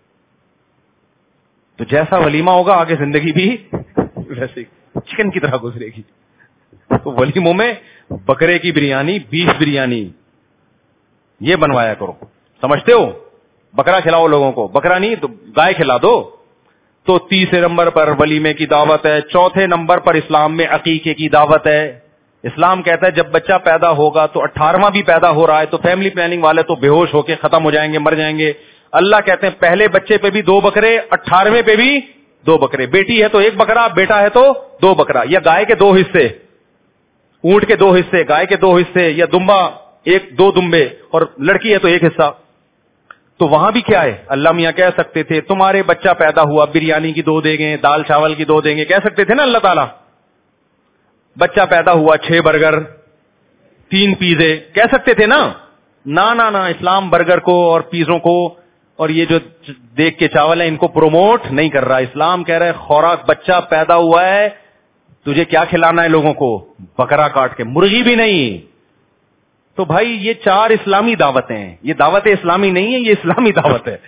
تو جیسا ولیمہ ہوگا آگے زندگی بھی ویسے چکن کی طرح گزرے گی. تو ولیموں میں بکرے کی بریانی, بیف بریانی یہ بنوایا کرو, سمجھتے ہو, بکرا کھلاؤ لوگوں کو, بکرا نہیں تو گائے کھلا دو. تو تیسرے نمبر پر ولیمے کی دعوت ہے. چوتھے نمبر پر اسلام میں عقیقے کی دعوت ہے. اسلام کہتا ہے جب بچہ پیدا ہوگا تو اٹھارہواں بھی پیدا ہو رہا ہے تو فیملی پلاننگ والے تو بے ہوش ہو کے ختم ہو جائیں گے, مر جائیں گے. اللہ کہتے ہیں پہلے بچے پہ بھی دو بکرے, اٹھارہویں پہ بھی دو بکرے. بیٹی ہے تو ایک بکرا, بیٹا ہے تو دو بکرا. یا گائے کے دو حصے, اونٹ کے دو حصے, گائے کے دو حصے, یا دمبا ایک دو دمبے, اور لڑکی ہے تو ایک حصہ. تو وہاں بھی کیا ہے, اللہ میاں کہہ سکتے تھے تمہارے بچہ پیدا ہوا بریانی کی دو دیں گے, دال چاول کی دو دیں گے, کہہ سکتے تھے نا اللہ تعالیٰ. بچہ پیدا ہوا چھ برگر تین پیزے, کہہ سکتے تھے نا. نا نا نا, اسلام برگر کو اور پیزوں کو اور یہ جو دیکھ کے چاول ہے ان کو پروموٹ نہیں کر رہا. اسلام کہہ رہا ہے خوراک, بچہ پیدا ہوا ہے تجھے کیا کھلانا ہے لوگوں کو, بکرا کاٹ کے, مرغی بھی نہیں. تو بھائی یہ چار اسلامی دعوتیں ہیں, یہ دعوت اسلامی نہیں ہے, یہ اسلامی دعوت ہے.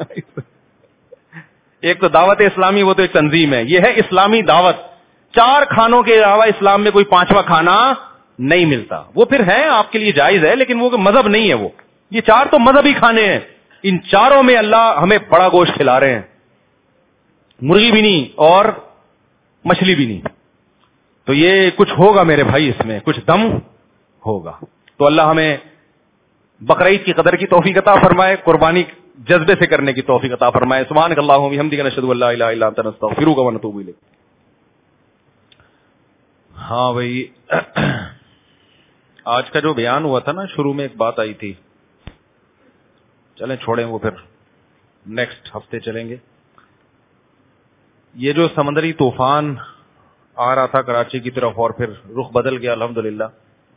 ایک تو دعوت اسلامی, وہ تو ایک تنظیم ہے, یہ ہے اسلامی دعوت. چار کھانوں کے علاوہ اسلام میں کوئی پانچواں کھانا نہیں ملتا. وہ پھر ہے آپ کے لیے جائز ہے لیکن وہ مذہب نہیں ہے. وہ یہ چار تو مذہبی کھانے ہیں. ان چاروں میں اللہ ہمیں بڑا گوشت کھلا رہے ہیں, مرغی بھی نہیں اور مچھلی بھی نہیں. تو یہ کچھ ہوگا میرے بھائی, اس میں کچھ دم ہوگا. تو اللہ ہمیں بقرعید کی قدر کی توفیق عطا فرمائے, قربانی جذبے سے کرنے کی توفیق عطا فرمائے. سبحانک اللہم و بحمدک, نشہد ان لا الہ الا انت, نستغفرک و نتوب الیک. ہاں بھائی, آج کا جو بیان ہوا تھا نا, شروع میں ایک بات آئی تھی, چلیں چھوڑیں وہ, پھر نیکسٹ ہفتے چلیں گے. یہ جو سمندری طوفان آ رہا تھا کراچی کی طرف اور پھر رخ بدل گیا الحمدللہ.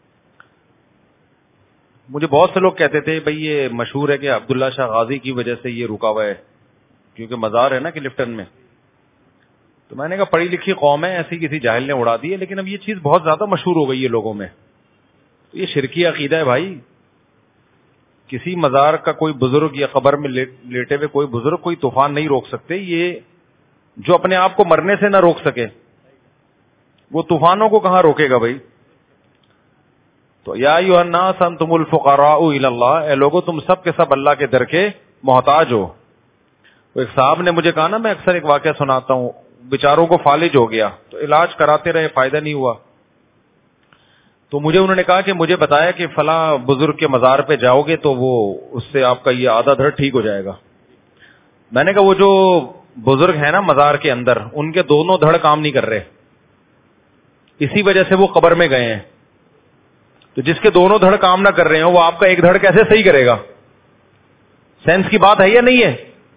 مجھے بہت سے لوگ کہتے تھے بھئی یہ مشہور ہے کہ عبداللہ شاہ غازی کی وجہ سے یہ رکا ہوا ہے, کیونکہ مزار ہے نا کلفٹن میں. تو میں نے کہا پڑھی لکھی قوم ہے, ایسی کسی جاہل نے اڑا دی ہے, لیکن اب یہ چیز بہت زیادہ مشہور ہو گئی ہے لوگوں میں. تو یہ شرکی عقیدہ ہے بھائی. کسی مزار کا کوئی بزرگ یا قبر میں لیٹے ہوئے کوئی بزرگ کوئی طوفان نہیں روک سکتے. یہ جو اپنے آپ کو مرنے سے نہ روک سکے وہ طوفانوں کو کہاں روکے گا بھائی. تو یا ایھا الناس انتم الفقراء الی اللہ, اے لوگوں تم سب کے سب اللہ کے در کے محتاج ہو. تو ایک صاحب نے مجھے کہا نا, میں اکثر ایک واقعہ سناتا ہوں, بیچاروں کو فالج ہو گیا تو علاج کراتے رہے, فائدہ نہیں ہوا. تو مجھے انہوں نے کہا کہ مجھے بتایا کہ فلاں بزرگ کے مزار پہ جاؤ گے تو وہ اس سے آپ کا یہ آدھا دھڑ ٹھیک ہو جائے گا. میں نے کہا وہ جو بزرگ ہیں نا مزار کے اندر, ان کے دونوں دھڑ کام نہیں کر رہے, اسی وجہ سے وہ قبر میں گئے ہیں. تو جس کے دونوں دھڑ کام نہ کر رہے ہیں وہ آپ کا ایک دھڑ کیسے صحیح کرے گا؟ سینس کی بات ہے یا نہیں ہے؟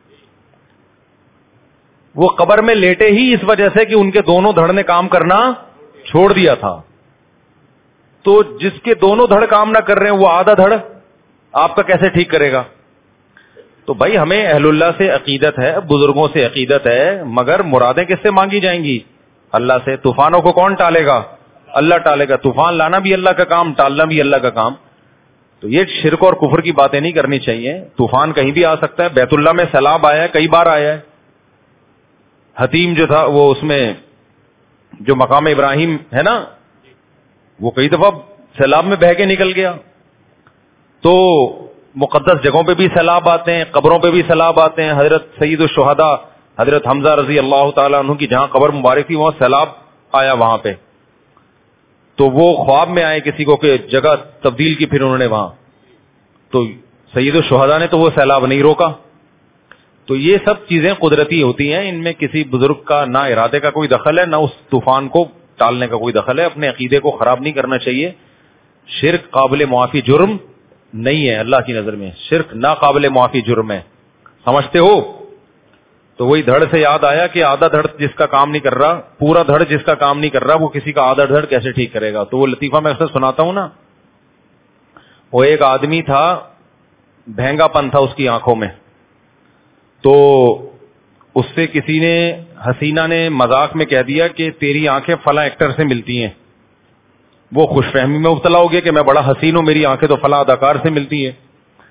وہ قبر میں لیٹے ہی اس وجہ سے کہ ان کے دونوں دھڑ نے کام کرنا چھوڑ دیا تھا. تو جس کے دونوں دھڑ کام نہ کر رہے ہیں وہ آدھا دھڑ آپ کا کیسے ٹھیک کرے گا؟ تو بھائی ہمیں اہل اللہ سے عقیدت ہے, بزرگوں سے عقیدت ہے, مگر مرادیں کس سے مانگی جائیں گی؟ اللہ سے. طوفانوں کو کون ٹالے گا؟ اللہ ٹالے گا. طوفان لانا بھی اللہ کا کام, ٹالنا بھی اللہ کا کام. تو یہ شرک اور کفر کی باتیں نہیں کرنی چاہیے. طوفان کہیں بھی آ سکتا ہے. بیت اللہ میں سیلاب آیا ہے, کئی بار آیا ہے. حتیم جو تھا وہ اس میں جو مقام ابراہیم ہے نا, وہ کئی دفعہ سیلاب میں بہہ کے نکل گیا. تو مقدس جگہوں پہ بھی سیلاب آتے ہیں, قبروں پہ بھی سیلاب آتے ہیں. حضرت سید الشہداء حضرت حمزہ رضی اللہ تعالیٰ عنہ کی جہاں قبر مبارک تھی وہاں سیلاب آیا وہاں پہ. تو وہ خواب میں آئے کسی کو کہ جگہ تبدیل کی, پھر انہوں نے وہاں, تو سید الشہداء نے تو وہ سیلاب نہیں روکا. تو یہ سب چیزیں قدرتی ہوتی ہیں, ان میں کسی بزرگ کا نہ ارادے کا کوئی دخل ہے, نہ اس طوفان کو ٹالنے کا کوئی دخل ہے. اپنے عقیدے کو خراب نہیں کرنا چاہیے. شرک قابل معافی جرم نہیں ہے اللہ کی نظر میں, شرک ناقابل معافی جرم ہے. سمجھتے ہو؟ تو وہی دھڑ سے یاد آیا کہ آدھا دھڑ جس کا کام نہیں کر رہا, پورا دھڑ جس کا کام نہیں کر رہا, وہ کسی کا آدھا دھڑ کیسے ٹھیک کرے گا؟ تو وہ لطیفہ میں اکثر سناتا ہوں نا. وہ ایک آدمی تھا, بھینگا پن تھا اس کی آنکھوں میں. تو اس سے کسی نے, حسینہ نے مذاق میں کہہ دیا کہ تیری آنکھیں فلاں ایکٹر سے ملتی ہیں. وہ خوش فہمی میں مبتلا ہو گیا کہ میں بڑا حسین ہوں, میری آنکھیں تو فلاں اداکار سے ملتی ہیں.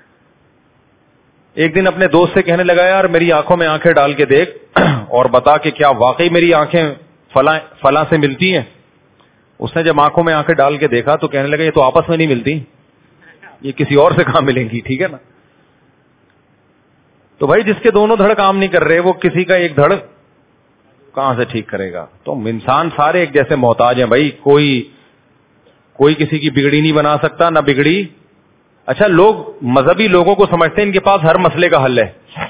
ایک دن اپنے دوست سے کہنے لگا, یار میری آنکھوں میں آنکھیں ڈال کے دیکھ اور بتا کہ کیا واقعی میری آنکھیں فلاں فلاں سے ملتی ہیں. اس نے جب آنکھوں میں آنکھیں ڈال کے دیکھا تو کہنے لگا یہ تو آپس میں نہیں ملتی, یہ کسی اور سے کہاں ملیں گی. ٹھیک ہے نا. تو بھائی جس کے دونوں دھڑ کام نہیں کر رہے, وہ کسی کا ایک دھڑ کہاں سے ٹھیک کرے گا؟ تو انسان سارے ایک جیسے محتاج ہیں بھائی, کوئی کوئی کسی کی بگڑی نہیں بنا سکتا, نہ بگڑی. اچھا, لوگ مذہبی لوگوں کو سمجھتے ہیں ان کے پاس ہر مسئلے کا حل ہے.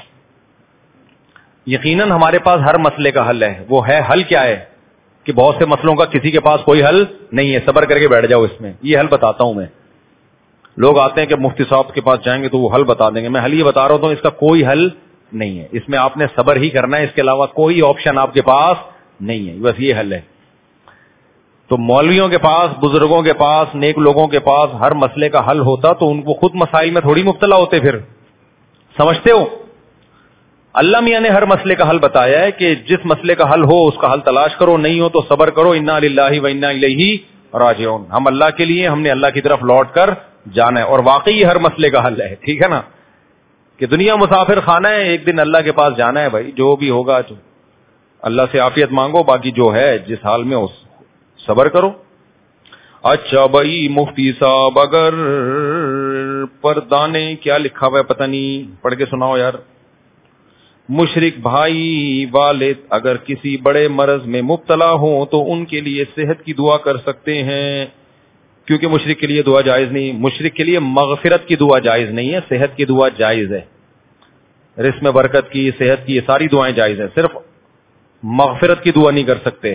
یقیناً ہمارے پاس ہر مسئلے کا حل ہے. وہ ہے حل کیا ہے کہ بہت سے مسئلوں کا کسی کے پاس کوئی حل نہیں ہے, صبر کر کے بیٹھ جاؤ اس میں. یہ حل بتاتا ہوں میں. لوگ آتے ہیں کہ مفتی صاحب کے پاس جائیں گے تو وہ حل بتا دیں گے. میں حل یہ بتا رہا ہوں, اس کا کوئی حل نہیں ہے. اس میں آپ نے صبر ہی کرنا ہے, اس کے علاوہ کوئی آپشن آپ کے پاس نہیں ہے. بس یہ حل ہے. تو مولویوں کے پاس, بزرگوں کے پاس, نیک لوگوں کے پاس ہر مسئلے کا حل ہوتا تو ان کو خود مسائل میں تھوڑی مبتلا ہوتے. پھر سمجھتے ہو؟ اللہ میاں نے ہر مسئلے کا حل بتایا ہے کہ جس مسئلے کا حل ہو اس کا حل تلاش کرو, نہیں ہو تو صبر کرو. انا للہ و انا الیہ راجعون. ہم اللہ کے لیے, ہم نے اللہ کی طرف لوٹ کر جانا ہے. اور واقعی ہر مسئلے کا حل ہے. ٹھیک ہے نا, کہ دنیا مسافر خانہ ہے, ایک دن اللہ کے پاس جانا ہے. بھائی جو بھی ہوگا تو اللہ سے عافیت مانگو, باقی جو ہے جس حال میں اس صبر کرو. اچھا بھائی مفتی صاحب, اگر پردانے کیا لکھا ہوا ہے پتہ نہیں, پڑھ کے سناؤ یار. مشرک بھائی والد اگر کسی بڑے مرض میں مبتلا ہوں تو ان کے لیے صحت کی دعا کر سکتے ہیں, کیونکہ مشرک کے لیے دعا جائز نہیں. مشرک کے لیے مغفرت کی دعا جائز نہیں ہے, صحت کی دعا جائز ہے. رزق میں برکت کی, صحت کی, یہ ساری دعائیں جائز ہیں, صرف مغفرت کی دعا نہیں کر سکتے.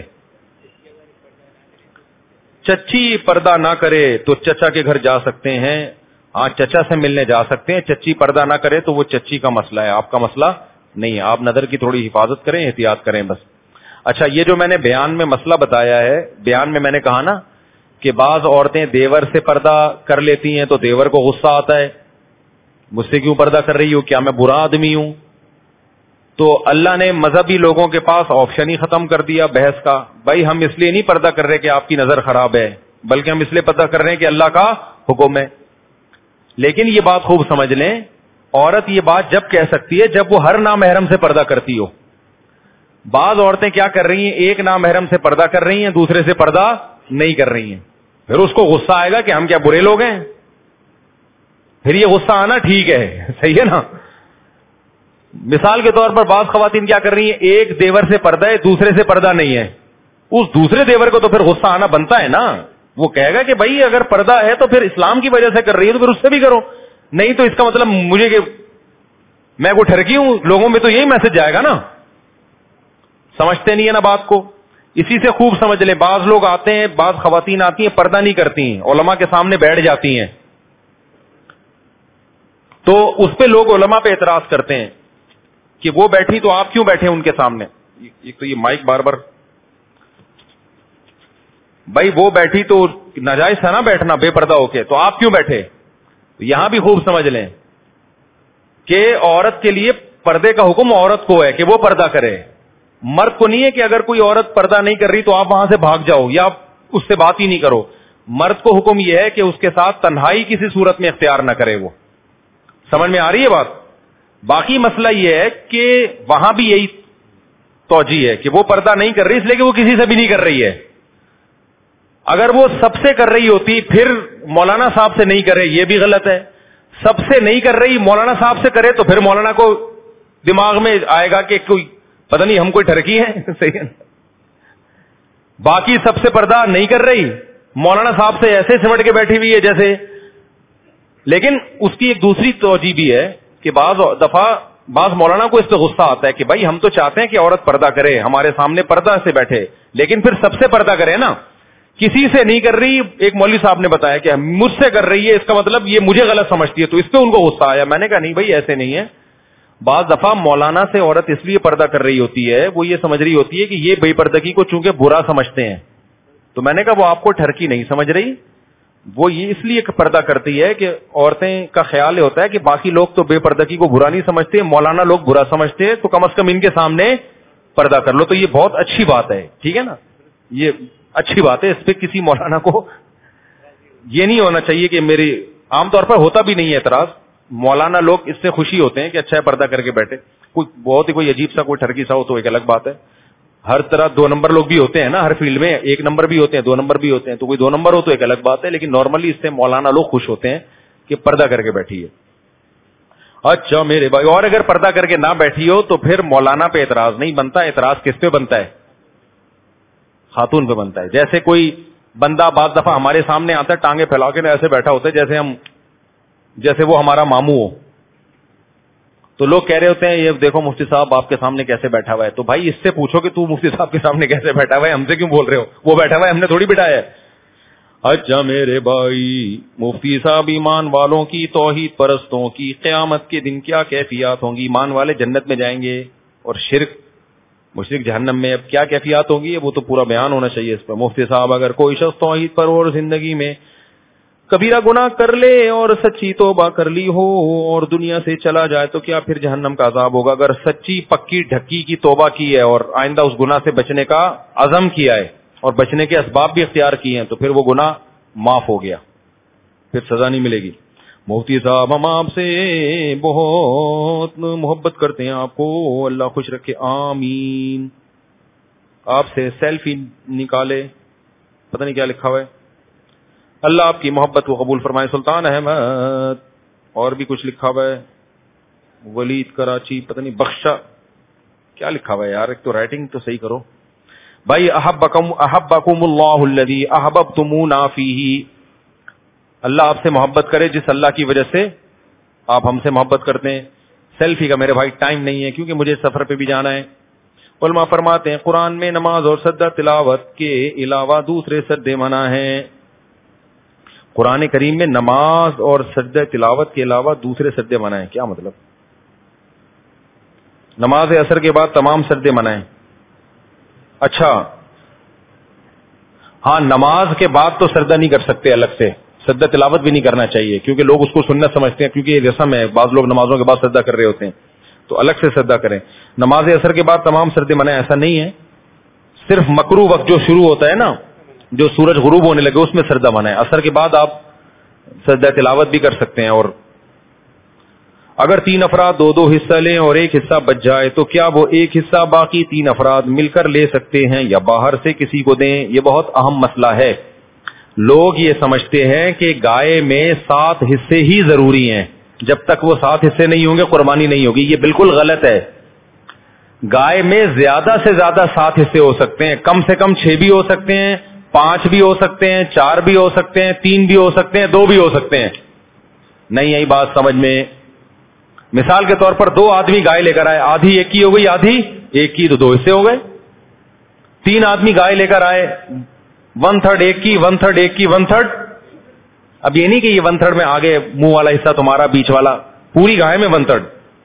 چچی پردہ نہ کرے تو چچا کے گھر جا سکتے ہیں. ہاں چچا سے ملنے جا سکتے ہیں. چچی پردہ نہ کرے تو وہ چچی کا مسئلہ ہے, آپ کا مسئلہ نہیں ہے. آپ نظر کی تھوڑی حفاظت کریں, احتیاط کریں بس. اچھا, یہ جو میں نے بیان میں مسئلہ بتایا ہے, بیان میں میں نے کہا نا کہ بعض عورتیں دیور سے پردہ کر لیتی ہیں تو دیور کو غصہ آتا ہے, مجھ سے کیوں پردہ کر رہی ہو, کیا میں برا آدمی ہوں؟ تو اللہ نے مذہبی لوگوں کے پاس آپشن ہی ختم کر دیا بحث کا. بھائی ہم اس لیے نہیں پردہ کر رہے کہ آپ کی نظر خراب ہے, بلکہ ہم اس لیے پردہ کر رہے ہیں کہ اللہ کا حکم ہے. لیکن یہ بات خوب سمجھ لیں, عورت یہ بات جب کہہ سکتی ہے جب وہ ہر نامحرم سے پردہ کرتی ہو. بعض عورتیں کیا کر رہی ہیں, ایک نامحرم سے پردہ کر رہی ہیں, دوسرے سے پردہ نہیں کر رہی ہیں. پھر اس کو غصہ آئے گا کہ ہم کیا برے لوگ ہیں. پھر یہ غصہ آنا ٹھیک ہے, صحیح ہے نا. مثال کے طور پر بعض خواتین کیا کر رہی ہیں, ایک دیور سے پردہ ہے, دوسرے سے پردہ نہیں ہے. اس دوسرے دیور کو تو پھر غصہ آنا بنتا ہے نا. وہ کہے گا کہ بھائی اگر پردہ ہے تو پھر اسلام کی وجہ سے کر رہی ہے تو پھر اس سے بھی کرو, نہیں تو اس کا مطلب مجھے کہ میں کوئی ٹھرکی ہوں, لوگوں میں تو یہی میسج جائے گا نا. سمجھتے نہیں ہے نا بات کو. اسی سے خوب سمجھ لیں, بعض لوگ آتے ہیں, بعض خواتین آتی ہیں پردہ نہیں کرتی ہیں, علماء کے سامنے بیٹھ جاتی ہیں, تو اس پہ لوگ علماء پہ اعتراض کرتے ہیں کہ وہ بیٹھی تو آپ کیوں بیٹھے ان کے سامنے. ایک تو یہ مائک بار بار, بھائی وہ بیٹھی تو ناجائز تھا نا بیٹھنا بے پردہ ہو کے, تو آپ کیوں بیٹھے. یہاں بھی خوب سمجھ لیں, کہ عورت کے لیے پردے کا حکم عورت کو ہے کہ وہ پردہ کرے, مرد کو نہیں ہے کہ اگر کوئی عورت پردہ نہیں کر رہی تو آپ وہاں سے بھاگ جاؤ یا اس سے بات ہی نہیں کرو. مرد کو حکم یہ ہے کہ اس کے ساتھ تنہائی کسی صورت میں اختیار نہ کرے. وہ سمجھ میں آ رہی ہے بات؟ باقی مسئلہ یہ ہے کہ وہاں بھی یہی توجیہ ہے کہ وہ پردہ نہیں کر رہی اس لیے کہ وہ کسی سے بھی نہیں کر رہی ہے. اگر وہ سب سے کر رہی ہوتی پھر مولانا صاحب سے نہیں کرے, یہ بھی غلط ہے. سب سے نہیں کر رہی مولانا صاحب سے کرے تو پھر مولانا کو دماغ میں آئے گا کہ کوئی پتہ نہیں ہم کوئی ٹھرکی ہے. صحیح ہے. باقی سب سے پردہ نہیں کر رہی, مولانا صاحب سے ایسے سمٹ کے بیٹھی ہوئی ہے جیسے. لیکن اس کی ایک دوسری توجہ بھی ہے کہ بعض دفعہ بعض مولانا کو اس پہ غصہ آتا ہے کہ بھائی ہم تو چاہتے ہیں کہ عورت پردہ کرے, ہمارے سامنے پردہ سے بیٹھے, لیکن پھر سب سے پردہ کرے نا, کسی سے نہیں کر رہی. ایک مولوی صاحب نے بتایا کہ مجھ سے کر رہی ہے, اس کا مطلب یہ مجھے غلط سمجھتی ہے, تو اس پہ ان کو غصہ آیا. میں نے کہا نہیں بھائی ایسے نہیں ہے. بعض دفعہ مولانا سے عورت اس لیے پردہ کر رہی ہوتی ہے, وہ یہ سمجھ رہی ہوتی ہے کہ یہ بے پردگی کو چونکہ برا سمجھتے ہیں. تو میں نے کہا وہ آپ کو ٹھرکی نہیں سمجھ رہی, وہ یہ اس لیے پردہ کرتی ہے کہ عورتیں کا خیال یہ ہوتا ہے کہ باقی لوگ تو بے پردگی کو برا نہیں سمجھتے, مولانا لوگ برا سمجھتے ہیں, تو کم از کم ان کے سامنے پردہ کر لو. تو یہ بہت اچھی بات ہے, ٹھیک ہے نا, یہ اچھی بات ہے. اس پہ کسی مولانا کو یہ نہیں ہونا چاہیے کہ میری, عام طور پر ہوتا بھی نہیں ہے اعتراض, مولانا لوگ اس سے خوشی ہوتے ہیں کہ اچھا ہے پردہ کر کے بیٹھے. کوئی بہت ہی کوئی عجیب سا کوئی ٹھرکی سا ہو تو ایک الگ بات ہے. ہر طرح دو نمبر لوگ بھی ہوتے ہیں نا, ہر فیلڈ میں ایک نمبر بھی ہوتے ہیں, دو نمبر بھی ہوتے ہیں, تو کوئی دو نمبر ہو تو ایک الگ بات ہے. لیکن نارملی اس سے مولانا لوگ خوش ہوتے ہیں کہ پردہ کر کے بیٹھی ہے. اچھا میرے بھائی, اور اگر پردہ کر کے نہ بیٹھی ہو تو پھر مولانا پہ اعتراض نہیں بنتا. اعتراض کس پہ بنتا ہے؟ خاتون پہ بنتا ہے. جیسے کوئی بندہ بعض دفعہ ہمارے سامنے آتا ہے ٹانگیں پھیلا کے ایسے بیٹھا ہوتا ہے جیسے ہم جیسے وہ ہمارا ماموں ہو, تو لوگ کہہ رہے ہوتے ہیں یہ دیکھو مفتی صاحب آپ کے سامنے کیسے بیٹھا ہوا ہے. تو بھائی اس سے پوچھو کہ تو مفتی صاحب کے سامنے کیسے بیٹھا ہوا ہے, ہم سے کیوں بول رہے ہو؟ وہ بیٹھا ہوا ہے, ہم نے تھوڑی بٹھایا ہے. اچھا میرے بھائی, مفتی صاحب ایمان والوں کی, توحید پرستوں کی قیامت کے دن کیا کیفیات ہوں گی؟ ایمان والے جنت میں جائیں گے اور شرک مشرک جہنم میں. اب کیا کیفیات ہوں گی وہ تو پورا بیان ہونا چاہیے اس پر. مفتی صاحب اگر کوئی شخص توحید پر اور زندگی میں کبیرہ گناہ کر لے اور سچی توبہ کر لی ہو اور دنیا سے چلا جائے تو کیا پھر جہنم کا عذاب ہوگا؟ اگر سچی پکی ڈھکی کی توبہ کی ہے اور آئندہ اس گناہ سے بچنے کا عزم کیا ہے اور بچنے کے اسباب بھی اختیار کیے ہیں تو پھر وہ گناہ معاف ہو گیا, پھر سزا نہیں ملے گی. مفتی صاحب ہم آپ سے بہت محبت کرتے ہیں, آپ کو اللہ خوش رکھے, آمین. آپ سے سیلفی نکالے, پتہ نہیں کیا لکھا ہوا ہے, اللہ آپ کی محبت کو قبول فرمائے. سلطان احمد, اور بھی کچھ لکھا ہوا ہے, ولید کراچی, پتہ نہیں بخشا, کیا لکھا ہوا ہے یار, ایک تو رائٹنگ تو صحیح کرو بھائی. احبکم احبکم اللہ الذی احببتمونا فیہ, اللہ آپ سے محبت کرے جس اللہ کی وجہ سے آپ ہم سے محبت کرتے ہیں. سیلفی کا میرے بھائی ٹائم نہیں ہے کیونکہ مجھے سفر پہ بھی جانا ہے. علماء فرماتے ہیں قرآن میں نماز اور سجدہ تلاوت کے علاوہ دوسرے سجدے منع ہیں. قرآن کریم میں نماز اور سجدہ تلاوت کے علاوہ دوسرے سجدے منع ہیں. کیا مطلب؟ نماز عصر کے بعد تمام سجدے منع ہیں. اچھا ہاں, نماز کے بعد تو سجدہ نہیں کر سکتے, الگ سے سجدہ تلاوت بھی نہیں کرنا چاہیے کیونکہ لوگ اس کو سنت سمجھتے ہیں, کیونکہ یہ رسم ہے, بعض لوگ نمازوں کے بعد سجدہ کر رہے ہوتے ہیں تو الگ سے سجدہ کریں. نماز عصر کے بعد تمام سجدے منع, ایسا نہیں ہے. صرف مکروہ وقت جو شروع ہوتا ہے نا, جو سورج غروب ہونے لگے, اس میں سجدہ منع ہے. عصر کے بعد آپ سجدہ تلاوت بھی کر سکتے ہیں. اور اگر تین افراد دو دو حصہ لیں اور ایک حصہ بچ جائے تو کیا وہ ایک حصہ باقی تین افراد مل کر لے سکتے ہیں یا باہر سے کسی کو دیں؟ یہ بہت اہم مسئلہ ہے. لوگ یہ سمجھتے ہیں کہ گائے میں سات حصے ہی ضروری ہیں, جب تک وہ سات حصے نہیں ہوں گے قربانی نہیں ہوگی. یہ بالکل غلط ہے. گائے میں زیادہ سے زیادہ سات حصے ہو سکتے ہیں, کم سے کم چھ بھی ہو سکتے ہیں, پانچ بھی ہو سکتے ہیں, چار بھی ہو سکتے ہیں, تین بھی ہو سکتے ہیں, دو بھی ہو سکتے ہیں. نہیں آئی بات سمجھ میں؟ مثال کے طور پر دو آدمی گائے لے کر آئے, آدھی ایک کی ہو گئی, آدھی ایک کی, تو دو حصے ہو گئے. تین آدمی گائے لے کر آئے, ون تھرڈ ایک کی, ون تھرڈ ایک کی, ون تھرڈ. اب یہ نہیں کہ یہ ون تھرڈ میں آگے منہ والا حصہ تمہارا, بیچ والا, پوری گائے میں ون تھرڈ.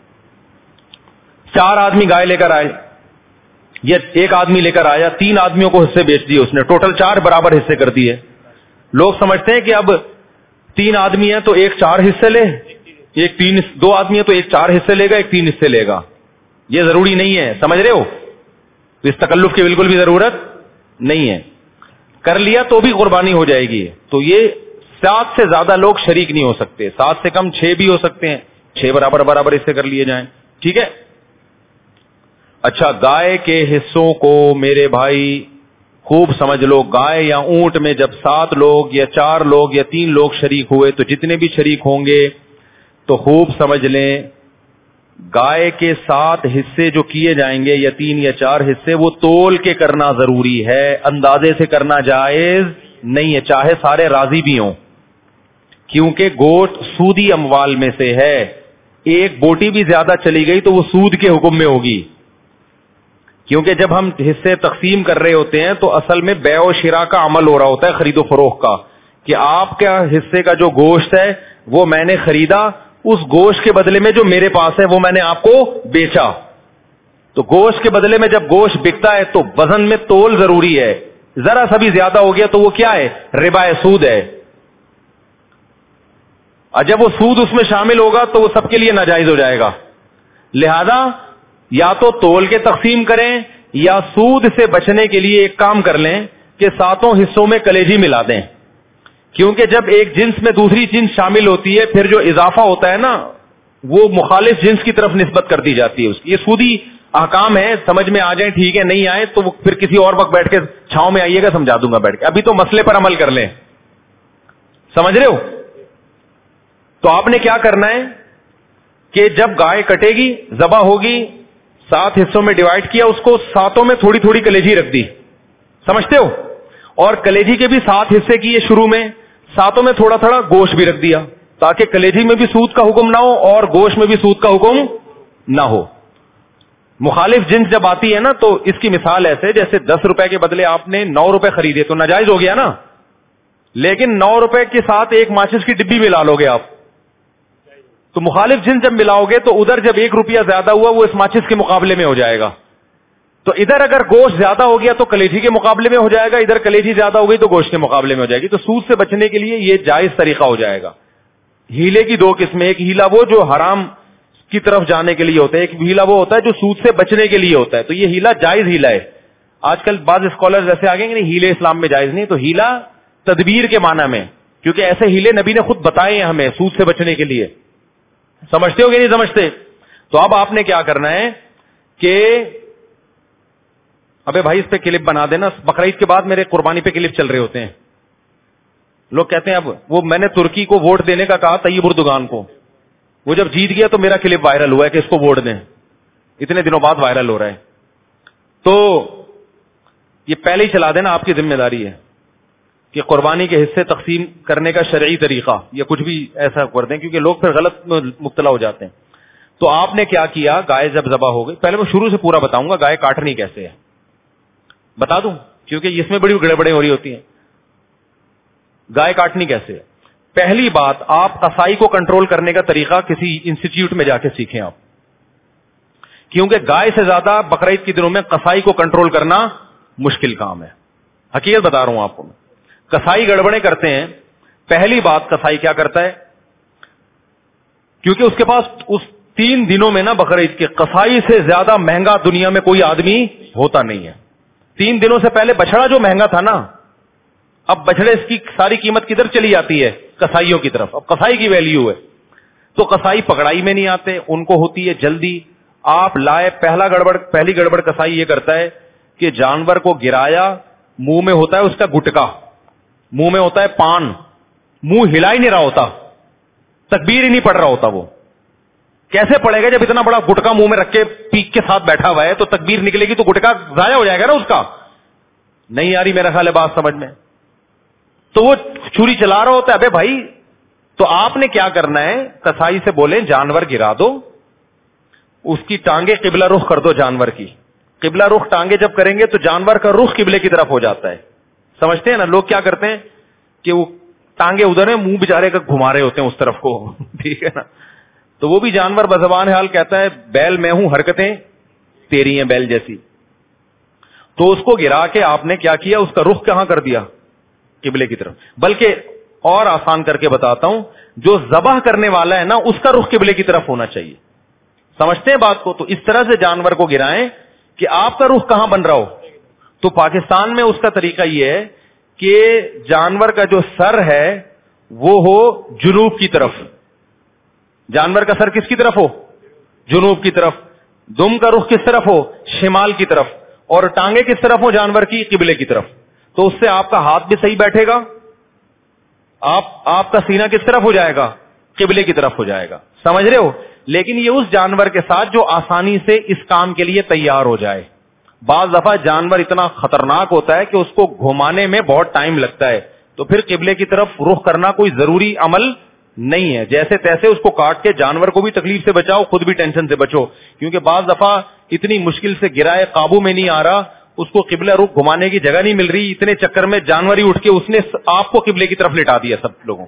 چار آدمی گائے لے کر آئے, یہ ایک آدمی لے کر آیا, تین آدمیوں کو حصے بیچ دیے اس نے, ٹوٹل چار برابر حصے کر دیے. لوگ سمجھتے ہیں کہ اب تین آدمی ہیں تو ایک چار حصے لے, ایک تین دو آدمی ہے تو ایک چار حصے لے گا, ایک تین حصے لے گا. یہ ضروری نہیں ہے, سمجھ رہے ہو؟ تو اس تکلف کی بالکل بھی ضرورت نہیں ہے. کر لیا تو بھی قربانی ہو جائے گی. تو یہ سات سے زیادہ لوگ شریک نہیں ہو سکتے, سات سے کم چھ بھی ہو سکتے ہیں, چھ برابر برابر حصے کر لیے جائیں. ٹھیک ہے. اچھا, گائے کے حصوں کو میرے بھائی خوب سمجھ لو. گائے یا اونٹ میں جب سات لوگ یا چار لوگ یا تین لوگ شریک ہوئے تو جتنے بھی شریک ہوں گے تو خوب سمجھ لیں, گائے کے سات حصے جو کیے جائیں گے یا تین یا چار حصے, وہ تول کے کرنا ضروری ہے, اندازے سے کرنا جائز نہیں ہے, چاہے سارے راضی بھی ہوں. کیونکہ گوشت سودی اموال میں سے ہے, ایک بوٹی بھی زیادہ چلی گئی تو وہ سود کے حکم میں ہوگی. کیونکہ جب ہم حصے تقسیم کر رہے ہوتے ہیں تو اصل میں بیع و شراء کا عمل ہو رہا ہوتا ہے, خرید و فروخت کا, کہ آپ کا حصے کا جو گوشت ہے وہ میں نے خریدا, اس گوشت کے بدلے میں جو میرے پاس ہے وہ میں نے آپ کو بیچا. تو گوشت کے بدلے میں جب گوشت بکتا ہے تو وزن میں تول ضروری ہے, ذرا سا بھی زیادہ ہو گیا تو وہ کیا ہے؟ ربا سود ہے. اور جب وہ سود اس میں شامل ہوگا تو وہ سب کے لیے ناجائز ہو جائے گا. لہذا یا تو تول کے تقسیم کریں یا سود سے بچنے کے لیے ایک کام کر لیں کہ ساتوں حصوں میں کلیجی ملا دیں. کیونکہ جب ایک جنس میں دوسری جنس شامل ہوتی ہے پھر جو اضافہ ہوتا ہے نا وہ مخالف جنس کی طرف نسبت کر دی جاتی ہے. اس کی یہ سودی احکام ہے, سمجھ میں آ جائیں ٹھیک ہے, نہیں آئے تو پھر کسی اور وقت بیٹھ کے چھاؤں میں آئیے گا, سمجھا دوں گا بیٹھ کے. ابھی تو مسئلے پر عمل کر لیں, سمجھ رہے ہو؟ تو آپ نے کیا کرنا ہے کہ جب گائے کٹے گی, ذبح ہوگی, سات حصوں میں ڈیوائڈ کیا, اس کو ساتوں میں تھوڑی تھوڑی کلیجی رکھ دی, سمجھتے ہو؟ اور کلیجی کے بھی سات حصے کیے شروع میں, ساتوں میں تھوڑا تھوڑا گوشت بھی رکھ دیا تاکہ کلیجی میں بھی سود کا حکم نہ ہو اور گوشت میں بھی سود کا حکم نہ ہو. مخالف جنس جب آتی ہے نا تو اس کی مثال ایسے جیسے دس روپے کے بدلے آپ نے نو روپے خریدے تو ناجائز ہو گیا نا, لیکن نو روپے کے ساتھ ایک ماچس کی ڈبی ملا لو گے آپ, تو مخالف جنس جب ملاؤ گے تو ادھر جب ایک روپیہ زیادہ ہوا وہ اس ماچس کے مقابلے میں ہو جائے گا. تو ادھر اگر گوشت زیادہ ہو گیا تو کلیجی کے مقابلے میں ہو جائے گا, ادھر کلیجی زیادہ ہو گئی تو گوشت کے مقابلے میں ہو جائے گی. تو سود سے بچنے کے لیے یہ جائز طریقہ ہو جائے گا. ہیلے کی دو قسمیں, ایک ہیلا وہ جو حرام کی طرف جانے کے لیے ہوتا ہے, ایک ہیلا وہ ہوتا ہے جو سود سے بچنے کے لیے ہوتا ہے. تو یہ ہیلا جائز ہیلا ہے. آج کل بعض اسکالر ایسے آگے کہ نہیں ہیلے اسلام میں جائز نہیں, تو ہیلا تدبیر کے معنی میں, کیونکہ ایسے ہیلے نبی نے خود بتائے ہیں ہمیں سود سے بچنے کے لیے. سمجھتے ہو کہ نہیں سمجھتے؟ تو اب آپ نے کیا کرنا ہے کہ ابے بھائی اس پہ کلپ بنا دینا, بقرعید کے بعد میرے قربانی پہ کلپ چل رہے ہوتے ہیں. لوگ کہتے ہیں اب وہ میں نے ترکی کو ووٹ دینے کا کہا طیب اردوغان کو, وہ جب جیت گیا تو میرا کلپ وائرل ہوا ہے کہ اس کو ووٹ دیں, اتنے دنوں بعد وائرل ہو رہا ہے. تو یہ پہلے ہی چلا دینا, آپ کی ذمہ داری ہے کہ قربانی کے حصے تقسیم کرنے کا شرعی طریقہ یا کچھ بھی ایسا کر دیں, کیونکہ لوگ پھر غلط مبتلا ہو جاتے ہیں. تو آپ نے کیا کیا, گائے جب ذبح ہو گئی, پہلے میں شروع سے پورا بتاؤں گا گائے کاٹنی کیسے ہے, بتا دوں کیونکہ اس میں بڑی گڑبڑیں ہو رہی ہوتی ہیں. گائے کاٹنی کیسے ہے؟ پہلی بات, آپ قصائی کو کنٹرول کرنے کا طریقہ کسی انسٹیٹیوٹ میں جا کے سیکھیں آپ, کیونکہ گائے سے زیادہ بقرعید کے دنوں میں قصائی کو کنٹرول کرنا مشکل کام ہے. حقیقت بتا رہا ہوں آپ کو میں. قصائی گڑبڑیں کرتے ہیں. پہلی بات, قصائی کیا کرتا ہے, کیونکہ اس کے پاس اس تین دنوں میں نا بقرعید کے قصائی سے زیادہ مہنگا دنیا میں کوئی آدمی ہوتا نہیں ہے. تین دنوں سے پہلے بچڑا جو مہنگا تھا نا, اب بچڑے اس کی ساری قیمت کدھر چلی جاتی ہے, قصائیوں کی طرف. اب قصائی کی ویلیو ہے. تو قصائی پکڑائی میں نہیں آتے, ان کو ہوتی ہے جلدی. آپ لائے, پہلا گڑبڑ پہلی گڑبڑ قصائی یہ کرتا ہے کہ جانور کو گرایا, منہ میں ہوتا ہے اس کا گٹکا, منہ میں ہوتا ہے پان, منہ ہلا ہی نہیں رہا ہوتا, تکبیر ہی نہیں پڑھ رہا ہوتا. وہ کیسے پڑے گا جب اتنا بڑا گٹکا منہ میں رکھ کے پیک کے ساتھ بیٹھا ہوا ہے؟ تو تکبیر نکلے گی تو گٹکا ضائع ہو جائے گا نا اس کا. نہیں آ رہی میرا خیال ہے بات سمجھ میں. تو وہ چھری چلا رہا ہوتا ہے. ابے بھائی, تو آپ نے کیا کرنا ہے, قصائی سے بولیں جانور گرا دو, اس کی ٹانگیں قبلہ رخ کر دو. جانور کی قبلہ رخ ٹانگیں جب کریں گے تو جانور کا رخ قبلے کی طرف ہو جاتا ہے. سمجھتے ہیں نا؟ لوگ کیا کرتے ہیں کہ وہ ٹانگیں ادھر ہیں, منہ بیچارے کا گھما رہے ہوتے ہیں اس طرف کو, ٹھیک ہے نا. تو وہ بھی جانور بزبان حال کہتا ہے بیل میں ہوں, حرکتیں تیری ہیں بیل جیسی. تو اس کو گرا کے آپ نے کیا کیا, اس کا رخ کہاں کر دیا؟ قبلے کی طرف. بلکہ اور آسان کر کے بتاتا ہوں. جو ذبح کرنے والا ہے نا اس کا رخ قبلے کی طرف ہونا چاہیے. سمجھتے ہیں بات کو؟ تو اس طرح سے جانور کو گرائیں کہ آپ کا رخ کہاں بن رہا ہو. تو پاکستان میں اس کا طریقہ یہ ہے کہ جانور کا جو سر ہے وہ ہو جنوب کی طرف. جانور کا سر کس کی طرف ہو؟ جنوب کی طرف. دم کا رخ کس طرف ہو؟ شمال کی طرف. اور ٹانگیں کس طرف ہو جانور کی؟ قبلے کی طرف. تو اس سے آپ کا ہاتھ بھی صحیح بیٹھے گا, آپ آپ کا سینہ کس طرف ہو جائے گا؟ قبلے کی طرف ہو جائے گا. سمجھ رہے ہو؟ لیکن یہ اس جانور کے ساتھ جو آسانی سے اس کام کے لیے تیار ہو جائے. بعض دفعہ جانور اتنا خطرناک ہوتا ہے کہ اس کو گھمانے میں بہت ٹائم لگتا ہے, تو پھر قبلے کی طرف رخ کرنا کوئی ضروری عمل نہیں ہے. جیسے تیسے اس کو کاٹ کے جانور کو بھی تکلیف سے بچاؤ, خود بھی ٹینشن سے بچو, کیونکہ بعض دفعہ اتنی مشکل سے گرائے, قابو میں نہیں آ رہا, اس کو قبلہ رخ گھمانے کی جگہ نہیں مل رہی, اتنے چکر میں جانور ہی اٹھ کے اس نے آپ کو قبلے کی طرف لٹا دیا. سب لوگوں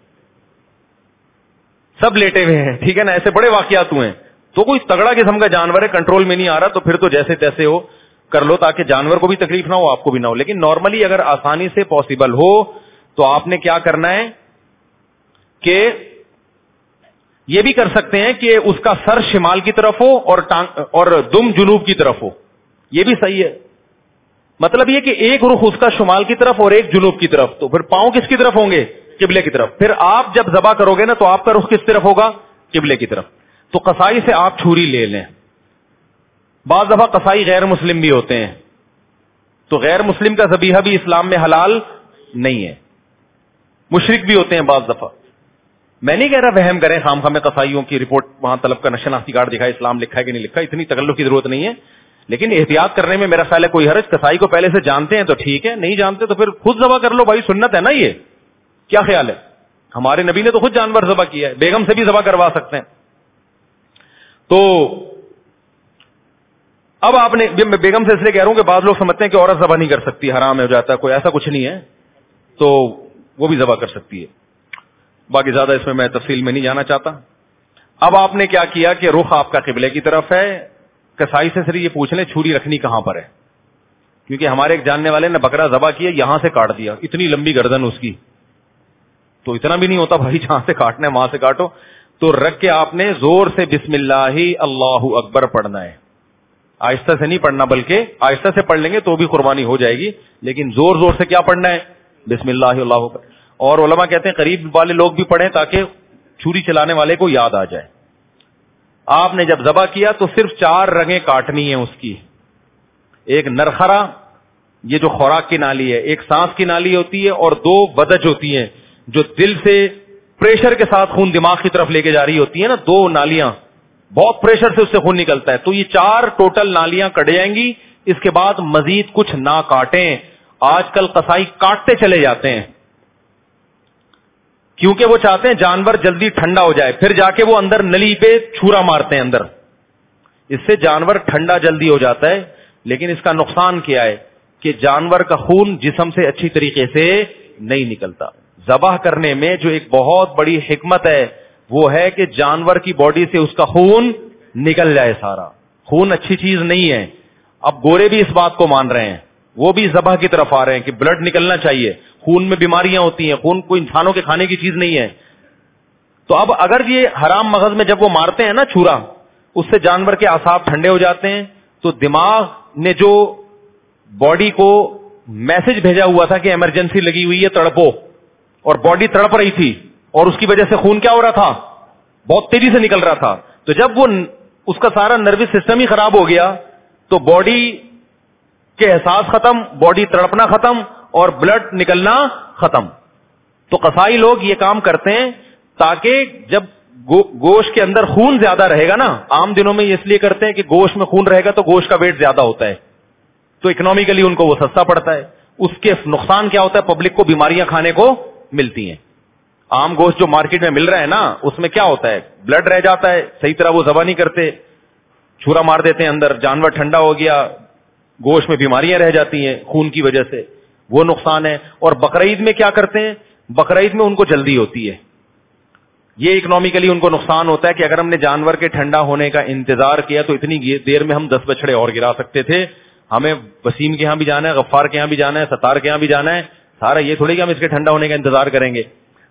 سب لیٹے ہوئے ہیں, ٹھیک ہے نا, ایسے بڑے واقعات ہوئے ہیں. تو کوئی تگڑا قسم کا جانور ہے, کنٹرول میں نہیں آ رہا, تو پھر تو جیسے تیسے ہو کر لو تاکہ جانور کو بھی تکلیف نہ ہو, آپ کو بھی نہ ہو. لیکن نارملی اگر آسانی سے پاسبل ہو تو آپ نے کیا کرنا ہے کہ یہ بھی کر سکتے ہیں کہ اس کا سر شمال کی طرف ہو اور اور دم جنوب کی طرف ہو, یہ بھی صحیح ہے. مطلب یہ کہ ایک رخ اس کا شمال کی طرف اور ایک جنوب کی طرف, تو پھر پاؤں کس کی طرف ہوں گے؟ قبلے کی طرف. پھر آپ جب ذبح کرو گے نا تو آپ کا رخ کس طرف ہوگا؟ قبلے کی طرف. تو قصائی سے آپ چھری لے لیں. بعض دفعہ قصائی غیر مسلم بھی ہوتے ہیں, تو غیر مسلم کا ذبیحہ بھی اسلام میں حلال نہیں ہے, مشرک بھی ہوتے ہیں بعض دفعہ. میں نہیں کہہ رہا وہم کریں خام خواہ میں, قصائیوں کی رپورٹ وہاں طلب کا نشناختی کارڈ دکھائے, اسلام لکھا ہے کہ نہیں لکھا, اتنی تکلف کی ضرورت نہیں ہے. لیکن احتیاط کرنے میں میرا خیال ہے کوئی حرج. قصائی کو پہلے سے جانتے ہیں تو ٹھیک ہے, نہیں جانتے تو پھر خود ذبح کر لو بھائی, سنت ہے نا یہ. کیا خیال ہے؟ ہمارے نبی نے تو خود جانور ذبح کیا ہے, بیگم سے بھی ذبح کروا سکتے ہیں. تو اب آپ نے, میں بیگم سے اس لیے کہہ رہا ہوں کہ بعض لوگ سمجھتے ہیں کہ عورت ذبح نہیں کر سکتی, حرام ہو جاتا ہے, کوئی ایسا کچھ نہیں ہے, تو وہ بھی ذبح کر سکتی ہے. باقی زیادہ اس میں میں تفصیل میں نہیں جانا چاہتا. اب آپ نے کیا کیا کہ رخ آپ کا قبلے کی طرف ہے. کسائی سے صرف یہ پوچھ لیں چھری رکھنی کہاں پر ہے, کیونکہ ہمارے ایک جاننے والے نے بکرا ذبح کیا, یہاں سے کاٹ دیا, اتنی لمبی گردن اس کی, تو اتنا بھی نہیں ہوتا بھائی, جہاں سے کاٹنا ہے وہاں سے کاٹو. تو رکھ کے آپ نے زور سے بسم اللہ اللہ اکبر پڑھنا ہے. آہستہ سے نہیں پڑھنا, بلکہ آہستہ سے پڑھ لیں گے تو بھی قربانی ہو جائے گی, لیکن زور زور سے کیا پڑھنا ہے؟ بسم اللہ اللہ اکبر. اور علماء کہتے ہیں قریب والے لوگ بھی پڑھیں تاکہ چھری چلانے والے کو یاد آ جائے. آپ نے جب ذبح کیا تو صرف چار رگیں کاٹنی ہیں اس کی. ایک نرخرا, یہ جو خوراک کی نالی ہے, ایک سانس کی نالی ہوتی ہے, اور دو ودج ہوتی ہیں جو دل سے پریشر کے ساتھ خون دماغ کی طرف لے کے جا رہی ہوتی ہے نا, دو نالیاں, بہت پریشر سے اس سے خون نکلتا ہے. تو یہ چار ٹوٹل نالیاں کٹ جائیں گی. اس کے بعد مزید کچھ نہ کاٹیں. آج کل قصائی کاٹتے چلے جاتے ہیں کیونکہ وہ چاہتے ہیں جانور جلدی ٹھنڈا ہو جائے, پھر جا کے وہ اندر نلی پہ چھرا مارتے ہیں اندر. اس سے جانور ٹھنڈا جلدی ہو جاتا ہے, لیکن اس کا نقصان کیا ہے کہ جانور کا خون جسم سے اچھی طریقے سے نہیں نکلتا. ذبح کرنے میں جو ایک بہت بڑی حکمت ہے وہ ہے کہ جانور کی باڈی سے اس کا خون نکل جائے سارا. خون اچھی چیز نہیں ہے. اب گورے بھی اس بات کو مان رہے ہیں, وہ بھی ذبح کی طرف آ رہے ہیں کہ بلڈ نکلنا چاہیے, خون میں بیماریاں ہوتی ہیں, خون کوئی انسانوں کے کھانے کی چیز نہیں ہے. تو اب اگر یہ حرام مغز میں جب وہ مارتے ہیں نا چھرا, اس سے جانور کے اعصاب ٹھنڈے ہو جاتے ہیں. تو دماغ نے جو باڈی کو میسج بھیجا ہوا تھا کہ ایمرجنسی لگی ہوئی ہے تڑپو, اور باڈی تڑپ رہی تھی, اور اس کی وجہ سے خون کیا ہو رہا تھا؟ بہت تیزی سے نکل رہا تھا. تو جب وہ اس کا سارا نروس سسٹم ہی خراب ہو گیا تو باڈی کے احساس ختم, باڈی تڑپنا ختم, اور بلڈ نکلنا ختم. تو قصائی لوگ یہ کام کرتے ہیں تاکہ جب گو, گوشت کے اندر خون زیادہ رہے گا نا, عام دنوں میں یہ اس لیے کرتے ہیں کہ گوشت میں خون رہے گا تو گوشت کا ویٹ زیادہ ہوتا ہے, تو اکنامیکلی ان کو وہ سستا پڑتا ہے. اس کے نقصان کیا ہوتا ہے؟ پبلک کو بیماریاں کھانے کو ملتی ہیں. عام گوشت جو مارکیٹ میں مل رہا ہے نا, اس میں کیا ہوتا ہے؟ بلڈ رہ جاتا ہے, صحیح طرح وہ ذبح نہیں کرتے, چھرا مار دیتے ہیں اندر, جانور ٹھنڈا ہو گیا, گوشت میں بیماریاں رہ جاتی ہیں خون کی وجہ سے, وہ نقصان ہے. اور بقرعید میں کیا کرتے ہیں؟ بقرعید میں ان کو جلدی ہوتی ہے, یہ اکنامیکلی ان کو نقصان ہوتا ہے کہ اگر ہم نے جانور کے ٹھنڈا ہونے کا انتظار کیا تو اتنی دیر میں ہم دس بچڑے اور گرا سکتے تھے. ہمیں وسیم کے یہاں بھی جانا ہے, غفار کے یہاں بھی جانا ہے, ستار کے یہاں بھی جانا ہے, سارا یہ تھوڑی کہ ہم اس کے ٹھنڈا ہونے کا انتظار کریں گے.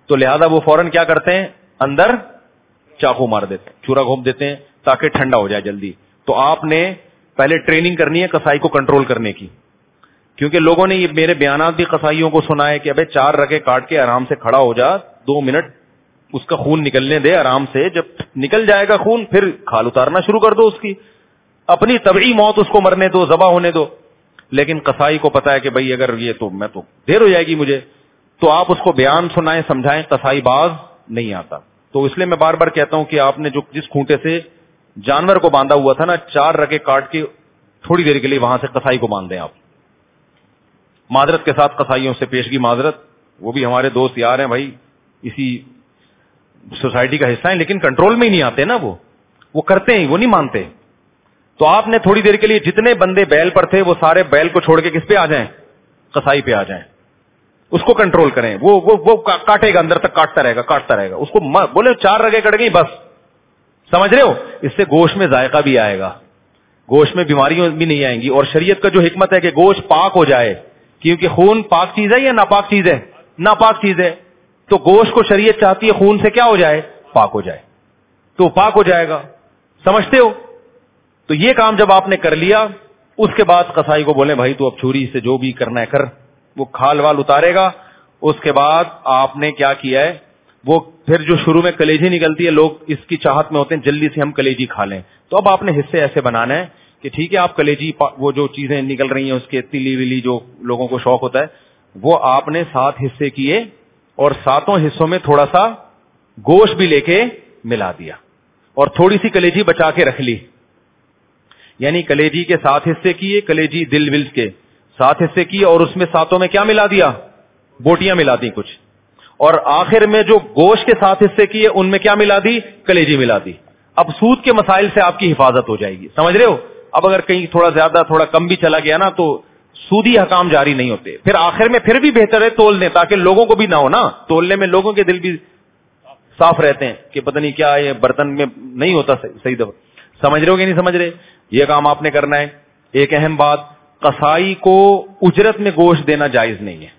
تو لہذا وہ فوراً کیا کرتے ہیں, اندر چاقو مار دیتے ہیں, چورا گھوم دیتے ہیں تاکہ ٹھنڈا ہو جائے جلدی. تو آپ نے پہلے ٹریننگ کرنی ہے قصائی کو کنٹرول کرنے کی, کیونکہ لوگوں نے یہ میرے بیانات بھی قصائیوں کو سنا ہے کہ ابے چار رگے کاٹ کے آرام سے کھڑا ہو جا, دو منٹ اس کا خون نکلنے دے آرام سے, جب نکل جائے گا خون پھر کھال اتارنا شروع کر دو اس کی, اپنی طبعی موت اس کو مرنے دو, ذبح ہونے دو. لیکن قصائی کو پتا ہے کہ بھائی اگر یہ تو میں تو دیر ہو جائے گی مجھے, تو آپ اس کو بیان سنائیں سمجھائیں, قصائی باز نہیں آتا. تو اس لیے میں بار بار کہتا ہوں کہ آپ نے جو جس کھونٹے سے جانور کو باندھا ہوا تھا نا, چار رگے کاٹ کے تھوڑی دیر کے لیے وہاں سے قصائی کو باندھ دیں آپ. معذرت کے ساتھ قصائیوں سے پیشگی معذرت, وہ بھی ہمارے دوست یار ہیں بھائی, اسی سوسائٹی کا حصہ ہیں, لیکن کنٹرول میں ہی نہیں آتے نا, وہ وہ کرتے ہیں, وہ نہیں مانتے. تو آپ نے تھوڑی دیر کے لیے جتنے بندے بیل پر تھے وہ سارے بیل کو چھوڑ کے کس پہ آ جائیں, قصائی پہ آ جائیں, اس کو کنٹرول کریں. وہ وہ, وہ کاٹے گا, اندر تک کاٹتا رہے گا کاٹتا رہے گا, اس کو بولے چار رگے کٹ گئی بس, سمجھ رہے ہو, اس سے گوشت میں ذائقہ بھی آئے گا, گوشت میں بیماریاں بھی نہیں آئیں گی. اور شریعت کا جو حکمت ہے کہ گوشت پاک ہو جائے, کیونکہ خون پاک چیز ہے یا ناپاک چیز ہے, ناپاک چیز ہے, تو گوشت کو شریعت چاہتی ہے خون سے کیا ہو جائے, پاک ہو جائے, تو پاک ہو جائے گا. سمجھتے ہو؟ تو یہ کام جب آپ نے کر لیا, اس کے بعد قصائی کو بولیں بھائی تو اب چھری سے جو بھی کرنا ہے کر, وہ کھال وال اتارے گا. اس کے بعد آپ نے کیا کیا ہے, وہ پھر جو شروع میں کلیجی نکلتی ہے, لوگ اس کی چاہت میں ہوتے ہیں جلدی سے ہم کلیجی کھا لیں. تو اب آپ نے حصے ایسے بنانا ہے کہ ٹھیک ہے آپ کلیجی, وہ جو چیزیں نکل رہی ہیں اس کے تلی ولی جو لوگوں کو شوق ہوتا ہے, وہ آپ نے سات حصے کیے اور ساتوں حصوں میں تھوڑا سا گوشت بھی لے کے ملا دیا اور تھوڑی سی کلیجی بچا کے رکھ لی. یعنی کلیجی کے سات حصے کیے, کلیجی دل ول کے سات حصے کیے, اور اس میں ساتوں میں کیا ملا دیا, بوٹیاں ملا دی کچھ, اور آخر میں جو گوشت کے سات حصے کیے ان میں کیا ملا دی, کلیجی ملا دی. اب سود کے مسائل سے آپ کی حفاظت ہو جائے گی, سمجھ رہے ہو. اب اگر کہیں تھوڑا زیادہ تھوڑا کم بھی چلا گیا نا تو سودی حکام جاری نہیں ہوتے. پھر آخر میں پھر بھی بہتر ہے تول دیں, تاکہ لوگوں کو بھی نہ ہو نا, تولنے میں لوگوں کے دل بھی صاف رہتے ہیں کہ پتہ نہیں کیا یہ برتن میں نہیں ہوتا صحیح دفعہ. سمجھ رہے ہو کہ نہیں سمجھ رہے, یہ کام آپ نے کرنا ہے. ایک اہم بات, قصائی کو اجرت میں گوشت دینا جائز نہیں ہے.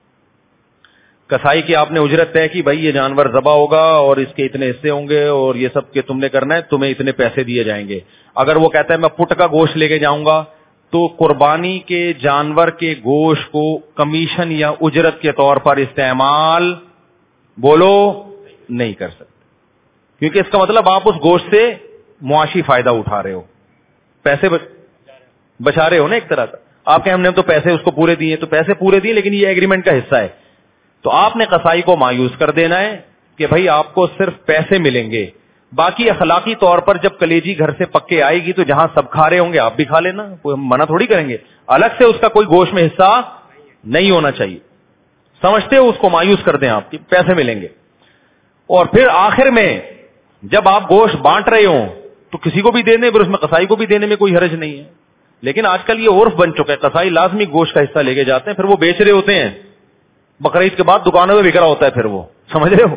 قصائی کی آپ نے اجرت طے کی, بھائی یہ جانور ذبح ہوگا اور اس کے اتنے حصے ہوں گے اور یہ سب کے تم نے کرنا ہے, تمہیں اتنے پیسے دیے جائیں گے. اگر وہ کہتا ہے میں پٹ کا گوشت لے کے جاؤں گا, تو قربانی کے جانور کے گوشت کو کمیشن یا اجرت کے طور پر استعمال بولو نہیں کر سکتے, کیونکہ اس کا مطلب آپ اس گوشت سے معاشی فائدہ اٹھا رہے ہو, پیسے بچا رہے ہو نا ایک طرح کا. آپ کے ہم نے تو پیسے اس کو پورے دیے, تو پیسے پورے دیے لیکن یہ ایگریمنٹ کا حصہ ہے. تو آپ نے قصائی کو مایوس کر دینا ہے کہ بھائی آپ کو صرف پیسے ملیں گے, باقی اخلاقی طور پر جب کلیجی گھر سے پکے آئے گی تو جہاں سب کھا رہے ہوں گے آپ بھی کھا لینا, کوئی ہم منع تھوڑی کریں گے. الگ سے اس کا کوئی گوشت میں حصہ نہیں ہونا چاہیے, سمجھتے ہو, اس کو مایوس کر دیں آپ کی, پیسے ملیں گے. اور پھر آخر میں جب آپ گوشت بانٹ رہے ہوں تو کسی کو بھی دینے, پھر اس میں قصائی کو بھی دینے میں کوئی حرج نہیں ہے. لیکن آج کل یہ عرف بن چکا ہے, قصائی لازمی گوشت کا حصہ لے کے جاتے ہیں, پھر وہ بیچ رہے ہوتے ہیں, بقرعید کے بعد دکانوں میں بک رہا ہوتا ہے پھر وہ, سمجھ رہے ہو.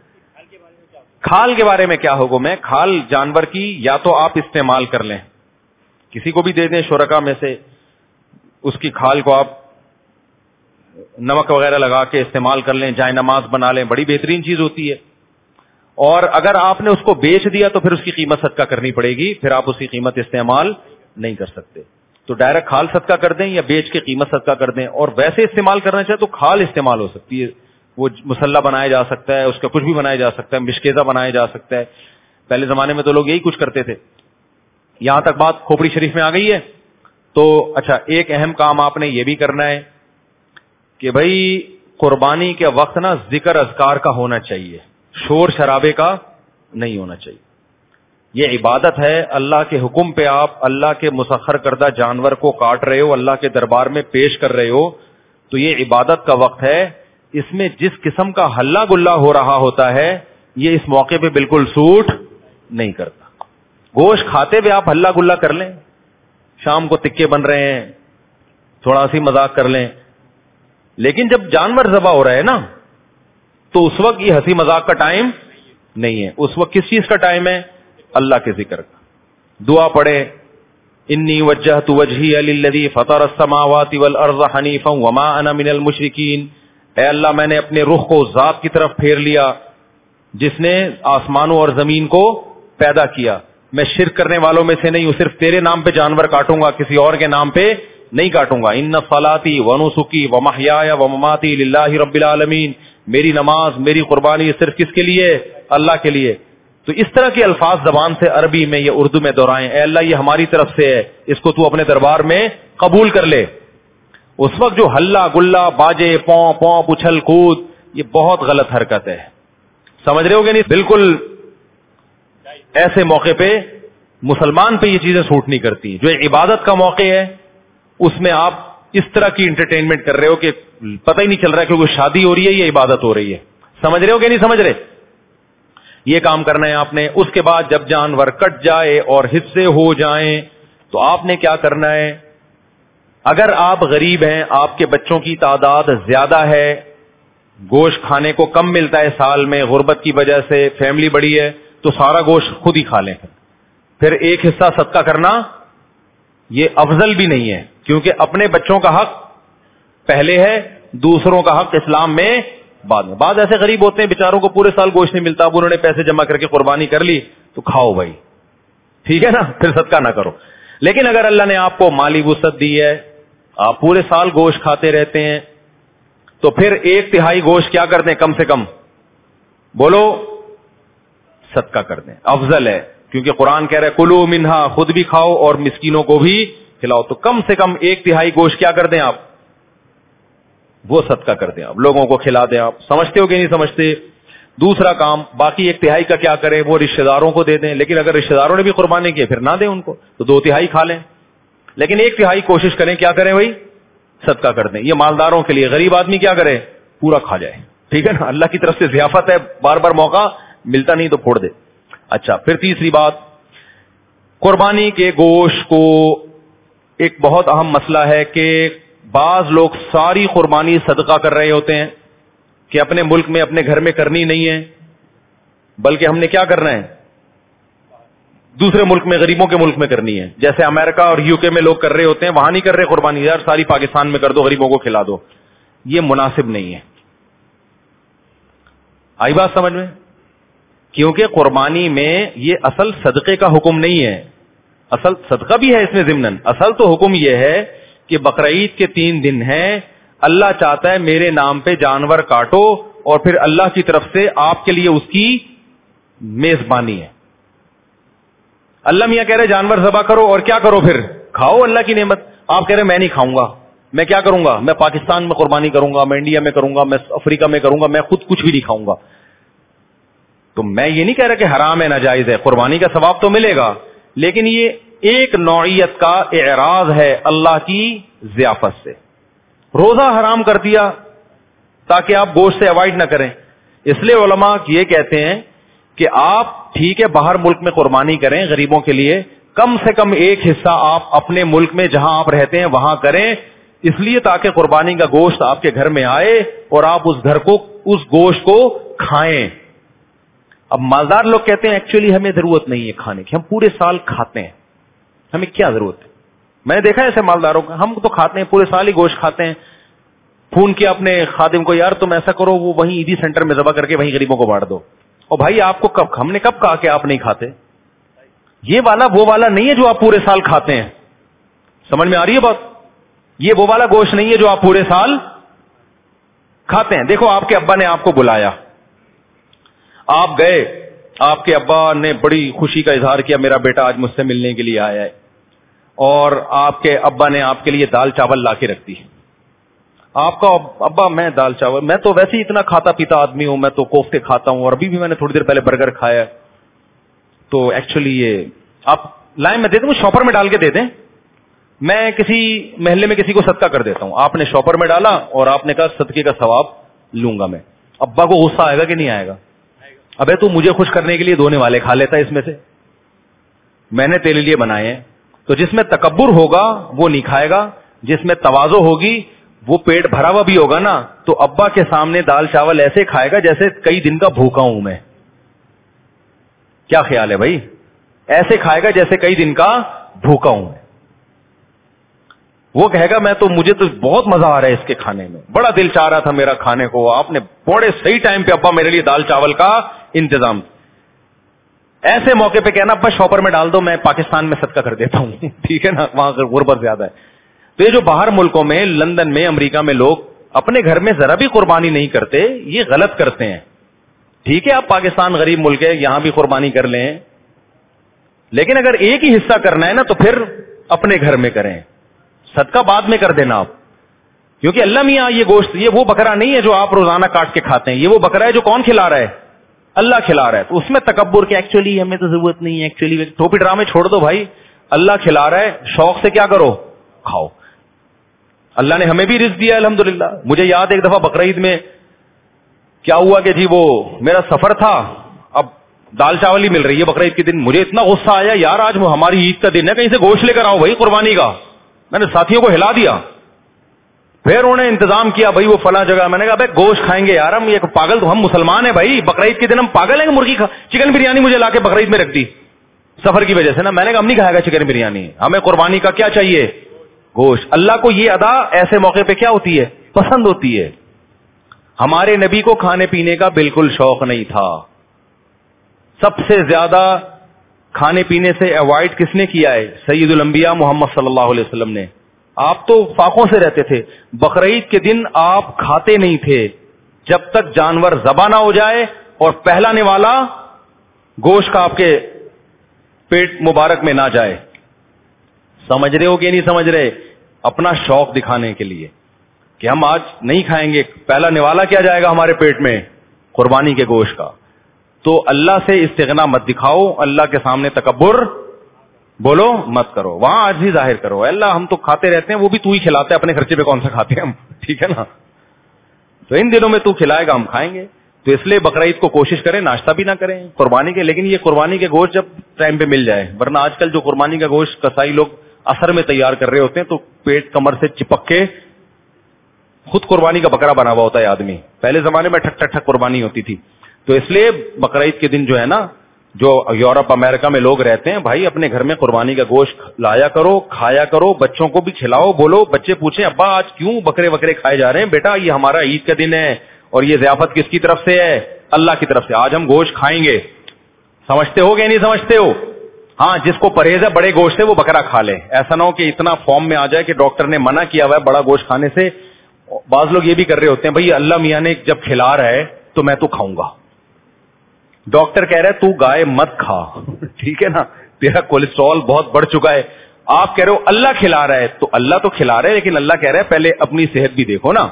کھال کے بارے میں کیا حکم ہے, کھال جانور کی یا تو آپ استعمال کر لیں, کسی کو بھی دے دیں شرکا میں سے, اس کی کھال کو آپ نمک وغیرہ لگا کے استعمال کر لیں, جائے نماز بنا لیں, بڑی بہترین چیز ہوتی ہے. اور اگر آپ نے اس کو بیچ دیا تو پھر اس کی قیمت صدقہ کرنی پڑے گی, پھر آپ اس کی قیمت استعمال نہیں کر سکتے. تو ڈائریکٹ کھال صدقہ کر دیں یا بیچ کے قیمت صدقہ کر دیں. اور ویسے استعمال کرنا چاہے تو کھال استعمال ہو سکتی ہے, وہ مسلح بنایا جا سکتا ہے, اس کا کچھ بھی بنایا جا سکتا ہے, مشکیزہ بنایا جا سکتا ہے. پہلے زمانے میں تو لوگ یہی کچھ کرتے تھے. یہاں تک بات کھوپڑی شریف میں آ گئی ہے. تو اچھا, ایک اہم کام آپ نے یہ بھی کرنا ہے کہ بھائی قربانی کے وقت نا ذکر اذکار کا ہونا چاہیے, شور شرابے کا نہیں ہونا چاہیے. یہ عبادت ہے, اللہ کے حکم پہ آپ اللہ کے مسخر کردہ جانور کو کاٹ رہے ہو, اللہ کے دربار میں پیش کر رہے ہو, تو یہ عبادت کا وقت ہے. اس میں جس قسم کا ہلہ گلا ہو رہا ہوتا ہے یہ اس موقع پہ بالکل سوٹ نہیں کرتا. گوشت کھاتے ہوئے آپ ہلہ گلا کر لیں, شام کو تکے بن رہے ہیں, تھوڑا سی مذاق کر لیں, لیکن جب جانور ذبح ہو رہا ہے نا تو اس وقت یہ ہنسی مذاق کا ٹائم نہیں ہے. اس وقت کس چیز کا ٹائم ہے, اللہ کے ذکر کا. دعا پڑھے, انی وجہت وجہی للذی فطر السماوات والارض حنیفا وما انا من المشرکین. اے اللہ میں نے اپنے رخ کو ذات کی طرف پھیر لیا جس نے آسمانوں اور زمین کو پیدا کیا. میں شرک کرنے والوں میں سے نہیں ہوں, صرف تیرے نام پہ جانور کاٹوں گا, کسی اور کے نام پہ نہیں کاٹوں گا. ان صلاتی و نسکی و محیایا و مماتی للہ رب العالمین, میری نماز میری قربانی صرف کس کے لیے؟ اللہ کے لیے. تو اس طرح کے الفاظ زبان سے عربی میں یا اردو میں دہرائیں, اے اللہ یہ ہماری طرف سے ہے, اس کو تو اپنے دربار میں قبول کر لے. اس وقت جو ہلا گلا باجے پوں پوں اچھل کود, یہ بہت غلط حرکت ہے. سمجھ رہے ہو گے نہیں؟ بالکل ایسے موقع پہ مسلمان پہ یہ چیزیں سوٹ نہیں کرتی. جو عبادت کا موقع ہے اس میں آپ اس طرح کی انٹرٹینمنٹ کر رہے ہو کہ پتہ ہی نہیں چل رہا ہے کہ وہ شادی ہو رہی ہے یا عبادت ہو رہی ہے. سمجھ رہے ہو کہ نہیں سمجھ رہے؟ یہ کام کرنا ہے آپ نے. اس کے بعد جب جانور کٹ جائے اور حصے ہو جائیں تو آپ نے کیا کرنا ہے؟ اگر آپ غریب ہیں, آپ کے بچوں کی تعداد زیادہ ہے, گوشت کھانے کو کم ملتا ہے سال میں غربت کی وجہ سے, فیملی بڑی ہے, تو سارا گوشت خود ہی کھا لیں. پھر ایک حصہ صدقہ کرنا یہ افضل بھی نہیں ہے, کیونکہ اپنے بچوں کا حق پہلے ہے, دوسروں کا حق اسلام میں بعد میں. بعض ایسے غریب ہوتے ہیں بیچاروں کو پورے سال گوشت نہیں ملتا, اب انہوں نے پیسے جمع کر کے قربانی کر لی تو کھاؤ بھائی, ٹھیک ہے نا, پھر صدقہ نہ کرو. لیکن اگر اللہ نے آپ کو مالی وسعت دی ہے, آپ پورے سال گوشت کھاتے رہتے ہیں, تو پھر ایک تہائی گوشت کیا کر دیں, کم سے کم بولو صدقہ کر دیں, افضل ہے. کیونکہ قرآن کہہ رہا ہے کلو منہا, خود بھی کھاؤ اور مسکینوں کو بھی کھلاؤ. تو کم سے کم ایک تہائی گوشت کیا کر دیں آپ, وہ صدقہ کر دیں, آپ لوگوں کو کھلا دیں. آپ سمجھتے ہو کہ نہیں سمجھتے؟ دوسرا کام, باقی ایک تہائی کا کیا کریں, وہ رشتہ داروں کو دے دیں. لیکن اگر رشتہ داروں نے بھی قربانی کی پھر نہ دیں ان کو, تو دو تہائی کھا لیں. لیکن ایک تہائی کوشش کریں, کیا کریں بھائی, صدقہ کر دیں. یہ مالداروں کے لیے, غریب آدمی کیا کرے, پورا کھا جائے. ٹھیک ہے نا, اللہ کی طرف سے ضیافت ہے, بار بار موقع ملتا نہیں تو پھوڑ دے. اچھا, پھر تیسری بات, قربانی کے گوشت کو ایک بہت اہم مسئلہ ہے کہ بعض لوگ ساری قربانی صدقہ کر رہے ہوتے ہیں کہ اپنے ملک میں اپنے گھر میں کرنی نہیں ہے, بلکہ ہم نے کیا کرنا ہے, دوسرے ملک میں, غریبوں کے ملک میں کرنی ہے. جیسے امریکہ اور یو کے میں لوگ کر رہے ہوتے ہیں, وہاں نہیں کر رہے قربانی, یار ساری پاکستان میں کر دو, غریبوں کو کھلا دو. یہ مناسب نہیں ہے. آئی بات سمجھ میں؟ کیونکہ قربانی میں یہ اصل صدقے کا حکم نہیں ہے, اصل صدقہ بھی ہے اس میں ضمناً, اصل تو حکم یہ ہے کہ بقرعید کے تین دن ہیں, اللہ چاہتا ہے میرے نام پہ جانور کاٹو اور پھر اللہ کی طرف سے آپ کے لیے اس کی میزبانی ہے. اللہ میاں کہہ رہے جانور ذبح کرو اور کیا کرو, پھر کھاؤ اللہ کی نعمت. آپ کہہ رہے میں نہیں کھاؤں گا, میں کیا کروں گا, میں پاکستان میں قربانی کروں گا, میں انڈیا میں کروں گا, میں افریقہ میں کروں گا, میں خود کچھ بھی نہیں کھاؤں گا. تو میں یہ نہیں کہہ رہا کہ حرام ہے, ناجائز ہے, قربانی کا ثواب تو ملے گا, لیکن یہ ایک نوعیت کا اعراض ہے اللہ کی ضیافت سے. روزہ حرام کر دیا تاکہ آپ گوشت سے اوائڈ نہ کریں. اس لیے علماء یہ کہتے ہیں کہ آپ ٹھیک ہے باہر ملک میں قربانی کریں غریبوں کے لیے, کم سے کم ایک حصہ آپ اپنے ملک میں جہاں آپ رہتے ہیں وہاں کریں, اس لیے تاکہ قربانی کا گوشت آپ کے گھر میں آئے اور آپ اس گھر کو, اس گوشت کو کھائیں. اب مالدار لوگ کہتے ہیں ایکچولی ہمیں ضرورت نہیں ہے کھانے کی, ہم پورے سال کھاتے ہیں, ہمیں کیا ضرورت ہے. میں نے دیکھا ہے ایسے مالداروں کا, ہم تو کھاتے ہیں, پورے سال ہی گوشت کھاتے ہیں. فون کیا اپنے خادم کو, یار تم ایسا کرو وہ وہیں عیدی سینٹر میں ذبح کر کے وہیں غریبوں کو بانٹ دو. اور بھائی آپ کو کب, ہم نے کب کہا کہ آپ نہیں کھاتے؟ یہ والا وہ والا نہیں ہے جو آپ پورے سال کھاتے ہیں. سمجھ میں آ رہی ہے بات؟ یہ وہ والا گوشت نہیں ہے جو آپ پورے سال کھاتے ہیں. دیکھو آپ کے ابا نے آپ کو بلایا, آپ گئے, آپ کے ابا نے بڑی خوشی کا اظہار کیا میرا بیٹا آج مجھ سے ملنے کے لیے آیا ہے, اور آپ کے ابا نے آپ کے لیے دال چاول لا کے رکھ دی. آپ کا ابا میں دال چاول, میں تو ویسے ہی اتنا کھاتا پیتا آدمی ہوں, میں تو کوفتے کھاتا ہوں, اور ابھی بھی میں نے تھوڑی دیر پہلے برگر کھایا, تو ایکچولی یہ آپ لائن میں دے دیں, شاپر میں ڈال کے دے دیں, میں کسی محلے میں کسی کو صدقہ کر دیتا ہوں. آپ نے شاپر میں ڈالا اور آپ نے کہا صدقے کا ثواب لوں گا میں. ابا کو غصہ آئے گا کہ نہیں آئے گا؟ ابے تو مجھے خوش کرنے کے لیے دھونے والے کھا لیتا ہے اس میں سے, میں نے تیرے لیے بنائے ہیں. تو جس میں تکبر ہوگا وہ نہیں کھائے گا, جس میں تواضع ہوگی وہ پیٹ بھرا ہوا بھی ہوگا نا, تو ابا کے سامنے دال چاول ایسے کھائے گا جیسے کئی دن کا بھوکا ہوں میں. کیا خیال ہے بھائی؟ ایسے کھائے گا جیسے کئی دن کا بھوکا ہوں میں. وہ کہے گا میں تو مجھے تو بہت مزہ آ رہا ہے اس کے کھانے میں, بڑا دل چاہ رہا تھا میرا کھانے کو, آپ نے بڑے صحیح ٹائم پہ ابا میرے لیے دال چاول کا انتظام. ایسے موقع پہ کہنا ابا شاپر میں ڈال دو, میں پاکستان میں صدقہ کر دیتا ہوں. ٹھیک ہے نا, وہاں غربت زیادہ ہے. تو یہ جو باہر ملکوں میں, لندن میں, امریکہ میں لوگ اپنے گھر میں ذرا بھی قربانی نہیں کرتے, یہ غلط کرتے ہیں. ٹھیک ہے آپ پاکستان غریب ملک ہے, یہاں بھی قربانی کر لیں, لیکن اگر ایک ہی حصہ کرنا ہے نا تو پھر اپنے گھر میں کریں, صدقہ بعد میں کر دینا آپ. کیونکہ اللہ میاں یہ گوشت, یہ وہ بکرا نہیں ہے جو آپ روزانہ کاٹ کے کھاتے ہیں, یہ وہ بکرا ہے جو کون کھلا رہا ہے, اللہ کھلا رہا ہے. تو اس میں تکبر کہ ایکچولی ہمیں تو ضرورت نہیں ہے, ایکچولی ٹوپی ڈرامے چھوڑ دو بھائی, اللہ کھلا رہا ہے, شوق سے کیا کرو, کھاؤ. اللہ نے ہمیں بھی رزق دیا الحمدللہ. مجھے یاد ایک دفعہ بقرعید میں کیا ہوا کہ جی وہ میرا سفر تھا, اب دال چاول ہی مل رہی ہے بقرعید کے دن. مجھے اتنا غصہ آیا, یار آج ہماری عید کا دن ہے, کہیں سے گوشت لے کر آؤ بھائی قربانی کا. میں نے ساتھیوں کو ہلا دیا, پھر انہوں نے انتظام کیا بھائی وہ فلاں جگہ. میں نے کہا بھائی گوشت کھائیں گے یار, ہم یہ پاگل, تو ہم مسلمان ہیں بھائی, بقرعید کے دن ہم پاگل ہیں کہ مرغی کھا. چکن بریانی مجھے لا کے بقرعید میں رکھ دی سفر کی وجہ سے نا. میں نے کہا ہم نہیں کھائے گا چکن بریانی, ہمیں قربانی کا کیا چاہیے, گوشت. اللہ کو یہ ادا ایسے موقع پہ کیا ہوتی ہے, پسند ہوتی ہے. ہمارے نبی کو کھانے پینے کا بالکل شوق نہیں تھا. سب سے زیادہ کھانے پینے سے اوائڈ کس نے کیا ہے, سید الانبیاء محمد صلی اللہ علیہ وسلم نے. آپ تو فاقوں سے رہتے تھے. بقرعید کے دن آپ کھاتے نہیں تھے جب تک جانور ذبح نہ ہو جائے اور پہلانے والا گوشت کا آپ کے پیٹ مبارک میں نہ جائے. سمجھ رہے ہو کہ نہیں سمجھ رہے؟ اپنا شوق دکھانے کے لیے کہ ہم آج نہیں کھائیں گے, پہلا نوالا کیا جائے گا ہمارے پیٹ میں, قربانی کے گوشت کا. تو اللہ سے استغنا مت دکھاؤ, اللہ کے سامنے تکبر بولو مت کرو, وہاں آج ہی ظاہر کرو, اللہ ہم تو کھاتے رہتے ہیں, وہ بھی تو ہی کھلاتے ہیں, اپنے خرچے پہ کون سا کھاتے ہیں ہم. ٹھیک ہے نا, تو ان دنوں میں تو کھلائے گا ہم کھائیں گے. تو اس لیے بقرعید کو کوشش کریں ناشتہ بھی نہ کریں قربانی کے, لیکن یہ قربانی کے گوشت جب ٹائم پہ مل جائے. ورنہ آج کل جو قربانی کا گوشت کسائی لوگ اثر میں تیار کر رہے ہوتے ہیں تو پیٹ کمر سے چپک کے خود قربانی کا بکرا بنا ہوا ہوتا ہے آدمی. پہلے زمانے میں ٹھک ٹھک ٹھک قربانی ہوتی تھی. تو اس لیے بقرعید کے دن جو ہے نا, جو یورپ امریکہ میں لوگ رہتے ہیں, بھائی اپنے گھر میں قربانی کا گوشت لایا کرو, کھایا کرو, بچوں کو بھی کھلاؤ. بولو, بچے پوچھیں ابا آج کیوں بکرے بکرے کھائے جا رہے ہیں؟ بیٹا یہ ہمارا عید کا دن ہے اور یہ ضیافت کس کی طرف سے ہے, اللہ کی طرف سے. آج ہم گوشت کھائیں گے. سمجھتے ہو کہ نہیں سمجھتے ہو؟ ہاں, جس کو پرہیز ہے بڑے گوشت سے وہ بکرا کھا لے. ایسا نہ ہو کہ اتنا فارم میں آ جائے کہ ڈاکٹر نے منع کیا ہوا ہے بڑا گوشت کھانے سے. بعض لوگ یہ بھی کر رہے ہوتے ہیں, بھائی اللہ میاں نے جب کھلا رہا ہے تو میں تو کھاؤں گا. ڈاکٹر کہہ رہا ہے تو گائے مت کھا. ٹھیک ہے نا, تیرا کولیسٹرول بہت بڑھ چکا ہے. آپ کہہ رہے ہو اللہ کھلا رہا ہے, تو اللہ تو کھلا رہا ہے, لیکن اللہ کہہ رہا ہے پہلے اپنی صحت بھی دیکھو نا.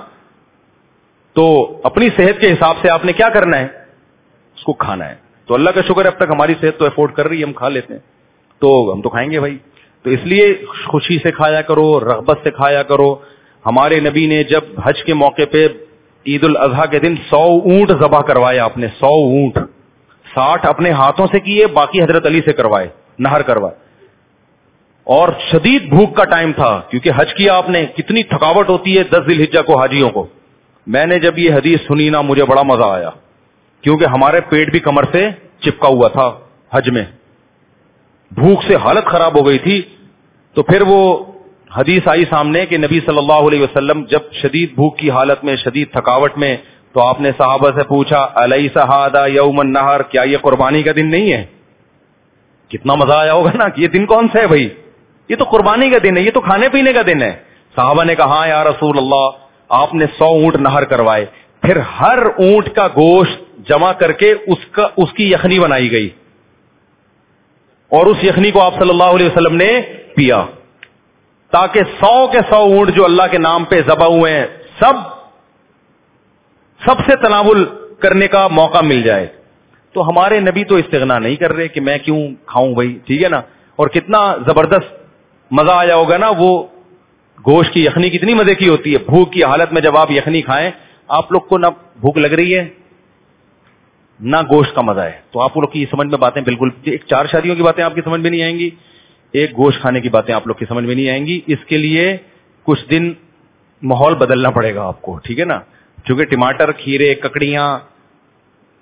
تو اپنی صحت کے حساب سے آپ نے کیا کرنا ہے, اس کو کھانا ہے. تو اللہ کا شکر ہے اب تک ہماری صحت تو افورڈ کر رہی ہے, ہم کھا لیتے ہیں, تو ہم تو کھائیں گے بھائی. تو اس لیے خوشی سے کھایا کرو, رغبت سے کھایا کرو. ہمارے نبی نے جب حج کے موقع پہ عید الاضحیٰ کے دن سو اونٹ ذبح کروائے, آپ نے سو اونٹ, ساٹھ اپنے ہاتھوں سے کیے, باقی حضرت علی سے کروائے, نہر کروائے. اور شدید بھوک کا ٹائم تھا کیونکہ حج کیا آپ نے, کتنی تھکاوٹ ہوتی ہے دس ذی الحجہ کو حاجیوں کو. میں نے جب یہ حدیث سنی نا مجھے بڑا مزہ آیا, کیونکہ ہمارے پیٹ بھی کمر سے چپکا ہوا تھا حج میں, بھوک سے حالت خراب ہو گئی تھی. تو پھر وہ حدیث آئی سامنے کہ نبی صلی اللہ علیہ وسلم جب شدید بھوک کی حالت میں, شدید تھکاوٹ میں, تو آپ نے صحابہ سے پوچھا الیس ھذا یوم النحر, کیا یہ قربانی کا دن نہیں ہے؟ کتنا مزہ آیا ہوگا نا کہ یہ دن کون سا ہے بھائی, یہ تو قربانی کا دن ہے, یہ تو کھانے پینے کا دن ہے. صحابہ نے کہا ہاں یا رسول اللہ. آپ نے سو اونٹ نہر کروائے, پھر ہر اونٹ کا گوشت جمع کر کے اس کا اس کی یخنی بنائی گئی, اور اس یخنی کو آپ صلی اللہ علیہ وسلم نے پیا, تاکہ سو کے سو اونٹ جو اللہ کے نام پہ ذبح ہوئے ہیں سب سب سے تناول کرنے کا موقع مل جائے. تو ہمارے نبی تو استغنا نہیں کر رہے کہ میں کیوں کھاؤں بھائی. ٹھیک ہے نا, اور کتنا زبردست مزہ آیا ہوگا نا, وہ گوشت کی یخنی کتنی مزے کی ہوتی ہے. بھوک کی حالت میں جب آپ یخنی کھائیں, آپ لوگ کو نہ بھوک لگ رہی ہے نہ گوشت کا مزہ ہے, تو آپ لوگ کی سمجھ میں باتیں بالکل, ایک چار شادیوں کی باتیں آپ کی سمجھ میں نہیں آئیں گی, ایک گوشت کھانے کی باتیں آپ لوگ کی سمجھ میں نہیں آئیں گی. اس کے لیے کچھ دن ماحول بدلنا پڑے گا آپ کو. ٹھیک ہے نا, چونکہ ٹماٹر, کھیرے, ککڑیاں,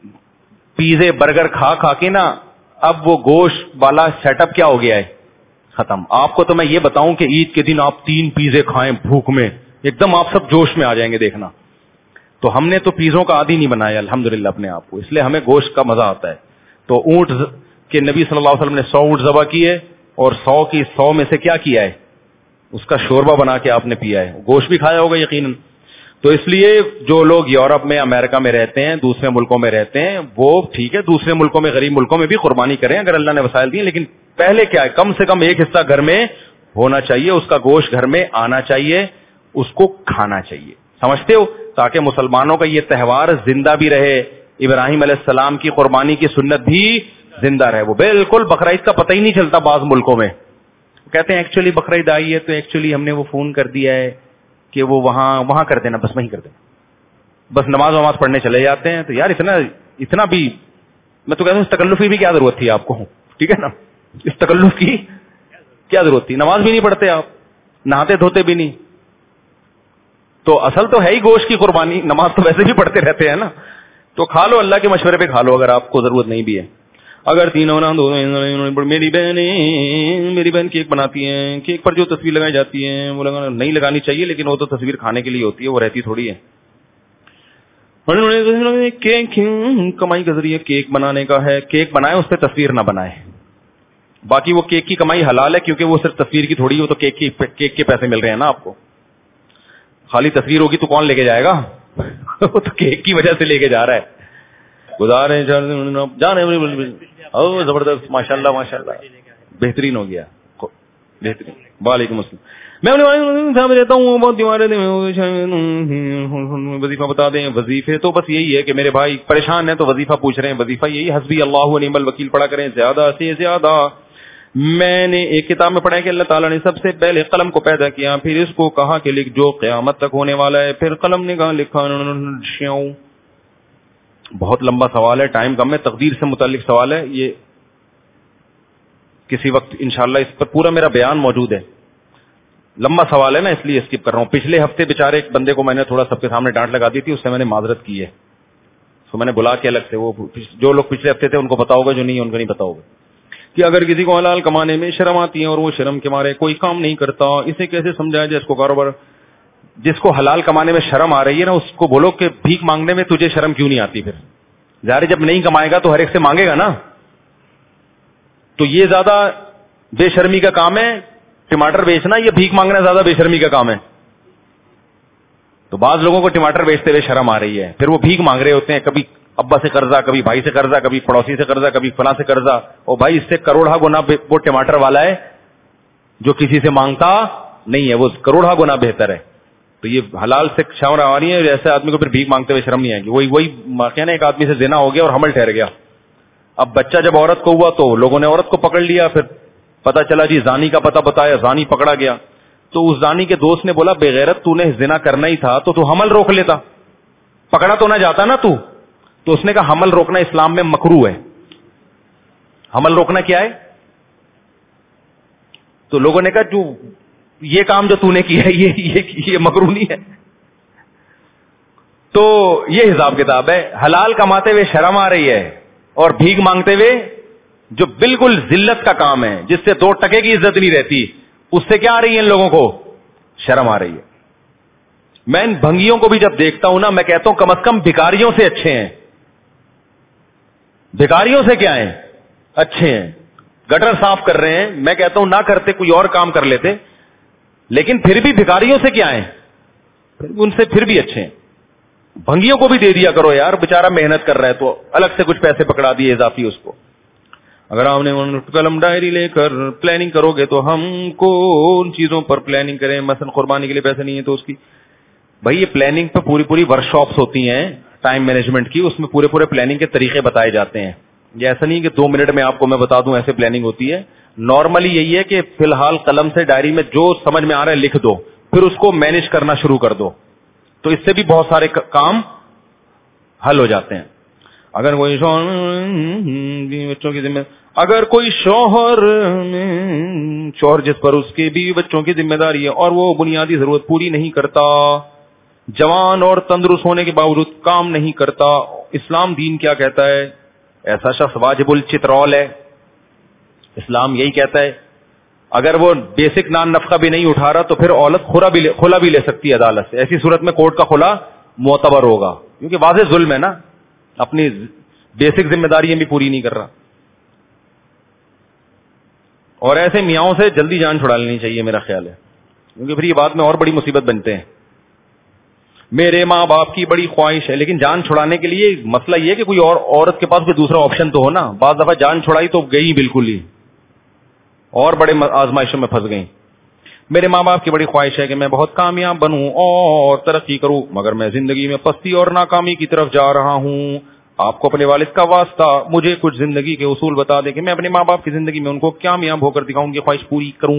پیزے, برگر کھا کھا کے نا اب وہ گوشت والا سیٹ اپ کیا ہو گیا ہے, ختم. آپ کو تو میں یہ بتاؤں کہ عید کے دن آپ تین پیزے کھائیں بھوک میں, ایک دم آپ سب جوش میں آ جائیں گے, دیکھنا. تو ہم نے تو پیزوں کا عادی نہیں بنایا الحمدللہ اپنے آپ کو, اس لیے ہمیں گوشت کا مزہ آتا ہے. تو اونٹ کے نبی صلی اللہ علیہ وسلم نے سو اونٹ ذبح کیے, اور سو کی سو میں سے کیا کیا ہے, اس کا شوربہ بنا کے آپ نے پیا ہے, گوشت بھی کھایا ہوگا یقیناً. تو اس لیے جو لوگ یورپ میں, امریکہ میں رہتے ہیں, دوسرے ملکوں میں رہتے ہیں, وہ ٹھیک ہے دوسرے ملکوں میں, غریب ملکوں میں بھی قربانی کریں اگر اللہ نے وسائل دیے, لیکن پہلے کیا ہے, کم سے کم ایک حصہ گھر میں ہونا چاہیے, اس کا گوشت گھر میں آنا چاہیے, اس کو کھانا چاہیے. سمجھتے ہو, تاکہ مسلمانوں کا یہ تہوار زندہ بھی رہے, ابراہیم علیہ السلام کی قربانی کی سنت بھی زندہ رہے. وہ بالکل بقرعید کا پتہ ہی نہیں چلتا بعض ملکوں میں, کہتے ہیں ایکچولی بقرعید آئی ہے تو ایکچولی ہم نے وہ فون کر دیا ہے کہ وہ وہاں وہاں کر دینا, بس وہیں کر دینا, بس نماز وماز پڑھنے چلے جاتے ہیں. تو یار اتنا اتنا بھی, میں تو کہتا ہوں اس تکلف کی بھی کیا ضرورت تھی آپ کو, ٹھیک ہے نا, اس تکلف کی کیا ضرورت تھی, نماز بھی نہیں پڑھتے آپ, نہاتے دھوتے بھی نہیں, تو اصل تو ہے ہی گوشت کی قربانی, نماز تو ویسے بھی پڑھتے رہتے ہیں نا, تو کھا لو اللہ کے مشورے پہ کھا لو اگر آپ کو ضرورت نہیں بھی ہے. اگر تینوں نا دو, میری بہنیں میری بہن کیک بناتی ہیں, کیک پر جو تصویر لگائی جاتی ہے وہ لگانا نہیں لگانی چاہیے, لیکن وہ تو تصویر کھانے کے لیے ہوتی ہے, وہ رہتی تھوڑی ہے. کیک کمائی کا ذریعہ کیک بنانے کا ہے, کیک بنائے اس پہ تصویر نہ بنائے, باقی وہ کیک کی کمائی حلال ہے کیونکہ وہ صرف تصویر کی تھوڑی, وہ تو کیک کی کیک کے پیسے مل رہے ہیں نا آپ کو. خالی تصویر ہوگی تو کون لے کے جائے گا, وہ تو کیک کی وجہ سے لے کے جا رہا ہے. گزارے جانے زبردست, ماشاء اللہ ماشاء اللہ, بہترین ہو گیا, بہترین. وعلیکم السلام. میں رہتا ہوں بہت بیمار, وظیفہ بتا دیں. وظیفے تو بس یہی ہے کہ میرے بھائی پریشان ہیں تو وظیفہ پوچھ رہے ہیں, وظیفہ یہی حسبی اللہ و نعم الوکیل پڑھا کریں زیادہ سے زیادہ. میں نے ایک کتاب میں پڑھا کہ اللہ تعالیٰ نے سب سے پہلے قلم کو پیدا کیا, پھر اس کو کہا کہ لکھ جو قیامت تک ہونے والا ہے, پھر قلم نے کہا لکھا. بہت لمبا سوال ہے, ٹائم کم ہے, تقدیر سے متعلق سوال ہے یہ, کسی وقت انشاءاللہ اس پر پورا میرا بیان موجود ہے. لمبا سوال ہے نا اس لیے اسکپ کر رہا ہوں. پچھلے ہفتے بیچارے ایک بندے کو میں نے تھوڑا سب کے سامنے ڈانٹ لگا دی تھی, اس سے میں نے معذرت کی ہے, تو میں نے بلا کے الگ سے, وہ جو لوگ پچھلے ہفتے تھے ان کو پتا ہوگا, جو نہیں ان کو نہیں پتا ہوگا, کہ اگر کسی کو حلال کمانے میں شرم آتی ہے اور وہ شرم کے مارے کوئی کام نہیں کرتا, اسے کیسے سمجھایا جائے اس کو کاروبار. جس کو حلال کمانے میں شرم آ رہی ہے نا, اس کو بولو کہ بھیک مانگنے میں تجھے شرم کیوں نہیں آتی. پھر ظاہر جب نہیں کمائے گا تو ہر ایک سے مانگے گا نا, تو یہ زیادہ بے شرمی کا کام ہے ٹماٹر بیچنا, یہ بھیک مانگنا زیادہ بے شرمی کا کام ہے. تو بعض لوگوں کو ٹماٹر بیچتے ہوئے شرم آ رہی ہے, پھر وہ بھیک مانگ رہے ہوتے ہیں, کبھی ابا سے قرضہ, کبھی بھائی سے قرضہ, کبھی پڑوسی سے قرضہ, کبھی فلاں سے قرضہ. اور بھائی اس سے کروڑا گنا وہ ٹماٹر والا ہے جو کسی سے مانگتا نہیں ہے, وہ کروڑا گنا بہتر ہے. تو یہ حلال سے شرم آ رہی ہے, ایسے آدمی کو پھر بھیک مانگتے ہوئے شرم نہیں آئے گی. وہی وہی واقعہ نا, ایک آدمی سے زنا ہو گیا اور حمل ٹھہر گیا. اب بچہ جب عورت کو ہوا تو لوگوں نے عورت کو پکڑ لیا, پھر پتا چلا جی زانی کا پتہ بتایا, زانی پکڑا گیا. تو اس زانی کے دوست نے بولا بے غیرت تو نے زنا کرنا ہی تھا تو تو حمل روک لیتا, پکڑا تو نہ جاتا نا تو. تو اس نے کہا حمل روکنا اسلام میں مکروہ ہے. حمل روکنا کیا ہے؟ تو لوگوں نے کہا جو یہ کام جو تو نے کیا ہے یہ یہ, یہ مکروہ نہیں ہے. تو یہ حساب کتاب ہے. حلال کماتے ہوئے شرم آ رہی ہے اور بھیک مانگتے ہوئے جو بالکل ذلت کا کام ہے, جس سے دو ٹکے کی عزت نہیں رہتی, اس سے کیا آ رہی ہے ان لوگوں کو؟ شرم آ رہی ہے. میں ان بھنگیوں کو بھی جب دیکھتا ہوں نا, میں کہتا ہوں کم از کم بھکاریوں سے اچھے ہیں. بھکاریوں سے کیا ہیں؟ اچھے ہیں. گٹر صاف کر رہے ہیں, میں کہتا ہوں نہ کرتے کوئی اور کام کر لیتے, لیکن پھر بھی بھکاریوں سے کیا ہیں؟ ان سے پھر بھی اچھے ہیں. بھنگیوں کو بھی دے دیا کرو یار, بےچارا محنت کر رہا ہے تو الگ سے کچھ پیسے پکڑا دیے اضافی اس کو. اگر آپ نے قلم ڈائری لے کر پلاننگ کرو گے تو ہم کو ان چیزوں پر پلاننگ کریں, مثلا قربانی کے لیے پیسے نہیں ہے تو اس کی, بھائی یہ پلاننگ پہ پوری پوری ورک شاپس ہوتی ہیں ٹائم مینجمنٹ کی, اس میں پورے پورے پلاننگ کے طریقے بتائے جاتے ہیں. یہ ایسا نہیں کہ دو منٹ میں آپ کو میں بتا دوں ایسے پلاننگ ہوتی ہے. نارملی یہی ہے کہ فی الحال قلم سے ڈائری میں جو سمجھ میں آ رہا ہے لکھ دو, پھر اس کو مینج کرنا شروع کر دو, تو اس سے بھی بہت سارے کام حل ہو جاتے ہیں. اگر کوئی شوہر بچوں کی ذمہ اگر کوئی شوہر شوہر جس پر اس کے بیوی بچوں کی ذمہ داری ہے اور وہ بنیادی ضرورت پوری نہیں کرتا, جوان اور تندرست ہونے کے باوجود کام نہیں کرتا, اسلام دین کیا کہتا ہے؟ ایسا شخص واجب الچترول ہے. اسلام یہی کہتا ہے اگر وہ بیسک نان نفقہ بھی نہیں اٹھا رہا تو پھر عورت خلا بھی خلا بھی لے سکتی ہے عدالت سے. ایسی صورت میں کورٹ کا خلا معتبر ہوگا, کیونکہ واضح ظلم ہے نا, اپنی بیسک ذمہ داریاں بھی پوری نہیں کر رہا. اور ایسے میاؤں سے جلدی جان چھڑا لینی چاہیے میرا خیال ہے, کیونکہ پھر یہ بات میں اور بڑی مصیبت بنتے ہیں. میرے ماں باپ کی بڑی خواہش ہے, لیکن جان چھڑانے کے لیے مسئلہ یہ ہے کہ کوئی اور عورت کے پاس کوئی دوسرا آپشن تو ہو نا. بعض دفعہ جان چھڑائی تو گئی بالکل ہی, اور بڑے آزمائشوں میں پھنس گئی. میرے ماں باپ کی بڑی خواہش ہے کہ میں بہت کامیاب بنوں اور ترقی کروں, مگر میں زندگی میں پستی اور ناکامی کی طرف جا رہا ہوں. آپ کو اپنے والد کا واسطہ مجھے کچھ زندگی کے اصول بتا دیں کہ میں اپنے ماں باپ کی زندگی میں ان کو کامیاب ہو کر دکھاؤں, ان کی خواہش پوری کروں.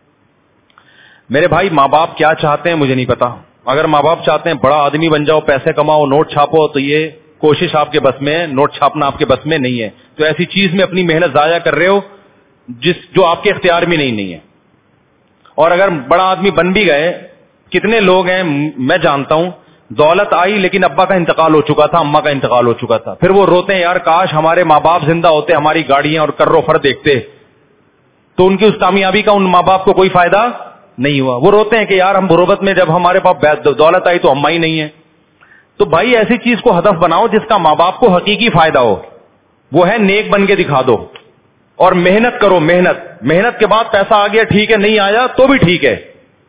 میرے بھائی, ماں باپ کیا چاہتے ہیں مجھے نہیں پتا. اگر ماں باپ چاہتے ہیں بڑا آدمی بن جاؤ, پیسے کماؤ, نوٹ چھاپو, تو یہ کوشش آپ کے بس میں ہے, نوٹ چھاپنا آپ کے بس میں نہیں ہے. تو ایسی چیز میں اپنی محنت ضائع کر رہے ہو جس جو آپ کے اختیار میں نہیں نہیں ہے. اور اگر بڑا آدمی بن بھی گئے, کتنے لوگ ہیں میں جانتا ہوں, دولت آئی لیکن ابا کا انتقال ہو چکا تھا, اماں کا انتقال ہو چکا تھا, پھر وہ روتے ہیں یار کاش ہمارے ماں باپ زندہ ہوتے, ہماری گاڑیاں اور کرو فر دیکھتے. تو ان کی اس کامیابی کا ان ماں باپ کو کوئی فائدہ نہیں ہوا. وہ روتے ہیں کہ یار ہم غربت میں جب ہمارے پاس دولت آئی تو اماں ہی نہیں ہے. تو بھائی ایسی چیز کو ہدف بناؤ جس کا ماں باپ کو حقیقی فائدہ ہو. وہ ہے نیک بن کے دکھا دو اور محنت کرو. محنت محنت کے بعد پیسہ آ گیا ٹھیک ہے, نہیں آیا تو بھی ٹھیک ہے.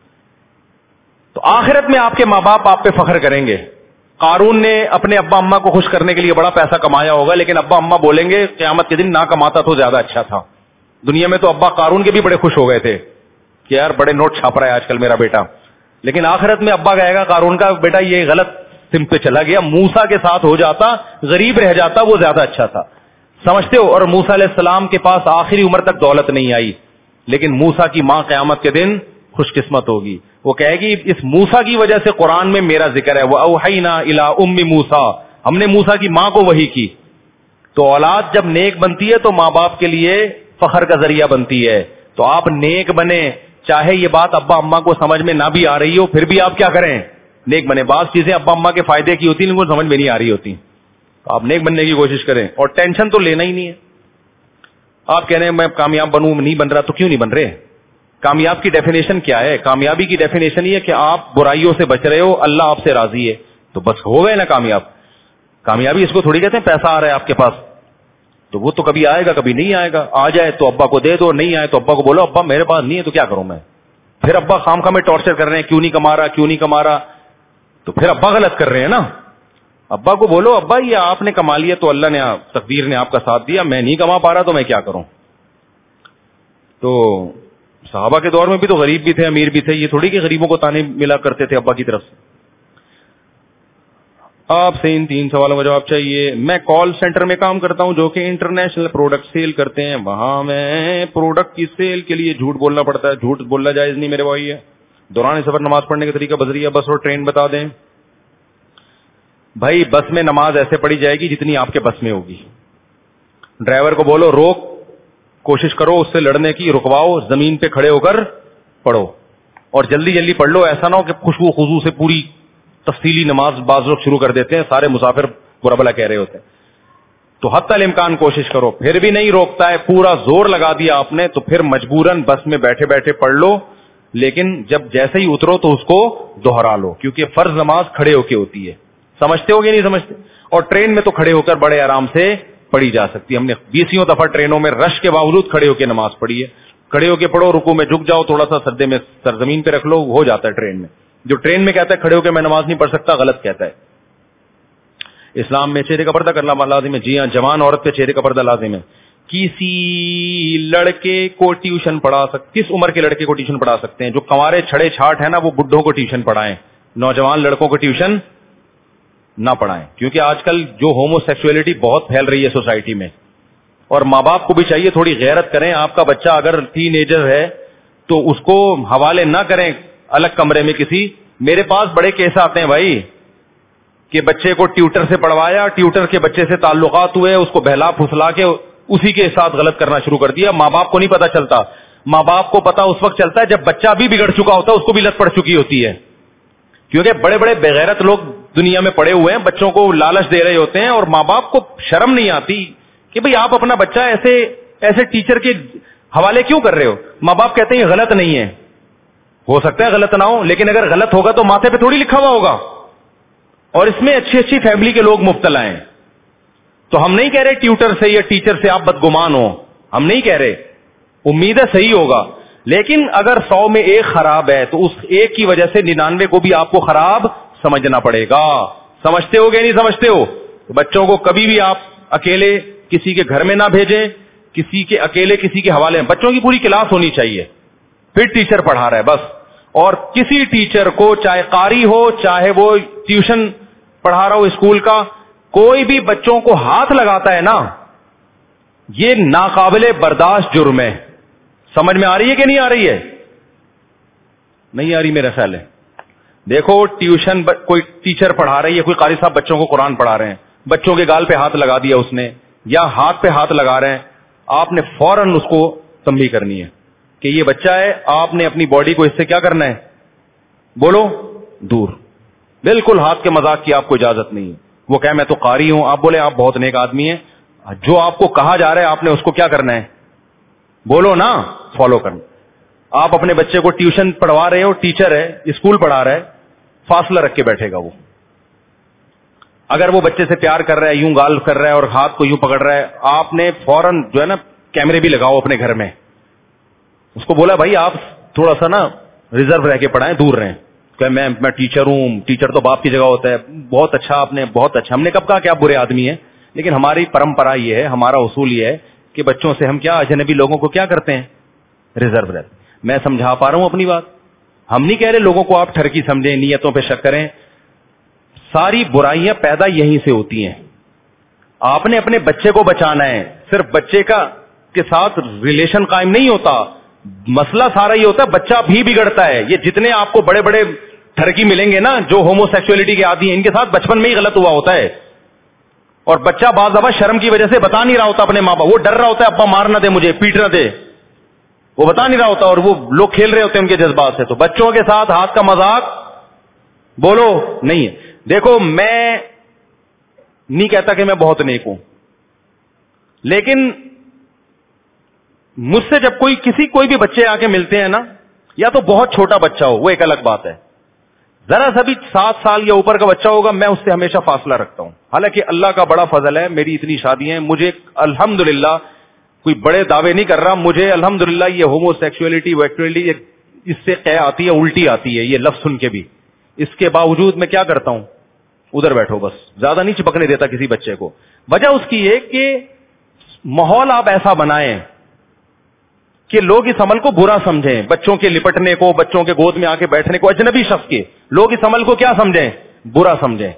تو آخرت میں آپ کے ماں باپ آپ پہ فخر کریں گے. قارون نے اپنے ابا اماں کو خوش کرنے کے لیے بڑا پیسہ کمایا ہوگا, لیکن ابا اماں بولیں گے قیامت کے دن نہ کماتا تو زیادہ اچھا تھا. دنیا میں تو ابا قارون کے بھی بڑے خوش ہو گئے تھے کہ یار بڑے نوٹ چھاپ رہا ہے آج کل میرا بیٹا, لیکن آخرت میں ابا کہے گا قارون کا بیٹا یہ غلط سمت پہ چلا گیا, موسیٰ کے ساتھ ہو جاتا, غریب رہ جاتا, وہ زیادہ اچھا تھا. سمجھتے ہو؟ اور موسیٰ علیہ السلام کے پاس آخری عمر تک دولت نہیں آئی, لیکن موسیٰ کی ماں قیامت کے دن خوش قسمت ہوگی. وہ کہے گی اس موسیٰ کی وجہ سے قرآن میں میرا ذکر ہے, وَأَوْحَيْنَا إِلَىٰ أُمِّ مُوسَىٰ, ہم نے موسیٰ کی ماں کو وحی کی. تو اولاد جب نیک بنتی ہے تو ماں باپ کے لیے فخر کا ذریعہ بنتی ہے. تو آپ نیک بنے, چاہے یہ بات ابا اماں کو سمجھ میں نہ بھی آ رہی ہو, پھر بھی آپ کیا کریں, نیک بنے. بعض چیزیں ابا اماں کے فائدے کی ہوتی ہیں لیکن سمجھ میں نہیں آ رہی ہوتی, تو آپ نیک بننے کی کوشش کریں. اور ٹینشن تو لینا ہی نہیں ہے. آپ کہہ رہے ہیں میں کامیاب بنوں, نہیں بن رہا, تو کیوں نہیں بن رہے؟ کامیاب کی ڈیفینیشن کیا ہے؟ کامیابی کی ڈیفینیشن یہ ہے کہ آپ برائیوں سے بچ رہے ہو, اللہ آپ سے راضی ہے, تو بس ہو گئے نا کامیاب. کامیابی اس کو تھوڑی کہتے ہیں پیسہ آ رہا ہے آپ کے پاس, تو وہ تو کبھی آئے گا کبھی نہیں آئے گا. آ جائے تو ابا کو دے دو, نہیں آئے تو ابا کو بولو ابا میرے پاس نہیں ہے تو کیا کروں میں. پھر ابا خام خواہ میں ٹارچر کر رہے ہیں, کیوں نہیں کما رہا کیوں نہیں کما رہا, تو پھر ابا غلط کر رہے ہیں نا. ابا کو بولو ابا یہ آپ نے کما لیا تو اللہ نے تقدیر نے آپ کا ساتھ دیا, میں نہیں کما پا رہا تو میں کیا کروں. تو صحابہ کے دور میں بھی تو غریب بھی تھے امیر بھی تھے, یہ تھوڑی کہ غریبوں کو تانے ملا کرتے تھے ابا کی طرف سے. آپ سے ان تین سوالوں کا جواب چاہیے. میں کال سینٹر میں کام کرتا ہوں جو کہ انٹرنیشنل پروڈکٹ سیل کرتے ہیں, وہاں میں پروڈکٹ کی سیل کے لیے جھوٹ بولنا پڑتا ہے. جھوٹ بولنا جائز نہیں میرے بھائی ہے. دوران سفر نماز پڑھنے کا طریقہ بذریعہ بس اور ٹرین بتا دیں. بھائی بس میں نماز ایسے پڑھی جائے گی جتنی آپ کے بس میں ہوگی. ڈرائیور کو بولو روک, کوشش کرو اس سے لڑنے کی, رکواؤ, زمین پہ کھڑے ہو کر پڑھو اور جلدی جلدی پڑھ لو. ایسا نہ ہو کہ خوشبو خضو سے پوری تفصیلی نماز بعض لوگ شروع کر دیتے ہیں, سارے مسافر برا بلا کہہ رہے ہوتے ہیں. تو حتی الامکان کوشش کرو. پھر بھی نہیں روکتا ہے, پورا زور لگا دیا آپ نے, تو پھر مجبوراً بس میں بیٹھے بیٹھے پڑھ لو, لیکن جب جیسے ہی اترو تو اس کو دوہرا لو, کیونکہ فرض نماز کھڑے ہو کے ہوتی ہے. سمجھتے ہو گے نہیں سمجھتے؟ اور ٹرین میں تو کھڑے ہو کر بڑے آرام سے پڑھی جا سکتی ہے. ہم نے بیسیوں دفعہ ٹرینوں میں رش کے باوجود کھڑے ہو کے نماز پڑھی ہے. کھڑے ہو کے پڑھو, رکوع میں جھک جاؤ, تھوڑا سا سجدے میں سرزمین پہ رکھ لو, ہو جاتا ہے ٹرین میں. جو ٹرین میں کہتا ہے کھڑے ہو کے میں نماز نہیں پڑھ سکتا, غلط کہتا ہے. اسلام میں چہرے کا پردہ کرنا لازم ہے. جی ہاں, جوان عورت پہ چہرے کا پردہ لازم ہے. کسی لڑکے کو ٹیوشن پڑھا سکتے, کس عمر کے لڑکے کو ٹیوشن پڑھا سکتے ہیں؟ جو کنوارے چھڑے چھاٹ ہیں نا, وہ بڈھوں کو ٹیوشن پڑھائیں, نوجوان لڑکوں کو ٹیوشن نہ پڑھائیں. کیونکہ آج کل جو ہومو سیکسولیٹی بہت پھیل رہی ہے سوسائٹی میں, اور ماں باپ کو بھی چاہیے تھوڑی غیرت کریں. آپ کا بچہ اگر ٹین ایجر ہے تو اس کو حوالے نہ کریں الگ کمرے میں کسی. میرے پاس بڑے کیس آتے ہیں بھائی کہ بچے کو ٹیوٹر سے پڑھوایا, ٹیوٹر کے بچے سے تعلقات ہوئے, اس کو بہلا پھسلا کے اسی کے ساتھ غلط کرنا شروع کر دیا. ماں باپ کو نہیں پتا چلتا. ماں باپ کو پتا اس وقت چلتا ہے جب بچہ بھی بگڑ چکا ہوتا ہے, اس کو بھی لت پڑ چکی ہوتی ہے. کیونکہ بڑے بڑے بغیرت لوگ دنیا میں پڑے ہوئے ہیں, بچوں کو لالچ دے رہے ہوتے ہیں, اور ماں باپ کو شرم نہیں آتی کہ بھئی آپ اپنا بچہ ایسے ایسے ٹیچر کے حوالے کیوں کر رہے ہو؟ ماں باپ کہتے ہیں یہ غلط نہیں ہے. ہو سکتا ہے غلط نہ ہو, لیکن اگر غلط ہوگا تو ماتھے پہ تھوڑی لکھا ہوا ہوگا. اور اس میں اچھی اچھی فیملی کے لوگ مبتلا ہیں. تو ہم نہیں کہہ رہے ٹیوٹر سے یا ٹیچر سے آپ بدگمان ہو, ہم نہیں کہہ رہے, امید ہے صحیح ہوگا. لیکن اگر سو میں ایک خراب ہے تو اس ایک کی وجہ سے ننانوے کو بھی آپ کو خراب سمجھنا پڑے گا. سمجھتے ہو کہ نہیں سمجھتے ہو؟ بچوں کو کبھی بھی آپ اکیلے کسی کے گھر میں نہ بھیجیں, کسی کے اکیلے کسی کے حوالے. بچوں کی پوری کلاس ہونی چاہیے, پھر ٹیچر پڑھا رہا ہے بس. اور کسی ٹیچر کو, چاہے قاری ہو چاہے وہ ٹیوشن پڑھا رہا ہو اسکول کا, کوئی بھی بچوں کو ہاتھ لگاتا ہے نا, یہ ناقابل برداشت جرم ہے. سمجھ میں آ رہی ہے کہ نہیں آ رہی ہے؟ نہیں آ رہی میرا خیال ہے. دیکھو ٹیوشن ب... کوئی ٹیچر پڑھا رہی ہے, کوئی قاری صاحب بچوں کو قرآن پڑھا رہے ہیں, بچوں کے گال پہ ہاتھ لگا دیا اس نے, یا ہاتھ پہ ہاتھ لگا رہے ہیں, آپ نے فوراً اس کو تنبیہ کرنی ہے کہ یہ بچہ ہے, آپ نے اپنی باڈی کو اس سے کیا کرنا ہے, بولو دور. بالکل ہاتھ کے مذاق کی آپ کو اجازت نہیں ہے. وہ کہ میں تو قاری ہوں, آپ بولے آپ بہت نیک آدمی ہیں, جو آپ کو کہا جا رہا ہے آپ نے اس کو کیا کرنا ہے, بولو نا, فالو کرنا. آپ اپنے بچے کو ٹیوشن پڑھوا رہے ہو, ٹیچر ہے, اسکول پڑھا رہا ہے, فاصلہ رکھ کے بیٹھے گا وہ. اگر وہ بچے سے پیار کر رہا ہے, یوں گال کر رہا ہے اور ہاتھ کو یوں پکڑ رہا ہے, آپ نے فوراً جو ہے نا کیمرے بھی لگاؤ اپنے گھر میں, اس کو بولا بھائی آپ تھوڑا سا نا ریزرو رہ کے پڑھائیں, دور رہیں. کہ میں میں ٹیچر ہوں, ٹیچر تو باپ کی جگہ ہوتا ہے. بہت اچھا آپ نے, بہت اچھا. ہم نے کب کہا کہ آپ برے آدمی ہیں؟ لیکن ہماری پرمپرا یہ ہے, ہمارا اصول یہ ہے کہ بچوں سے ہم کیا اجنبی لوگوں کو کیا کرتے ہیں, ریزرو رہتے. میں سمجھا پا رہا ہوں اپنی بات. ہم نہیں کہہ رہے لوگوں کو آپ ٹھرکی سمجھیں, نیتوں پہ شک کریں. ساری برائیاں پیدا یہیں سے ہوتی ہیں. آپ نے اپنے بچے کو بچانا ہے, صرف بچے کا کے ساتھ ریلیشن قائم نہیں ہوتا, مسئلہ سارا یہ ہوتا ہے بچہ بھی بگڑتا ہے. یہ جتنے آپ کو بڑے بڑے ٹھرکی ملیں گے نا جو ہومو سیکسولیٹی کے عادی ہیں, ان کے ساتھ بچپن میں ہی غلط ہوا ہوتا ہے. اور بچہ بعض دفعہ شرم کی وجہ سے بتا نہیں رہا ہوتا اپنے ماں باپ, وہ ڈر رہا ہوتا ہے ابا مار نہ دے مجھے, پیٹ نہ دے, وہ بتا نہیں رہا ہوتا, اور وہ لوگ کھیل رہے ہوتے ہیں ان کے جذبات سے. تو بچوں کے ساتھ ہاتھ کا مذاق بولو نہیں ہے. دیکھو میں نہیں کہتا کہ میں بہت نیک ہوں, لیکن مجھ سے جب کوئی کسی کوئی بھی بچے آ کے ملتے ہیں نا, یا تو بہت چھوٹا بچہ ہو, وہ ایک الگ بات ہے, ذرا سا بھی سات سال یا اوپر کا بچہ ہوگا, میں اس سے ہمیشہ فاصلہ رکھتا ہوں. حالانکہ اللہ کا بڑا فضل ہے, میری اتنی شادیاں ہیں, مجھے الحمدللہ کوئی بڑے دعوے نہیں کر رہا, مجھے الحمدللہ یہ ہومو سیکسولیٹی ویکٹولیٹی اس سے قے آتی ہے, الٹی آتی ہے یہ لفظ سن کے بھی. اس کے باوجود میں کیا کرتا ہوں, ادھر بیٹھو بس, زیادہ نہیں چپکنے دیتا کسی بچے کو. وجہ اس کی یہ کہ ماحول آپ ایسا بنائیں کہ لوگ اس عمل کو برا سمجھیں, بچوں کے لپٹنے کو, بچوں کے گود میں آ کے بیٹھنے کو, اجنبی شخص کے لوگ اس عمل کو کیا سمجھیں, برا سمجھیں.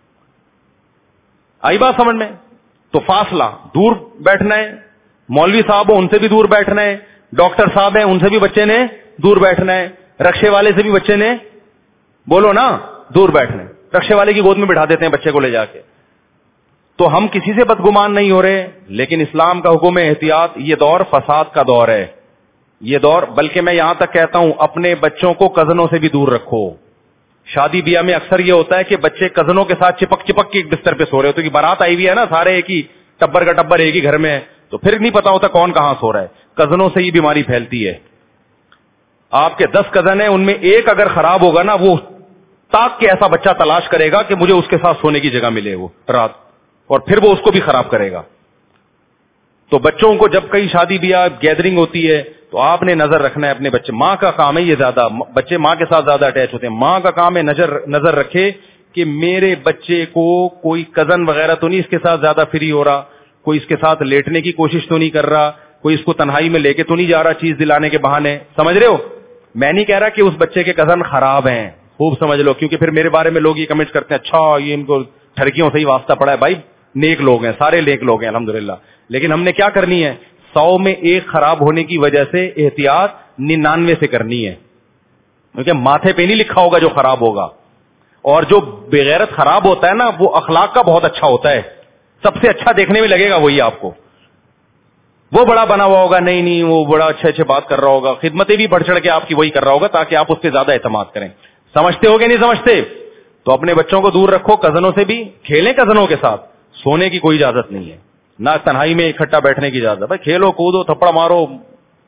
آئی بات سمجھ میں؟ تو فاصلہ, دور بیٹھنا ہے. مولوی صاحب ہو ان سے بھی دور بیٹھنا ہے, ڈاکٹر صاحب ہیں ان سے بھی بچے نے دور بیٹھنا ہے, رکشے والے سے بھی بچے نے بولو نا دور بیٹھنا ہے. رکشے والے کی گود میں بٹھا دیتے ہیں بچے کو لے جا کے. تو ہم کسی سے بدگمان نہیں ہو رہے, لیکن اسلام کا حکم ہے احتیاط. یہ دور فساد کا دور ہے, یہ دور, بلکہ میں یہاں تک کہتا ہوں اپنے بچوں کو کزنوں سے بھی دور رکھو. شادی بیاہ میں اکثر یہ ہوتا ہے کہ بچے کزنوں کے ساتھ چپک چپک کے ایک بستر پہ سو رہے ہوتے ہیں, کہ بارات آئی ہوئی ہے نا, سارے ایک ہی ٹبر کا ٹبر ایک ہی گھر میں ہے, تو پھر نہیں پتا ہوتا کون کہاں سو رہا ہے. کزنوں سے یہ بیماری پھیلتی ہے. آپ کے دس کزن ہیں, ان میں ایک اگر خراب ہوگا نا, وہ تاک کے ایسا بچہ تلاش کرے گا کہ مجھے اس کے ساتھ سونے کی جگہ ملے وہ رات, اور پھر وہ اس کو بھی خراب کرے گا. تو بچوں کو جب کئی شادی بیاہ گیدرنگ ہوتی ہے تو آپ نے نظر رکھنا ہے اپنے بچے. ماں کا کام ہے یہ, زیادہ بچے ماں کے ساتھ زیادہ اٹیچ ہوتے ہیں. ماں کا کام ہے نظر نظر رکھے کہ میرے بچے کو کوئی کزن وغیرہ تو نہیں اس کے ساتھ زیادہ فری ہو رہا, کوئی اس کے ساتھ لیٹنے کی کوشش تو نہیں کر رہا, کوئی اس کو تنہائی میں لے کے تو نہیں جا رہا چیز دلانے کے بہانے. سمجھ رہے ہو؟ میں نہیں کہہ رہا کہ اس بچے کے کزن خراب ہیں, خوب سمجھ لو, کیونکہ پھر میرے بارے میں لوگ یہ کمنٹ کرتے ہیں اچھا یہ ان کو ٹھرکیوں سے ہی واسطہ پڑا ہے. بھائی نیک لوگ ہیں, سارے نیک لوگ ہیں الحمدللہ, لیکن ہم نے کیا کرنی ہے, سو میں ایک خراب ہونے کی وجہ سے احتیاط ننانوے سے کرنی ہے, کیونکہ ماتھے پہ نہیں لکھا ہوگا جو خراب ہوگا. اور جو بغیرت خراب ہوتا ہے نا, وہ اخلاق کا بہت اچھا ہوتا ہے, سب سے اچھا دیکھنے میں لگے گا وہی آپ کو. وہ بڑا بنا ہوا ہوگا, نہیں نہیں وہ بڑا اچھے اچھے بات کر رہا ہوگا, خدمتیں بھی بڑھ چڑھ کے آپ کی وہی کر رہا ہوگا تاکہ آپ اس سے زیادہ اعتماد کریں. سمجھتے ہو کہ نہیں سمجھتے؟ تو اپنے بچوں کو دور رکھو, کزنوں سے بھی کھیلیں, کزنوں کے ساتھ سونے کی کوئی اجازت نہیں ہے, نہ تنہائی میں اکٹھا بیٹھنے کی اجازت. بھائی کھیلو کودو تھپڑ مارو,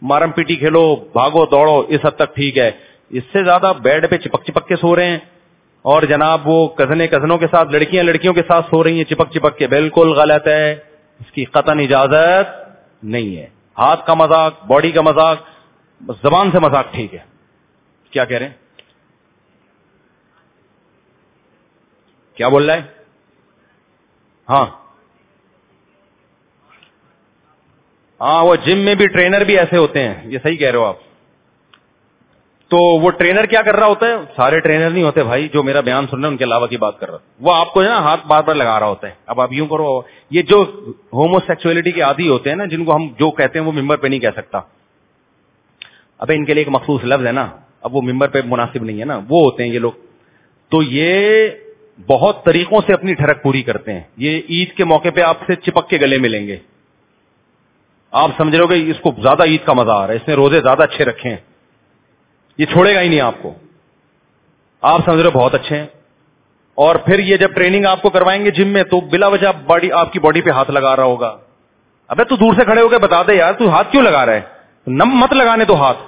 مارم پیٹی کھیلو, بھاگو دوڑو, اس حد تک ٹھیک ہے. اس سے زیادہ بیڈ پہ چپک چپک کے سو رہے ہیں, اور جناب وہ کزنے کزنوں کے ساتھ, لڑکیاں لڑکیوں کے ساتھ سو رہی ہیں چپک چپک کے, بالکل غلط ہے. اس کی قطعاً اجازت نہیں ہے. ہاتھ کا مذاق, باڈی کا مذاق, زبان سے مذاق ٹھیک ہے. کیا کہہ رہے ہیں, کیا بول رہا ہے؟ ہاں ہاں, وہ جم میں بھی ٹرینر بھی ایسے ہوتے ہیں, یہ صحیح کہہ رہے ہو آپ. تو وہ ٹرینر کیا کر رہا ہوتا ہے, سارے ٹرینر نہیں ہوتے بھائی جو میرا بیان سن رہے ہیں ان کے علاوہ کی بات کر رہا, وہ آپ کو نا ہاتھ بار بار لگا رہا ہوتا ہے. اب آپ یوں کرو, یہ جو ہومو سیکسولیٹی کے عادی ہوتے ہیں نا, جن کو ہم جو کہتے ہیں وہ ممبر پہ نہیں کہہ سکتا, ابے ان کے لیے ایک مخصوص لفظ ہے نا, اب وہ ممبر پہ مناسب نہیں ہے نا, وہ ہوتے ہیں یہ لوگ. تو یہ بہت طریقوں سے اپنی ٹھڑک پوری کرتے ہیں. یہ عید کے موقع پہ آپ سے چپک کے گلے ملیں گے, آپ سمجھ رہے ہو کہ اس کو زیادہ عید کا مزہ آ رہا ہے, اس نے روزے زیادہ اچھے رکھے ہیں, یہ چھوڑے گا ہی نہیں آپ کو, آپ سمجھ رہے ہو بہت اچھے ہیں. اور پھر یہ جب ٹریننگ آپ کو کروائیں گے جم میں, تو بلا وجہ باڈی آپ کی باڈی پہ ہاتھ لگا رہا ہوگا. ابے تو دور سے کھڑے ہو کے بتا دے یار, تو ہاتھ کیوں لگا رہا ہے, نم مت لگانے تو ہاتھ,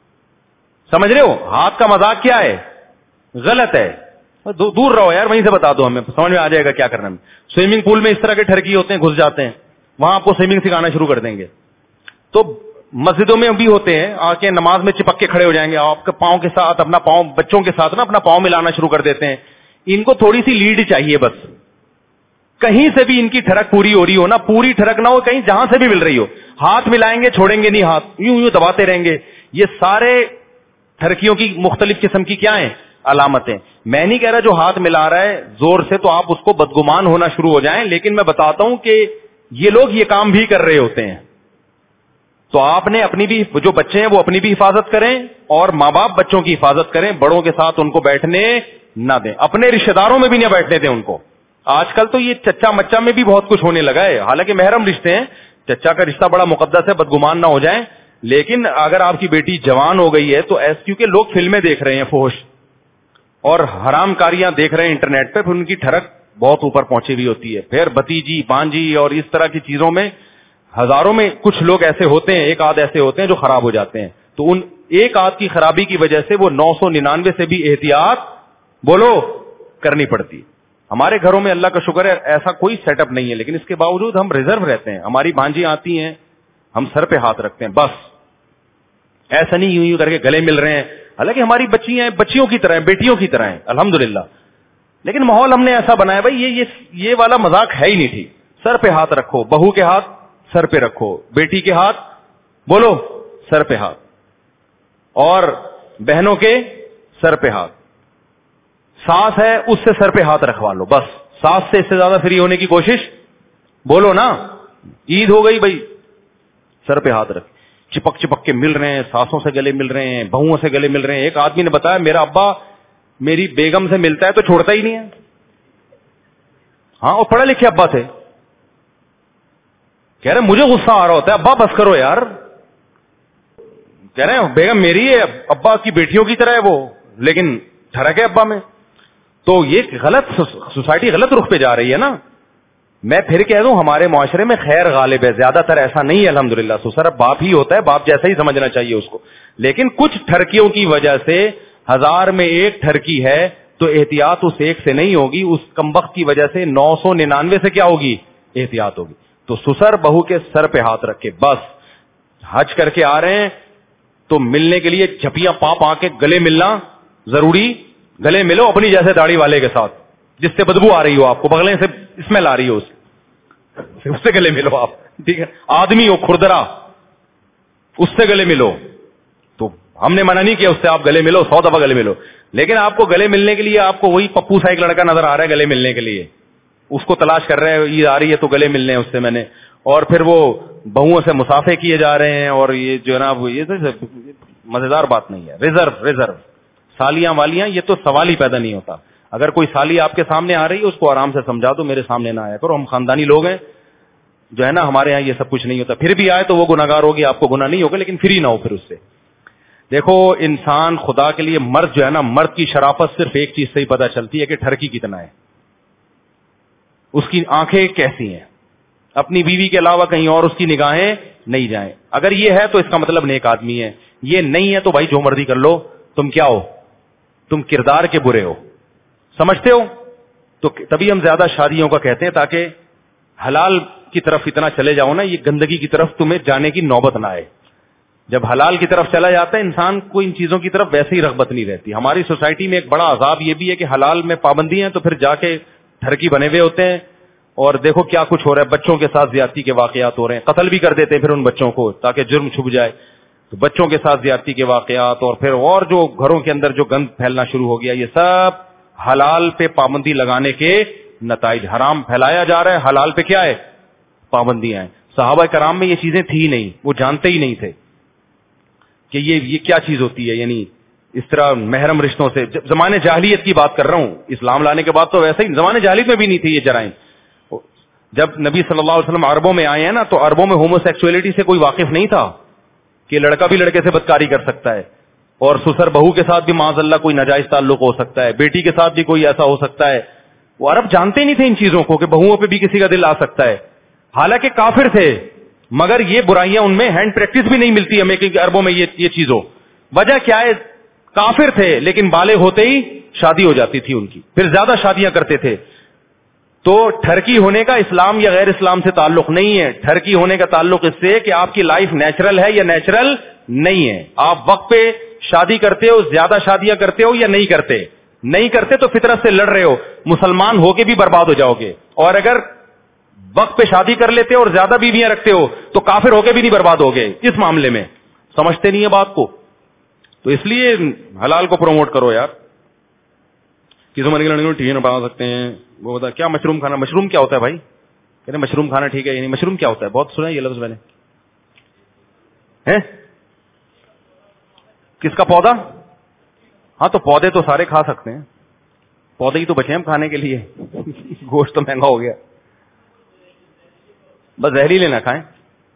سمجھ رہے ہو ہاتھ کا مذاق کیا ہے, غلط ہے. دور رہو یار, وہیں سے بتا دو, ہمیں سمجھ میں آ جائے گا کیا کرنا ہے. سوئمنگ پول میں اس طرح کے ٹھرکی ہوتے ہیں, گھس جاتے ہیں, وہاں آپ کو سوئمنگ سکھانا شروع کر دیں گے. تو مسجدوں میں بھی ہوتے ہیں, آ کے نماز میں چپک کے کھڑے ہو جائیں گے, آپ کے پاؤں کے ساتھ اپنا پاؤں, بچوں کے ساتھ نا اپنا پاؤں ملانا شروع کر دیتے ہیں. ان کو تھوڑی سی لیڈ چاہیے بس, کہیں سے بھی ان کی ٹھڑک پوری ہو رہی ہو نا, پوری ٹھڑک نہ ہو, کہیں جہاں سے بھی مل رہی ہو, ہاتھ ملائیں گے, چھوڑیں گے نہیں ہاتھ, یوں یوں دباتے رہیں گے. یہ سارے ٹھڑکیوں کی مختلف قسم کی کیا ہیں, علامتیں. میں نہیں کہہ رہا جو ہاتھ ملا رہا ہے زور سے تو آپ اس کو بدگمان ہونا شروع ہو جائیں, لیکن میں بتاتا ہوں کہ یہ لوگ یہ کام بھی کر رہے ہوتے ہیں. تو آپ نے اپنی بھی, جو بچے ہیں وہ اپنی بھی حفاظت کریں, اور ماں باپ بچوں کی حفاظت کریں, بڑوں کے ساتھ ان کو بیٹھنے نہ دیں, اپنے رشتہ داروں میں بھی نہ بیٹھنے دیں ان کو. آج کل تو یہ چچا مچا میں بھی بہت کچھ ہونے لگا ہے, حالانکہ محرم رشتے ہیں, چچا کا رشتہ بڑا مقدس ہے, بدگمان نہ ہو جائیں. لیکن اگر آپ کی بیٹی جوان ہو گئی ہے تو ایس, کیونکہ لوگ فلمیں دیکھ رہے ہیں فحش اور حرام کاریاں دیکھ رہے ہیں انٹرنیٹ پہ, پھر ان کی ٹھڑک بہت اوپر پہنچی ہوئی ہوتی ہے. پھر بھتیجی بانجی اور اس طرح کی چیزوں میں ہزاروں میں کچھ لوگ ایسے ہوتے ہیں, ایک آدھ ایسے ہوتے ہیں جو خراب ہو جاتے ہیں. تو ان ایک آدھ کی خرابی کی وجہ سے وہ نو سو ننانوے سے بھی احتیاط بولو کرنی پڑتی. ہمارے گھروں میں اللہ کا شکر ہے ایسا کوئی سیٹ اپ نہیں ہے, لیکن اس کے باوجود ہم ریزرو رہتے ہیں. ہماری بھانجی آتی ہیں, ہم سر پہ ہاتھ رکھتے ہیں بس, ایسا نہیں یوں یوں کر کے گلے مل رہے ہیں. حالانکہ ہماری بچیاں ہیں, بچیوں کی طرح ہیں, بیٹیوں کی طرح ہیں الحمدللہ, لیکن ماحول ہم نے ایسا بنایا بھائی یہ یہ یہ والا مذاق ہے ہی نہیں ٹھیک. سر پہ ہاتھ رکھو, بہو کے ہاتھ سر پہ رکھو, بیٹی کے ہاتھ بولو سر پہ ہاتھ, اور بہنوں کے سر پہ ہاتھ. ساس ہے اس سے سر پہ ہاتھ رکھوا لو بس, ساس سے اس سے زیادہ فری ہونے کی کوشش بولو نا. عید ہو گئی بھائی, سر پہ ہاتھ رکھ, چپک چپک کے مل رہے ہیں, ساسوں سے گلے مل رہے ہیں, بہوؤں سے گلے مل رہے ہیں. ایک آدمی نے بتایا میرا ابا میری بیگم سے ملتا ہے تو چھوڑتا ہی نہیں ہے. ہاں, اور پڑھے لکھے ابا تھے, کہہ رہے مجھے غصہ آ رہا ہوتا ہے, ابا بس کرو یار. کہہ رہے ہیں بیگم میری ہے, ابا کی بیٹیوں کی طرح ہے وہ, لیکن ٹھڑک ہے ابا میں. تو یہ غلط سوسائٹی غلط رخ پہ جا رہی ہے نا. میں پھر کہہ دوں ہمارے معاشرے میں خیر غالب ہے, زیادہ تر ایسا نہیں ہے الحمدللہ. سو سر باپ ہی ہوتا ہے, باپ جیسا ہی سمجھنا چاہیے اس کو. لیکن کچھ ٹھڑکیوں کی وجہ سے ہزار میں ایک ٹھڑکی ہے تو احتیاط اس ایک سے نہیں ہوگی, اس کمبخت کی وجہ سے نو سو ننانوے سے کیا ہوگی, احتیاط ہوگی. تو سسر بہو کے سر پہ ہاتھ رکھ کے بس, حج کر کے آ رہے ہیں تو ملنے کے لیے جھپیاں پا پا کے گلے ملنا ضروری. گلے ملو اپنی جیسے داڑھی والے کے ساتھ جس سے بدبو آ رہی ہو, آپ کو بغلیں سے اسمیل آ رہی ہو, اس سے گلے ملو آپ, ٹھیک ہے. آدمی ہو کھردرا, اس سے گلے ملو. تو ہم نے منع نہیں کیا اس سے آپ گلے ملو, سو دفعہ گلے ملو, لیکن آپ کو گلے ملنے کے لیے آپ کو وہی پپو سا ایک لڑکا نظر آ رہا ہے گلے ملنے کے لیے, اس کو تلاش کر رہے ہیں, عید آ رہی ہے تو گلے ملنے ہیں اس سے میں نے. اور پھر وہ بہوؤں سے مسافے کیے جا رہے ہیں, اور یہ جو ہے نا یہ مزیدار بات نہیں ہے. ریزرو ریزرو سالیاں والیاں یہ تو سوال ہی پیدا نہیں ہوتا. اگر کوئی سالی آپ کے سامنے آ رہی ہے اس کو آرام سے سمجھا دو, میرے سامنے نہ آیا کرو, ہم خاندانی لوگ ہیں, جو ہے نا ہمارے یہاں یہ سب کچھ نہیں ہوتا. پھر بھی آئے تو وہ گناہگار ہوگی, آپ کو گناہ نہیں ہوگا, لیکن فری نہ ہو پھر اس سے. دیکھو انسان خدا کے لیے, مرد جو ہے نا, مرد کی شرافت صرف ایک چیز سے ہی پتہ چلتی ہے کہ ٹھڑکی کتنا ہے, اس کی آنکھیں کیسی ہیں, اپنی بیوی کے علاوہ کہیں اور اس کی نگاہیں نہیں جائیں. اگر یہ ہے تو اس کا مطلب نیک آدمی ہے, یہ نہیں ہے تو بھائی جو مرضی کر لو, تم کیا ہو, تم کردار کے برے ہو, سمجھتے ہو. تو تبھی ہم زیادہ شادیوں کا کہتے ہیں تاکہ حلال کی طرف اتنا چلے جاؤ نا, یہ گندگی کی طرف تمہیں جانے کی نوبت نہ آئے. جب حلال کی طرف چلا جاتا ہے انسان کو ان چیزوں کی طرف ویسے ہی رغبت نہیں رہتی. ہماری سوسائٹی میں ایک بڑا عذاب یہ بھی ہے کہ حلال میں پابندی ہیں تو پھر جا کے ٹھرکی بنے ہوئے ہوتے ہیں, اور دیکھو کیا کچھ ہو رہا ہے, بچوں کے ساتھ زیادتی کے واقعات ہو رہے ہیں, قتل بھی کر دیتے ہیں پھر ان بچوں کو تاکہ جرم چھپ جائے. تو بچوں کے ساتھ زیادتی کے واقعات, اور پھر اور جو گھروں کے اندر جو گند پھیلنا شروع ہو گیا, یہ سب حلال پہ پابندی لگانے کے نتائج. حرام پھیلایا جا رہا ہے, حلال پہ کیا ہے, پابندیاں ہیں. صحابہ کرام میں یہ چیزیں تھی نہیں, وہ جانتے ہی نہیں تھے کہ یہ یہ کیا چیز ہوتی ہے. یعنی اس طرح محرم رشتوں سے, زمانے جاہلیت کی بات کر رہا ہوں, اسلام لانے کے بعد تو ویسے ہی زمانے جاہلیت میں بھی نہیں تھی یہ جرائم. جب نبی صلی اللہ علیہ وسلم عربوں میں آئے ہیں نا, تو عربوں میں ہومو سیکسولیٹی سے کوئی واقف نہیں تھا کہ لڑکا بھی لڑکے سے بدکاری کر سکتا ہے, اور سسر بہو کے ساتھ بھی معاذ اللہ کوئی ناجائز تعلق ہو سکتا ہے, بیٹی کے ساتھ بھی کوئی ایسا ہو سکتا ہے. وہ عرب جانتے نہیں تھے ان چیزوں کو کہ بہوؤں پہ بھی کسی کا دل آ سکتا ہے. حالانکہ کافر تھے, مگر یہ برائیاں ان میں ہینڈ پریکٹس بھی نہیں ملتی ہمیں کہ عربوں میں یہ یہ چیز ہو. وجہ کیا ہے, کافر تھے لیکن بالغ ہوتے ہی شادی ہو جاتی تھی ان کی, پھر زیادہ شادیاں کرتے تھے. تو ٹھرکی ہونے کا اسلام یا غیر اسلام سے تعلق نہیں ہے. ٹھرکی ہونے کا تعلق اس سے کہ آپ کی لائف نیچرل ہے یا نیچرل نہیں ہے. آپ وقت پہ شادی کرتے ہو, زیادہ شادیاں کرتے ہو یا نہیں کرتے, نہیں کرتے تو فطرت سے لڑ رہے ہو, مسلمان ہو کے بھی برباد ہو جاؤ گے. اور اگر وقت پہ شادی کر لیتے ہو اور زیادہ بیویاں رکھتے ہو تو کافر ہو کے بھی نہیں برباد ہو گئے. اس معاملے میں سمجھتے نہیں ہے بات کو, تو اس لیے حلال کو پروموٹ کرو یار. کسی عمر کے لڑکے کو ٹھیک ہے بنا سکتے ہیں, وہ بتا کیا مشروم کھانا, مشروم کیا ہوتا ہے بھائی, کہتے ہیں مشروم کھانا ٹھیک ہے, یعنی مشروم کیا ہوتا ہے, بہت سنا ہے یہ لفظ میں نے. کس کا پودا, ہاں تو پودے تو سارے کھا سکتے ہیں, پودے ہی تو بچے ہم کھانے کے لیے, گوشت تو مہنگا ہو گیا, بس زہریلے نہ کھائیں.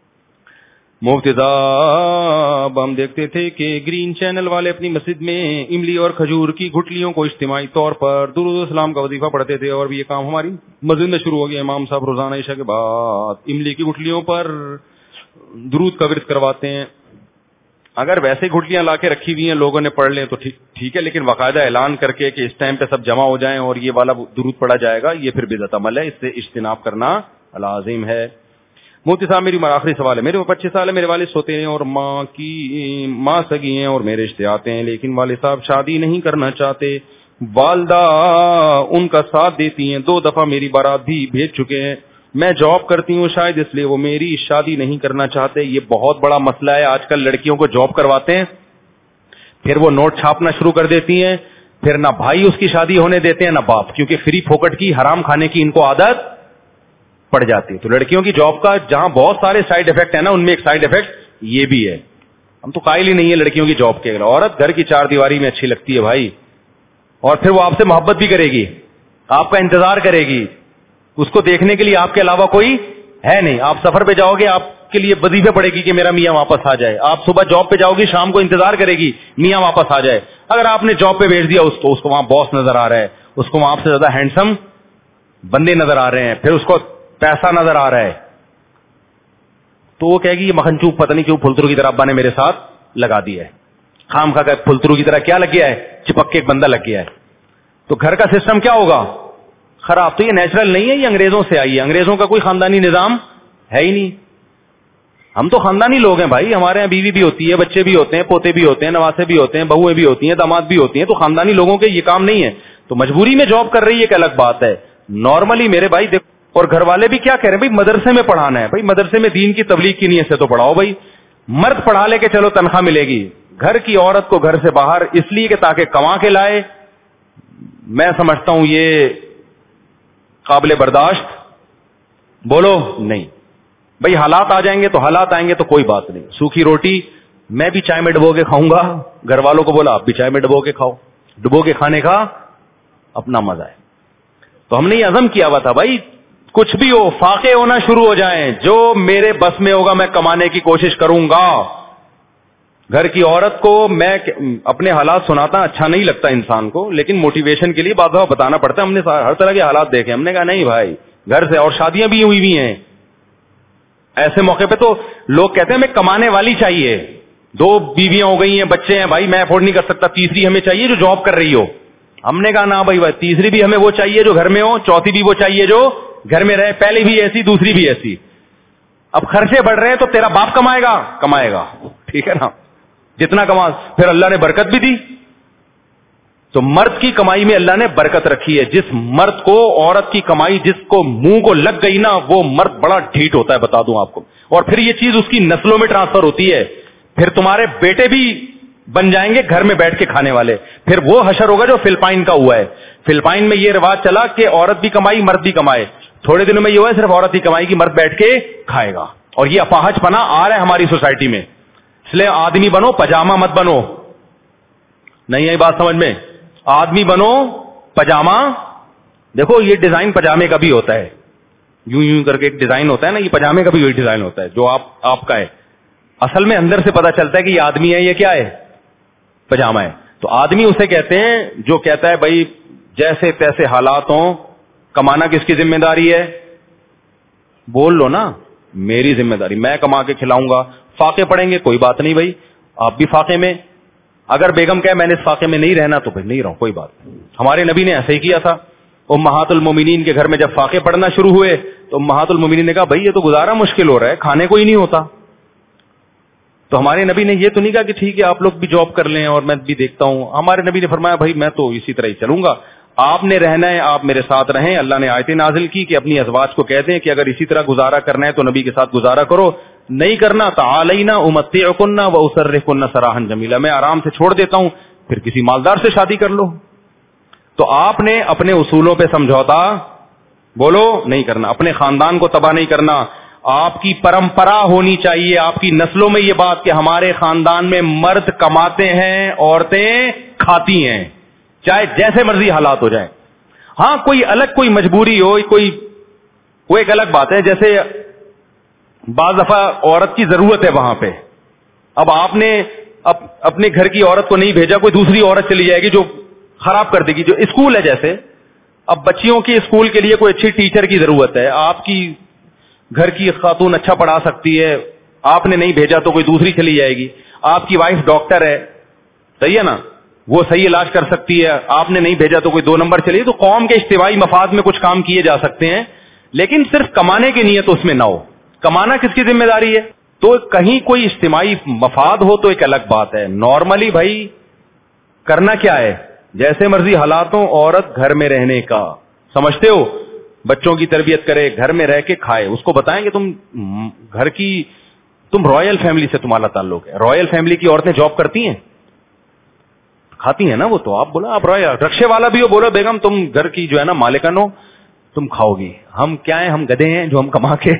مفتی صاحب ہم دیکھتے تھے کہ گرین چینل والے اپنی مسجد میں املی اور کھجور کی گٹلیوں کو اجتماعی طور پر درود و سلام کا وظیفہ پڑھتے تھے, اور بھی یہ کام ہماری مسجد میں شروع ہو گیا. امام صاحب روزانہ عشاء کے بعد املی کی گٹلیوں پر درود کا ورد کرواتے ہیں. اگر ویسے گٹلیاں لا کے رکھی ہوئی ہیں لوگوں نے پڑھ لیں تو ٹھیک ہے, لیکن باقاعدہ اعلان کر کے کہ اس ٹائم پہ سب جمع ہو جائیں اور یہ والا درود پڑھا جائے گا, یہ پھر بدعت عمل ہے, اس سے اجتناب کرنا لازم ہے. مفتی صاحب میری آخری سوال ہے, میرے پچیس سال ہے, میرے والد سوتے ہیں اور ماں کی ماں سگی ہیں اور میرے رشتے آتے ہیں, لیکن والد صاحب شادی نہیں کرنا چاہتے. والدہ ان کا ساتھ دیتی ہیں, دو دفعہ میری بارات بھی بھیج چکے ہیں. میں جاب کرتی ہوں شاید اس لیے وہ میری شادی نہیں کرنا چاہتے. یہ بہت بڑا مسئلہ ہے, آج کل لڑکیوں کو جاب کرواتے ہیں, پھر وہ نوٹ چھاپنا شروع کر دیتی ہیں, پھر نہ بھائی اس کی شادی ہونے دیتے ہیں نہ باپ, کیونکہ فری پھوکٹ کی حرام کھانے کی ان کو عادت پڑ جاتی ہے. تو لڑکیوں کی جاب کا جہاں بہت سارے سائیڈ افیکٹ ہیں نا, ان میں ایک سائیڈ افیکٹ یہ بھی ہے. ہم تو قائل ہی نہیں ہے لڑکیوں کی جاب کے. عورت گھر کی چار دیواری میں اچھی لگتی ہے بھائی, اور پھر وہ آپ سے محبت بھی کرے گی, آپ کا انتظار کرے گی, اس کو دیکھنے کے لیے آپ کے علاوہ کوئی ہے نہیں. آپ سفر پہ جاؤ گے, آپ کے لیے وظیفے پڑے گی کہ میرا میاں واپس آ جائے. آپ صبح جاب پہ جاؤ گی, شام کو انتظار کرے گی میاں واپس آ جائے. اگر آپ نے جاب پہ بھیج دیا اس کو, اس کو وہاں باس نظر آ رہا ہے, اس کو وہاں آپ سے زیادہ ہینڈسم بندے نظر آ رہے ہیں, پھر اس کو پیسہ نظر آ رہا ہے, تو وہ کہے گی یہ مکھن چوپ پتہ نہیں کیوں پھلترو کی طرح ابا نے میرے ساتھ لگا دیا ہے, خام خا کر پھلترو کی طرح کیا لگ گیا ہے, چپک کے ایک بندہ لگ گیا ہے. تو گھر کا سسٹم کیا ہوگا, خراب. تو یہ نیچرل نہیں ہے, یہ انگریزوں سے آئی ہے. انگریزوں کا کوئی خاندانی نظام ہے ہی نہیں. ہم تو خاندانی لوگ ہیں بھائی, ہمارے یہاں بیوی بھی ہوتی ہے, بچے بھی ہوتے ہیں, پوتے بھی ہوتے ہیں, نواسے بھی ہوتے ہیں, بہویں بھی ہوتی ہیں, داماد بھی ہوتی ہیں. تو خاندانی لوگوں کے یہ کام نہیں ہے. تو مجبوری میں جاب کر رہی ہے ایک الگ بات ہے. نارملی میرے بھائی دیکھ, اور گھر والے بھی کیا کہہ رہے ہیں بھائی مدرسے میں پڑھانا ہے, بھائی مدرسے میں دین کی تبلیغ کی نیت سے تو پڑھاؤ بھائی. مرد پڑھا لے کے چلو تنخواہ ملے گی, گھر کی عورت کو گھر سے باہر اس لیے کہ تاکہ کما کے لائے, میں سمجھتا ہوں یہ قابل برداشت بولو نہیں. بھائی حالات آ جائیں گے تو حالات آئیں گے تو کوئی بات نہیں. سوکھی روٹی میں بھی چائے میں ڈبو کے کھاؤں گا, گھر والوں کو بولا آپ بھی چائے میں ڈبو کے کھاؤ, ڈبو کے کھانے کا اپنا مزہ ہے. تو ہم نے یہ عزم کیا ہوا تھا بھائی کچھ بھی ہو, فاقے ہونا شروع ہو جائیں, جو میرے بس میں ہوگا میں کمانے کی کوشش کروں گا. گھر کی عورت کو میں اپنے حالات سناتا اچھا نہیں لگتا انسان کو, لیکن موٹیویشن کے لیے بات بتانا پڑتا ہے. ہم نے ہر طرح کے حالات دیکھے, ہم نے کہا نہیں بھائی گھر سے, اور شادیاں بھی ہوئی بھی ہیں, ایسے موقع پہ تو لوگ کہتے ہیں ہمیں کمانے والی چاہیے, دو بیویاں ہو گئی ہیں, بچے ہیں, بھائی میں افورڈ نہیں کر سکتا, تیسری ہمیں چاہیے جو جاب کر رہی ہو. ہم نے کہا نا بھائی بھائی تیسری بھی ہمیں وہ چاہیے جو گھر میں ہو, چوتھی بھی وہ چاہیے جو گھر میں رہے, پہلی بھی ایسی دوسری بھی ایسی. اب خرچے بڑھ رہے ہیں تو تیرا باپ کمائے گا کمائے گا ٹھیک ہے نا, جتنا کما, پھر اللہ نے برکت بھی دی. تو مرد کی کمائی میں اللہ نے برکت رکھی ہے. جس مرد کو عورت کی کمائی جس کو منہ کو لگ گئی نا, وہ مرد بڑا ڈھیٹ ہوتا ہے, بتا دوں آپ کو. اور پھر یہ چیز اس کی نسلوں میں ٹرانسفر ہوتی ہے. پھر تمہارے بیٹے بھی بن جائیں گے گھر میں بیٹھ کے کھانے والے. پھر وہ حشر ہوگا جو فلپائن کا ہوا ہے. فلپائن میں یہ رواج چلا کہ عورت بھی کمائی مرد بھی کمائے. تھوڑے دنوں میں یہ ہوا ہے صرف عورت ہی کمائی کی, مرد بیٹھ کے کھائے گا. اور یہ اپاہج پنا آ رہا ہے ہماری سوسائٹی میں. اس لیے آدمی بنو, پجامہ مت بنو. نہیں آئی بات سمجھ میں؟ آدمی بنو پجامہ. دیکھو یہ ڈیزائن پجامے کا بھی ہوتا ہے, یوں یوں کر کے ایک ڈیزائن ہوتا ہے نا, یہ پجامے کا بھی وہی ڈیزائن ہوتا ہے جو آپ آپ کا ہے. اصل میں اندر سے پتا چلتا ہے کہ یہ آدمی ہے, یہ کیا ہے, پجامہ ہے. تو آدمی اسے کہتے ہیں جو کہتا ہے بھائی جیسے تیسے حالات ہوں, کمانا کس کی ذمہ داری ہے؟ بول لو نا, میری ذمہ داری, میں کما کے کھلاؤں گا. فاقے پڑیں گے کوئی بات نہیں بھائی, آپ بھی فاقے میں. اگر بیگم کہے میں نے اس فاقے میں نہیں رہنا تو بھائی نہیں رہو, کوئی بات. ہمارے نبی نے ایسے ہی کیا تھا. امہات المومنین کے گھر میں جب فاقے پڑنا شروع ہوئے تو امہات المومنین نے کہا بھائی یہ تو گزارا مشکل ہو رہا ہے, کھانے کو ہی نہیں ہوتا. تو ہمارے نبی نے یہ تو نہیں کہا کہ ٹھیک ہے آپ لوگ بھی جاب کر لیں اور میں بھی دیکھتا ہوں. ہمارے نبی نے فرمایا بھائی میں تو اسی طرح ہی چلوں گا, آپ نے رہنا ہے آپ میرے ساتھ رہیں. اللہ نے آیتیں نازل کی کہ اپنی ازواج کو کہہ دیں کہ اگر اسی طرح گزارا کرنا ہے تو نبی کے ساتھ گزارا کرو, نہیں کرنا تعالینا امتعکن واسرحکن سراحا جمیلا, میں آرام سے چھوڑ دیتا ہوں, پھر کسی مالدار سے شادی کر لو. تو آپ نے اپنے اصولوں پہ سمجھوتا بولو نہیں کرنا, اپنے خاندان کو تباہ نہیں کرنا. آپ کی پرمپرا ہونی چاہیے, آپ کی نسلوں میں یہ بات کہ ہمارے خاندان میں مرد کماتے ہیں, عورتیں کھاتی ہیں, چاہے جیسے مرضی حالات ہو جائیں. ہاں کوئی الگ کوئی مجبوری ہو, کوئی وہ ایک الگ بات ہے. جیسے بعض دفعہ عورت کی ضرورت ہے وہاں پہ, اب آپ نے اب اپنے گھر کی عورت کو نہیں بھیجا, کوئی دوسری عورت چلی جائے گی جو خراب کر دے گی. جو اسکول ہے جیسے اب بچیوں کے اسکول کے لیے کوئی اچھی ٹیچر کی ضرورت ہے, آپ کی گھر کی خاتون اچھا پڑھا سکتی ہے, آپ نے نہیں بھیجا تو کوئی دوسری چلی جائے گی. آپ کی وائف ڈاکٹر ہے, صحیح ہے نا, وہ صحیح علاج کر سکتی ہے, آپ نے نہیں بھیجا تو کوئی دو نمبر چلی. تو قوم کے اجتماعی مفاد میں کچھ کام کیے جا سکتے ہیں, لیکن صرف کمانے کی نیت اس میں نہ ہو. کمانا کس کی ذمہ داری ہے؟ تو کہیں کوئی اجتماعی مفاد ہو تو ایک الگ بات ہے. نارملی بھائی کرنا کیا ہے, جیسے مرضی حالاتوں عورت گھر میں رہنے کا, سمجھتے ہو, بچوں کی تربیت کرے, گھر میں رہ کے کھائے. اس کو بتائیں کہ تم گھر کی, تم رائل فیملی سے تمہارا تعلق ہے. رائل فیملی کی عورتیں جاب کرتی ہیں, کھاتی ہیں نا وہ. تو آپ بولا آپ رائل رکشے والا بھی ہو, بولو بیگم تم گھر کی جو ہے نا مالکن ہو, تم کھاؤ گی. ہم کیا ہیں, ہم گدھے ہیں جو ہم کما کے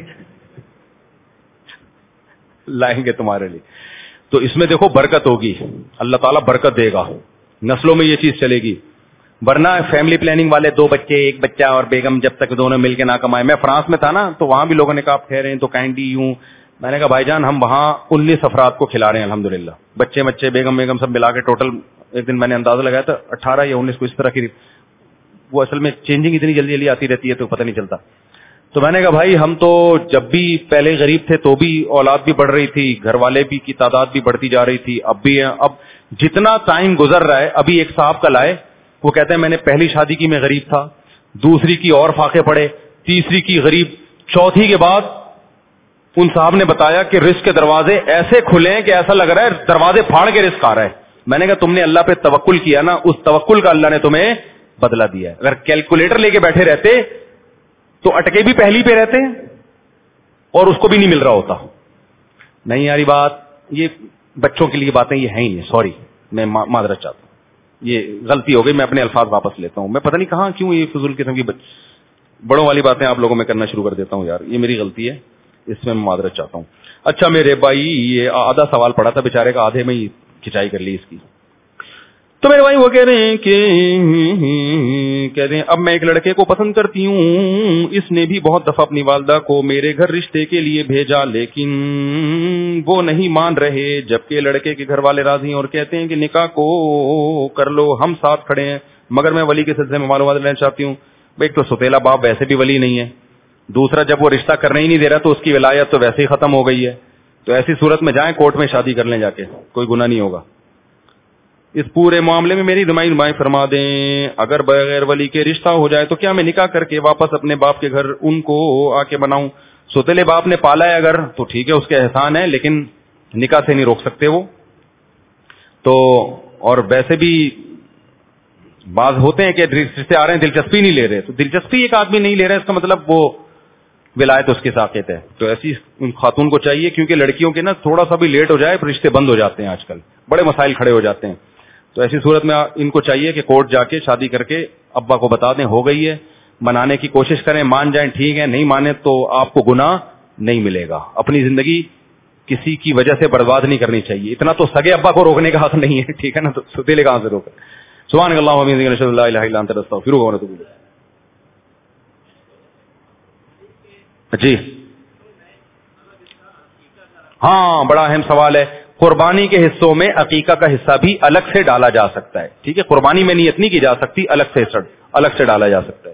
لائیں گے تمہارے لیے. تو اس میں دیکھو برکت ہوگی, اللہ تعالیٰ برکت دے گا, نسلوں میں یہ چیز چلے گی. ورنہ فیملی پلاننگ والے دو بچے ایک بچہ اور بیگم جب تک دونوں مل کے نہ کمائے. میں فرانس میں تھا نا, تو وہاں بھی لوگوں نے کہا آپ ٹھہرے ہیں تو کائنڈلی یوں. میں نے کہا بھائی جان ہم وہاں انیس افراد کو کھلا رہے ہیں الحمدللہ, بچے بچے بیگم بیگم سب ملا کے ٹوٹل ایک دن میں نے اندازہ لگایا تھا اٹھارہ یا انیس کو, اس طرح کی. وہ اصل میں چینجنگ اتنی جلدی جلدی آتی رہتی ہے تو پتہ نہیں چلتا. تو میں نے کہا بھائی ہم تو جب بھی پہلے غریب تھے تو بھی اولاد بھی بڑھ رہی تھی, گھر والے بھی کی تعداد بھی بڑھتی جا رہی تھی, اب بھی. اب جتنا ٹائم گزر رہا ہے, ابھی ایک صاحب کل آئے, وہ کہتے ہیں میں نے پہلی شادی کی میں غریب تھا, دوسری کی اور فاقے پڑے, تیسری کی غریب, چوتھی کے بعد ان صاحب نے بتایا کہ رزق کے دروازے ایسے کھلے ہیں کہ ایسا لگ رہا ہے دروازے پھاڑ کے رزق آ رہا ہے. میں نے کہا تم نے اللہ پہ توکل کیا نا, اس توکل کا اللہ نے تمہیں بدلہ دیا ہے. اگر کیلکولیٹر لے کے بیٹھے رہتے تو اٹکے بھی پہلی پہ رہتے اور اس کو بھی نہیں مل رہا ہوتا. نہیں یاری بات, یہ بچوں کے لیے باتیں یہ ہیں ہی نہیں. سوری, میں معذرت چاہتا ہوں, یہ غلطی ہو گئی, میں اپنے الفاظ واپس لیتا ہوں. میں پتہ نہیں کہاں کیوں یہ فضول قسم کی بڑوں والی باتیں آپ لوگوں میں کرنا شروع کر دیتا ہوں. یار یہ میری غلطی ہے, اس میں میں معذرت چاہتا ہوں. اچھا میرے بھائی, یہ آدھا سوال پڑا تھا بیچارے کا, آدھے میں ہی کھچائی کر لی اس کی. تو میرے بھائی وہ کہہ رہے ہیں کہ کہہ رہے ہیں اب میں ایک لڑکے کو پسند کرتی ہوں, اس نے بھی بہت دفعہ اپنی والدہ کو میرے گھر رشتے کے لیے بھیجا لیکن وہ نہیں مان رہے, جبکہ لڑکے کے گھر والے راضی ہیں اور کہتے ہیں کہ نکاح کو کر لو, ہم ساتھ کھڑے ہیں, مگر میں ولی کے سلسلے میں معلومات لینا چاہتی ہوں. ایک تو ستیلا باپ ویسے بھی ولی نہیں ہے, دوسرا جب وہ رشتہ کرنے ہی نہیں دے رہا تو اس کی ولایت تو ویسے ہی ختم ہو گئی ہے. تو ایسی صورت میں جائیں کورٹ میں شادی کر لیں جا کے, کوئی گناہ نہیں ہوگا. اس پورے معاملے میں میری رمائی رمائی فرما دیں, اگر بغیر ولی کے رشتہ ہو جائے تو کیا میں نکاح کر کے واپس اپنے باپ کے گھر ان کو آ کے بناؤں؟ سوتیلے باپ نے پالا ہے اگر تو ٹھیک ہے, اس کے احسان ہے, لیکن نکاح سے نہیں روک سکتے وہ تو. اور ویسے بھی بعض ہوتے ہیں کہ رشتے آ رہے ہیں دلچسپی نہیں لے رہے, تو دلچسپی ایک آدمی نہیں لے رہا ہے اس کا مطلب وہ ولایت اس کے ساقط ہے. تو ایسی ان خاتون کو چاہیے, کیونکہ لڑکیوں کے نا تھوڑا سا بھی لیٹ ہو جائے رشتے بند ہو جاتے ہیں, آج کل بڑے مسائل کھڑے ہو جاتے ہیں. تو ایسی صورت میں ان کو چاہیے کہ کورٹ جا کے شادی کر کے ابا کو بتا دیں ہو گئی ہے, منانے کی کوشش کریں, مان جائیں ٹھیک ہے, نہیں مانے تو آپ کو گناہ نہیں ملے گا. اپنی زندگی کسی کی وجہ سے برباد نہیں کرنی چاہیے. اتنا تو سگے ابا کو روکنے کا حق نہیں ہے, ٹھیک ہے نا, تو ستیلے کہاں سے روکے. سبحان اللہ و بحمدہ اشہد ان لا الہ الا انت استغفرک و اتوب الیک. جی ہاں, بڑا اہم سوال ہے. قربانی کے حصوں میں عقیقہ کا حصہ بھی الگ سے ڈالا جا سکتا ہے, ٹھیک ہے, قربانی میں نیت نہیں کی جا سکتی, الگ سے الگ سے ڈالا جا سکتا ہے.